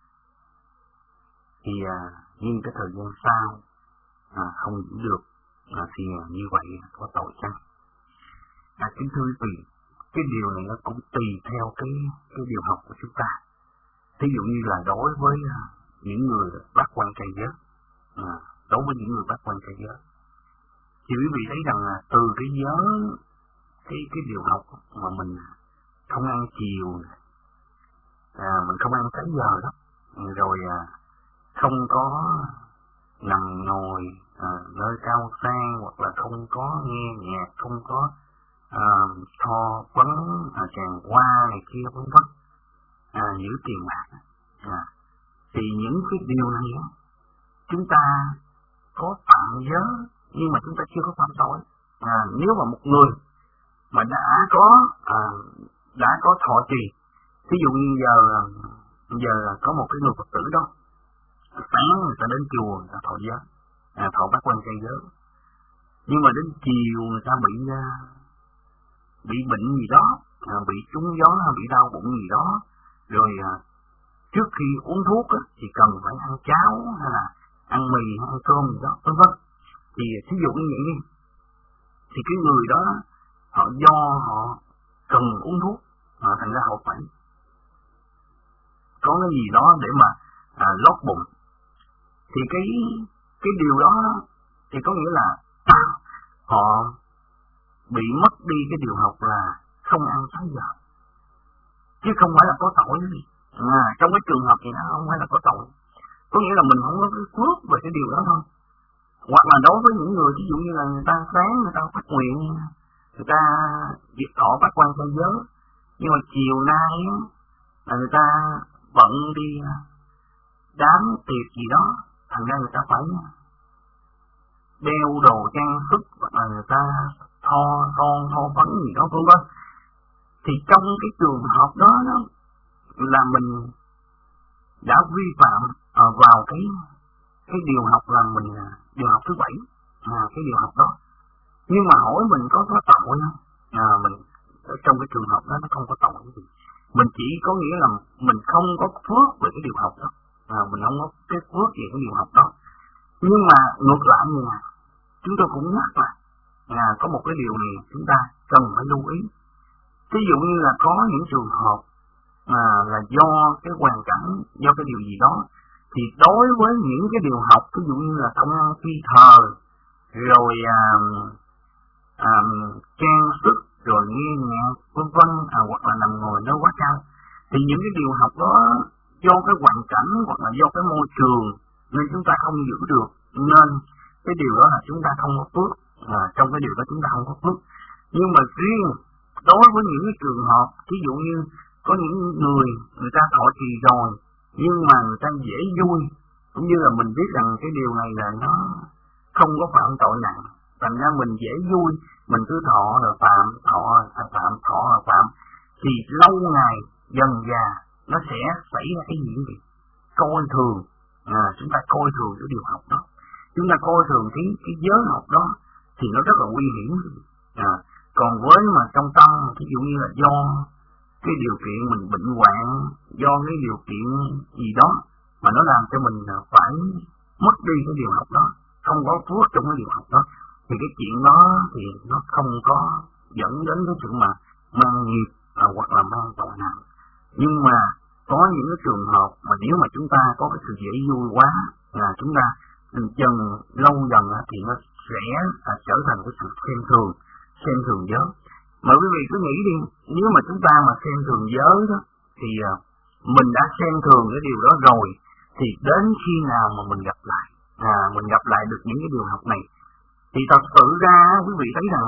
thì uh, nhưng cái thời gian sau uh, không giữ được uh, thì uh, như vậy có tội chăng? À, kính thưa quý vị, cái điều này nó cũng tùy theo cái cái điều học của chúng ta. Thí dụ như là đối với uh, những người bác quan trai giới, à, đối với những người bác quan trai giới, thì quý vị thấy rằng là từ cái giới, cái cái điều học mà mình không ăn chiều, à, mình không ăn tới giờ đó, rồi à, không có nằm ngồi à, nơi cao sang, hoặc là không có nghe nhạc, không có à, tho quấn à, tràn hoa này kia vân vân, à, giữ tiền bạc, à, thì những cái điều này chúng ta có phạm giới nhưng mà chúng ta chưa có phạm tội. À, nếu mà một người mà đã có à, đã có thọ trì, ví dụ như giờ giờ có một cái người Phật tử đó, sáng người ta đến chùa người ta thọ giới, à, thọ bát quan trai giới, nhưng mà đến chiều người ta bị bị bệnh gì đó, à, bị trúng gió hay bị đau bụng gì đó, rồi à, trước khi uống thuốc á, thì cần phải ăn cháo hay là ăn mì hay ăn cơm gì đó, vân vân. Thì thí dụ như vậy đi, thì cái người đó họ do họ cần uống thuốc, à, thành ra họ phải có cái gì đó để mà à, lót bụng. Thì cái cái điều đó thì có nghĩa là à, họ bị mất đi cái điều học là không ăn sáu giờ, chứ không phải là có tội gì. À, trong cái trường hợp này nó không phải là có tội, có nghĩa là mình không có cái phước về cái điều đó thôi. Hoặc là đối với những người ví dụ như là người ta sáng người ta phát nguyện, người ta việc thọ bát quan trai giới, nhưng mà chiều nay là người ta bận đi đám tiệc gì đó, thành ra người ta phải đeo đồ trang sức hoặc là người ta tho son tho phấn gì đó vân vân. Thì trong cái trường hợp đó, đó là mình đã vi phạm uh, vào cái cái điều học là mình điều học thứ bảy, à, cái điều học đó. Nhưng mà hỏi mình có có tội không? À, mình ở trong cái trường hợp đó nó không có tội gì. Mình chỉ có nghĩa là mình không có phước về cái điều học đó, à, mình không có cái phước về cái điều học đó. Nhưng mà ngược lại như này, chúng tôi cũng nhắc là à, có một cái điều này chúng ta cần phải lưu ý. Ví dụ như là có những trường hợp mà là do cái hoàn cảnh, do cái điều gì đó, thì đối với những cái điều học, ví dụ như là công ăn phi thờ, rồi à, à, trang sức, rồi nghe nhạc, vân vân, à, hoặc là nằm ngồi nơi quá cao, thì những cái điều học đó do cái hoàn cảnh hoặc là do cái môi trường nên chúng ta không giữ được, nên cái điều đó là chúng ta không có phước, à, trong cái điều đó chúng ta không có phước. Nhưng mà riêng đối với những cái trường hợp, ví dụ như có những người người ta thọ trì rồi nhưng mà người ta dễ vui, cũng như là mình biết rằng cái điều này là nó không có phạm tội nặng, thành ra mình dễ vui, mình cứ thọ là phạm, thọ là phạm, thọ là phạm, thì lâu ngày dần già nó sẽ xảy ra cái gì vậy? Coi thường, à, chúng ta coi thường cái điều học đó, chúng ta coi thường cái cái giới học đó thì nó rất là nguy hiểm. À, còn với mà trong tâm, ví dụ như là do cái điều kiện mình bệnh hoạn, do cái điều kiện gì đó mà nó làm cho mình phải mất đi cái điều học đó, không có phước trong cái điều học đó, thì cái chuyện đó thì nó không có dẫn đến cái chuyện mà mang nghiệp à, hoặc là mang tội nặng. Nhưng mà có những cái trường hợp mà nếu mà chúng ta có cái sự dễ vui quá, là chúng ta dần lâu dần thì nó sẽ à, trở thành cái sự xem thường, xem thường giới. Mà quý vị cứ nghĩ đi, nếu mà chúng ta mà xem thường giới đó, thì à, mình đã xem thường cái điều đó rồi, thì đến khi nào mà mình gặp lại, à, mình gặp lại được những cái điều học này, thì thật sự ra quý vị thấy rằng,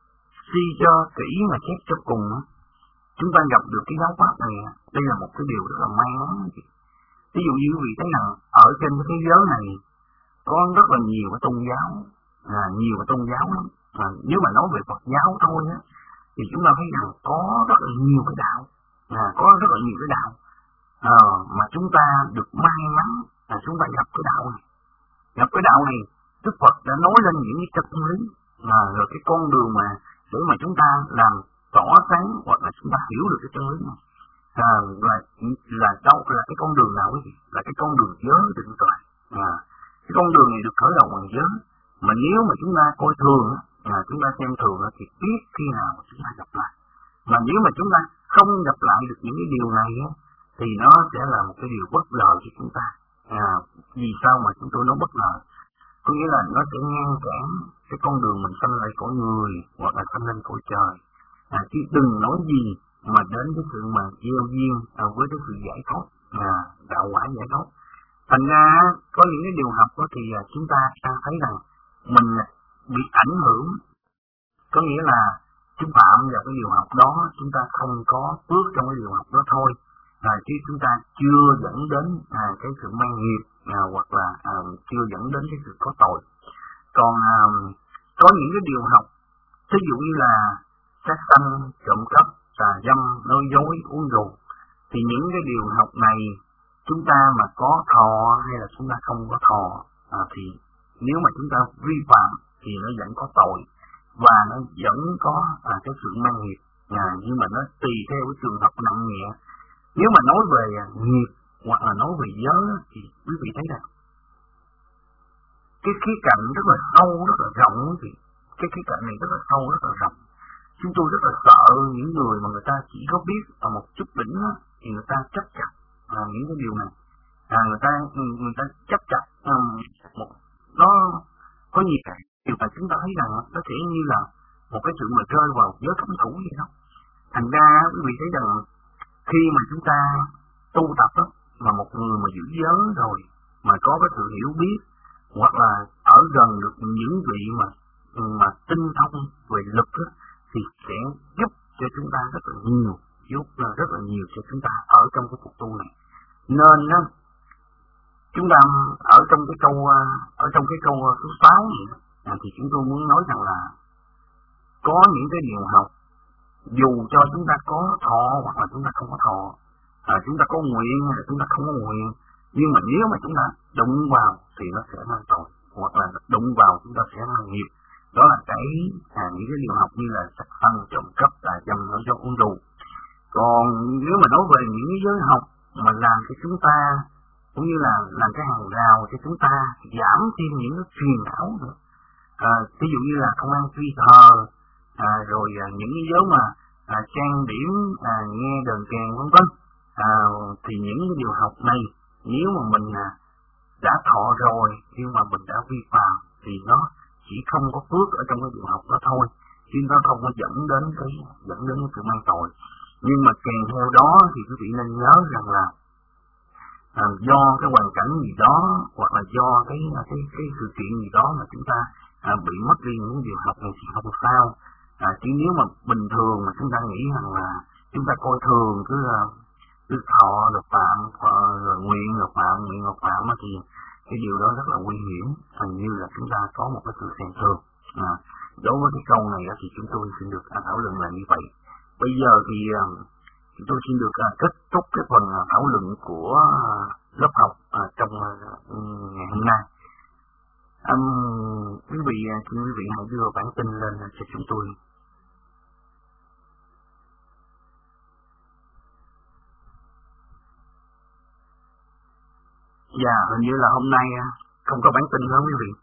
suy cho kỹ mà xét cho cùng, chúng ta gặp được cái giáo pháp này, đây là một cái điều rất là may mắn. Ví dụ như quý vị thấy rằng, ở trên cái thế giới này, có rất là nhiều cái tôn giáo, à, nhiều cái tôn giáo lắm. À, nếu mà nói về Phật giáo thôi á, thì chúng ta thấy rằng có rất là nhiều cái đạo, à, có rất là nhiều cái đạo, à, mà chúng ta được may mắn là chúng ta gặp cái đạo này. Gặp cái đạo này, Đức Phật đã nói lên những cái chân lý, à, rồi cái con đường mà để mà chúng ta làm tỏ sáng hoặc là chúng ta hiểu được cái chân lý này, à, là là đâu là cái con đường nào ấy, là cái con đường giới định tuệ. À, cái con đường này được khởi đầu bằng giới, mà nếu mà chúng ta coi thường, à, chúng ta xem thường thì biết khi nào mà chúng ta gặp lại. Mà nếu mà chúng ta không gặp lại được những cái điều này thì nó sẽ là một cái điều bất lợi cho chúng ta. À, vì sao mà chúng tôi nói bất lợi? Có nghĩa là nó sẽ ngăn cản cái con đường mình sanh lại cõi người hoặc là sanh lên cõi trời. À, chứ đừng nói gì mà đến cái sự mà gieo duyên à, với cái sự giải thoát, à, đạo quả giải thoát. Thành ra có những cái điều học đó thì à, chúng ta ta thấy rằng mình bị ảnh hưởng, có nghĩa là chúng phạm vào cái điều học đó, chúng ta không có phước trong cái điều học đó thôi, à, chứ chúng ta chưa dẫn đến à, cái sự mang nghiệp, à, hoặc là à, chưa dẫn đến cái sự có tội. Còn à, có những cái điều học, ví dụ như là sát sanh, trộm cắp, tà dâm, nói dối, uống rượu, thì những cái điều học này chúng ta mà có thọ hay là chúng ta không có thọ, à, thì nếu mà chúng ta vi phạm thì nó vẫn có tội và nó vẫn có à, cái sự mang nghiệp, à, nhưng mà nó tùy theo cái trường hợp nặng nhẹ. Nếu mà nói về nghiệp hoặc là nói về giới thì quý vị thấy rằng cái khía cạnh rất là sâu, rất là rộng, thì cái khía cạnh này rất là sâu, rất là rộng. Chúng tôi rất là sợ những người mà người ta chỉ có biết ở một chút đỉnh đó, thì người ta chấp chặt à, những cái điều này, à, người ta người ta chấp chặt à, một nó có nhiều cái điều mà chúng ta thấy rằng nó sẽ như là một cái sự mà rơi vào giới cấm thủ vậy đó. Thành ra quý vị thấy rằng khi mà chúng ta tu tập đó, mà một người mà giữ giới rồi mà có cái sự hiểu biết hoặc là ở gần được những vị mà mà tinh thông về lực đó, thì sẽ giúp cho chúng ta rất là nhiều, giúp rất là nhiều cho chúng ta ở trong cái cuộc tu này. Nên đó, chúng ta ở trong cái câu ở trong cái câu số sáu này à, thì chúng tôi muốn nói rằng là có những cái điều học dù cho chúng ta có thọ hoặc là chúng ta không có thọ, à, chúng ta có nguyện hay là chúng ta không có nguyện, nhưng mà nếu mà chúng ta đụng vào thì nó sẽ mang tội, hoặc là đụng vào chúng ta sẽ mang nghiệp. Đó là cái à, những cái điều học như là sát sanh, trộm cắp, tà dâm, nói dối, uống rượu. Còn nếu mà nói về những cái giới học mà làm cho chúng ta cũng như là làm cái hàng rào cho chúng ta giảm thêm những cái phiền não nữa, à, ví dụ như là không ăn phi thờ, à, rồi à, những cái giới mà à, trang điểm, à, nghe đờn kèn vân vân, à, thì những cái điều học này nếu mà mình à, đã thọ rồi nhưng mà mình đã vi phạm thì nó chỉ không có phước ở trong cái điều học đó thôi, chứ nó không có dẫn đến cái dẫn đến cái sự mang tội. Nhưng mà kèm theo đó thì quý vị nên nhớ rằng là à, do cái hoàn cảnh gì đó hoặc là do cái cái cái sự kiện gì đó mà chúng ta à, bị mất đi những điều học này thì không sao. À, chứ nếu mà bình thường mà chúng ta nghĩ rằng là chúng ta coi thường cứ cứ thọ rồi phạm, rồi nguyện rồi phạm, nguyện rồi phạm thì cái điều đó rất là nguy hiểm, hình như là chúng ta có một cái sự xem thường. À, đối với cái câu này thì chúng tôi xin được thảo luận là như vậy. Bây giờ thì chúng tôi xin được kết thúc cái phần thảo luận của lớp học trong ngày hôm nay. Um, quý vị, xin quý vị hãy đưa bản tin lên cho chúng tôi. Dạ, hình như là hôm nay không có bản tin đó quý vị.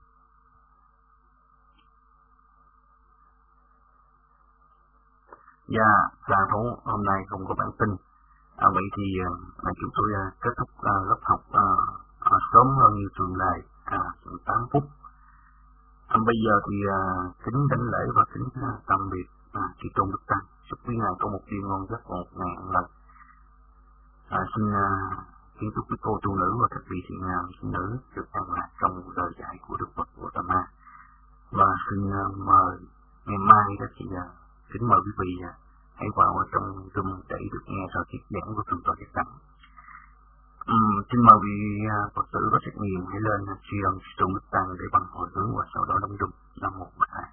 Dạ, dạ thú hôm nay không có bản tin. À, vậy thì à, chúng tôi à, kết thúc à, lớp học à, à, sớm hơn như thường lệ, à, tám phút. À, bây giờ thì à, kính đảnh lễ và kính à, tạm biệt à, chị Tôn Đức Tăng. Chúc quý ngài có một đêm ngon giấc và một ngày an lành. À, xin à, kính chúc quý cô tu nữ và các vị thiện nam tín nữ được an lạc trong lời dạy của Đức Phật của Tam Ma. Và xin à, mời ngày mai các chị à, kính mời quý vị à, hãy vào ở trong room để được nghe sự thuyết giảng của Thượng tọa Giác Đẳng. Uhm, xin mời vị uh, Phật tử có trách nhiệm hãy lên uh, tri ân Tôn Đức Tăng để bằng hồi hướng và sau đó đóng rung năm một bát hai.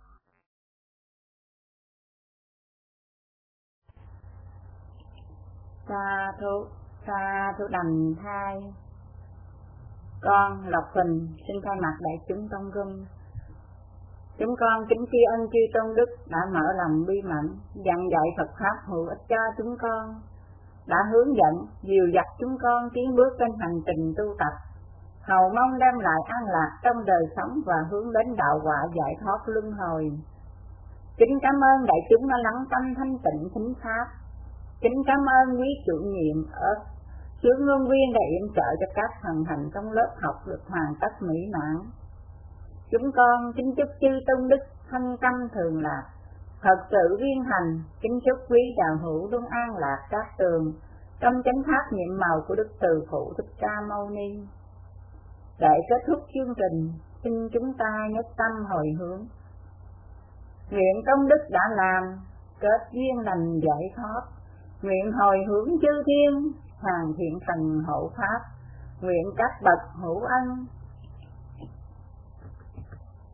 Sa thú, sa thú đành thai. Con Lộc Huỳnh xin thay mặt đại chúng trong room. Chúng con kính tri ân chư Tôn Đức đã mở lòng bi mẫn, dặn dạy Phật pháp hữu ích cho chúng con, đã hướng dẫn, dìu dắt chúng con tiến bước trên hành trình tu tập, hầu mong đem lại an lạc trong đời sống và hướng đến đạo quả giải thoát luân hồi. Kính cảm ơn đại chúng đã lắng tâm thanh tịnh thính pháp. Kính cảm ơn quý chủ nhiệm ở Sướng Luân Viên đã yểm trợ cho các thần hành trong lớp học được hoàn tất mỹ mãn. Chúng con kính chúc chư Tôn Đức thanh tâm thường lạc, thật sự viên hành. Kính chúc quý đạo hữu luôn an lạc các tường trong chánh pháp nhiệm màu của Đức Từ Phụ Thích Ca Mâu Ni. Để kết thúc chương trình, xin chúng ta nhất tâm hồi hướng, nguyện công đức đã làm kết duyên lành giải thoát, nguyện hồi hướng chư thiên hoàn thiện thần hộ pháp, nguyện các bậc hữu ân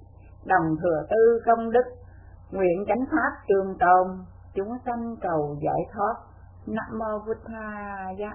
đồng thừa tư công đức, nguyện chánh pháp trường tồn, chúng sanh cầu giải thoát. Nam mô Bụt Thaya.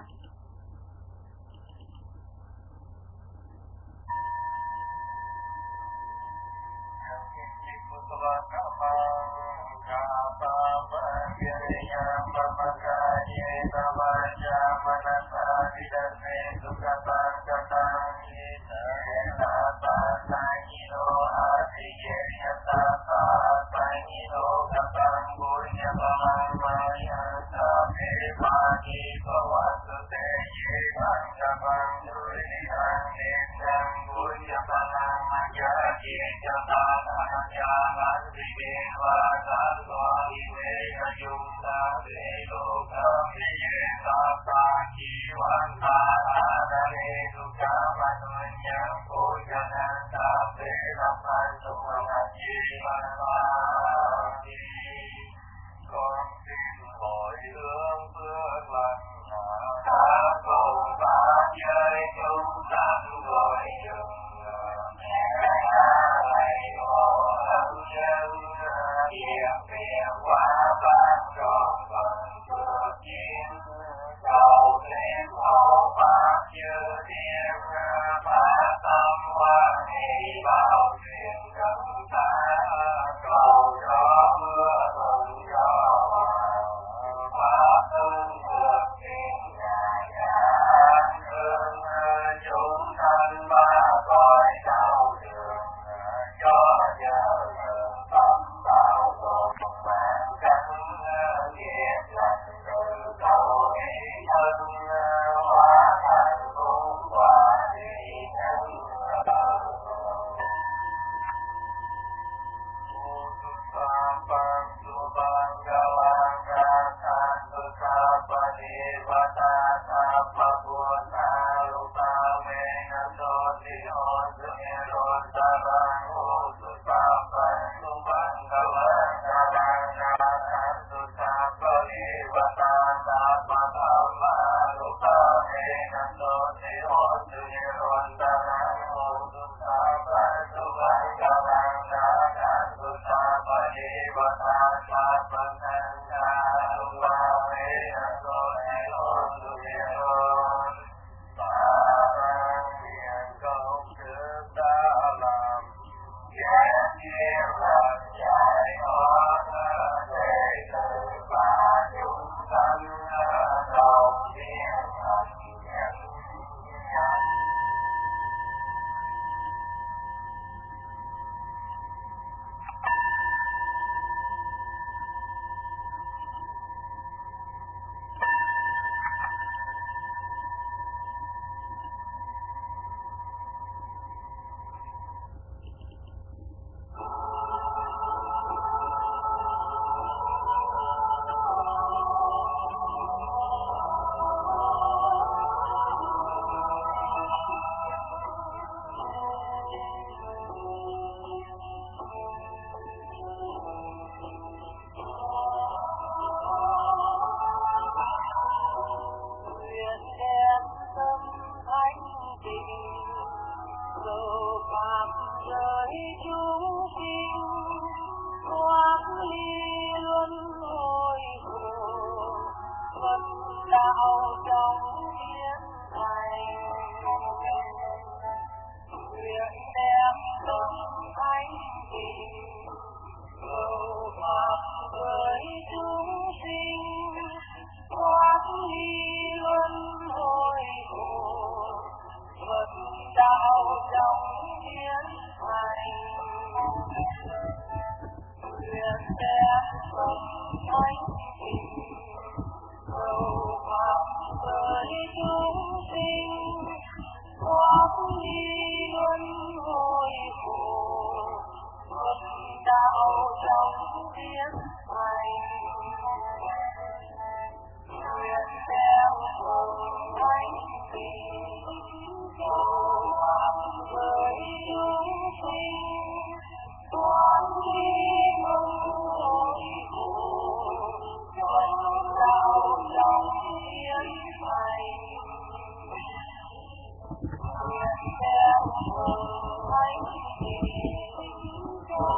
Hãy subscribe cho kênh Ghiền Mì Gõ để không bỏ lỡ những video hấp dẫn.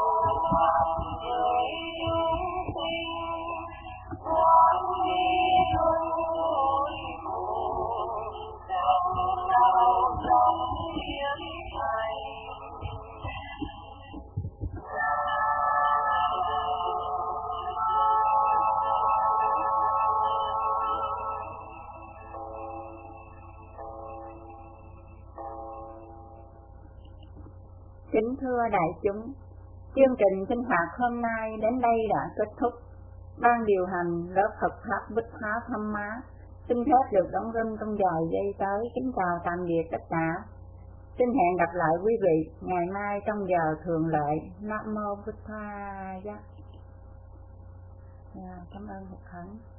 Kính thưa đại chúng, chương trình sinh hoạt hôm nay đến đây đã kết thúc. Ban điều hành lớp Phật Pháp Bích Hóa Thăm Má xin phép được đóng râm trong vài giây tới. Kính chào tạm biệt tất cả. Xin hẹn gặp lại quý vị ngày mai trong giờ thường lệ. Nam mô Bích Tha. Dạ, cảm ơn Phật Khánh.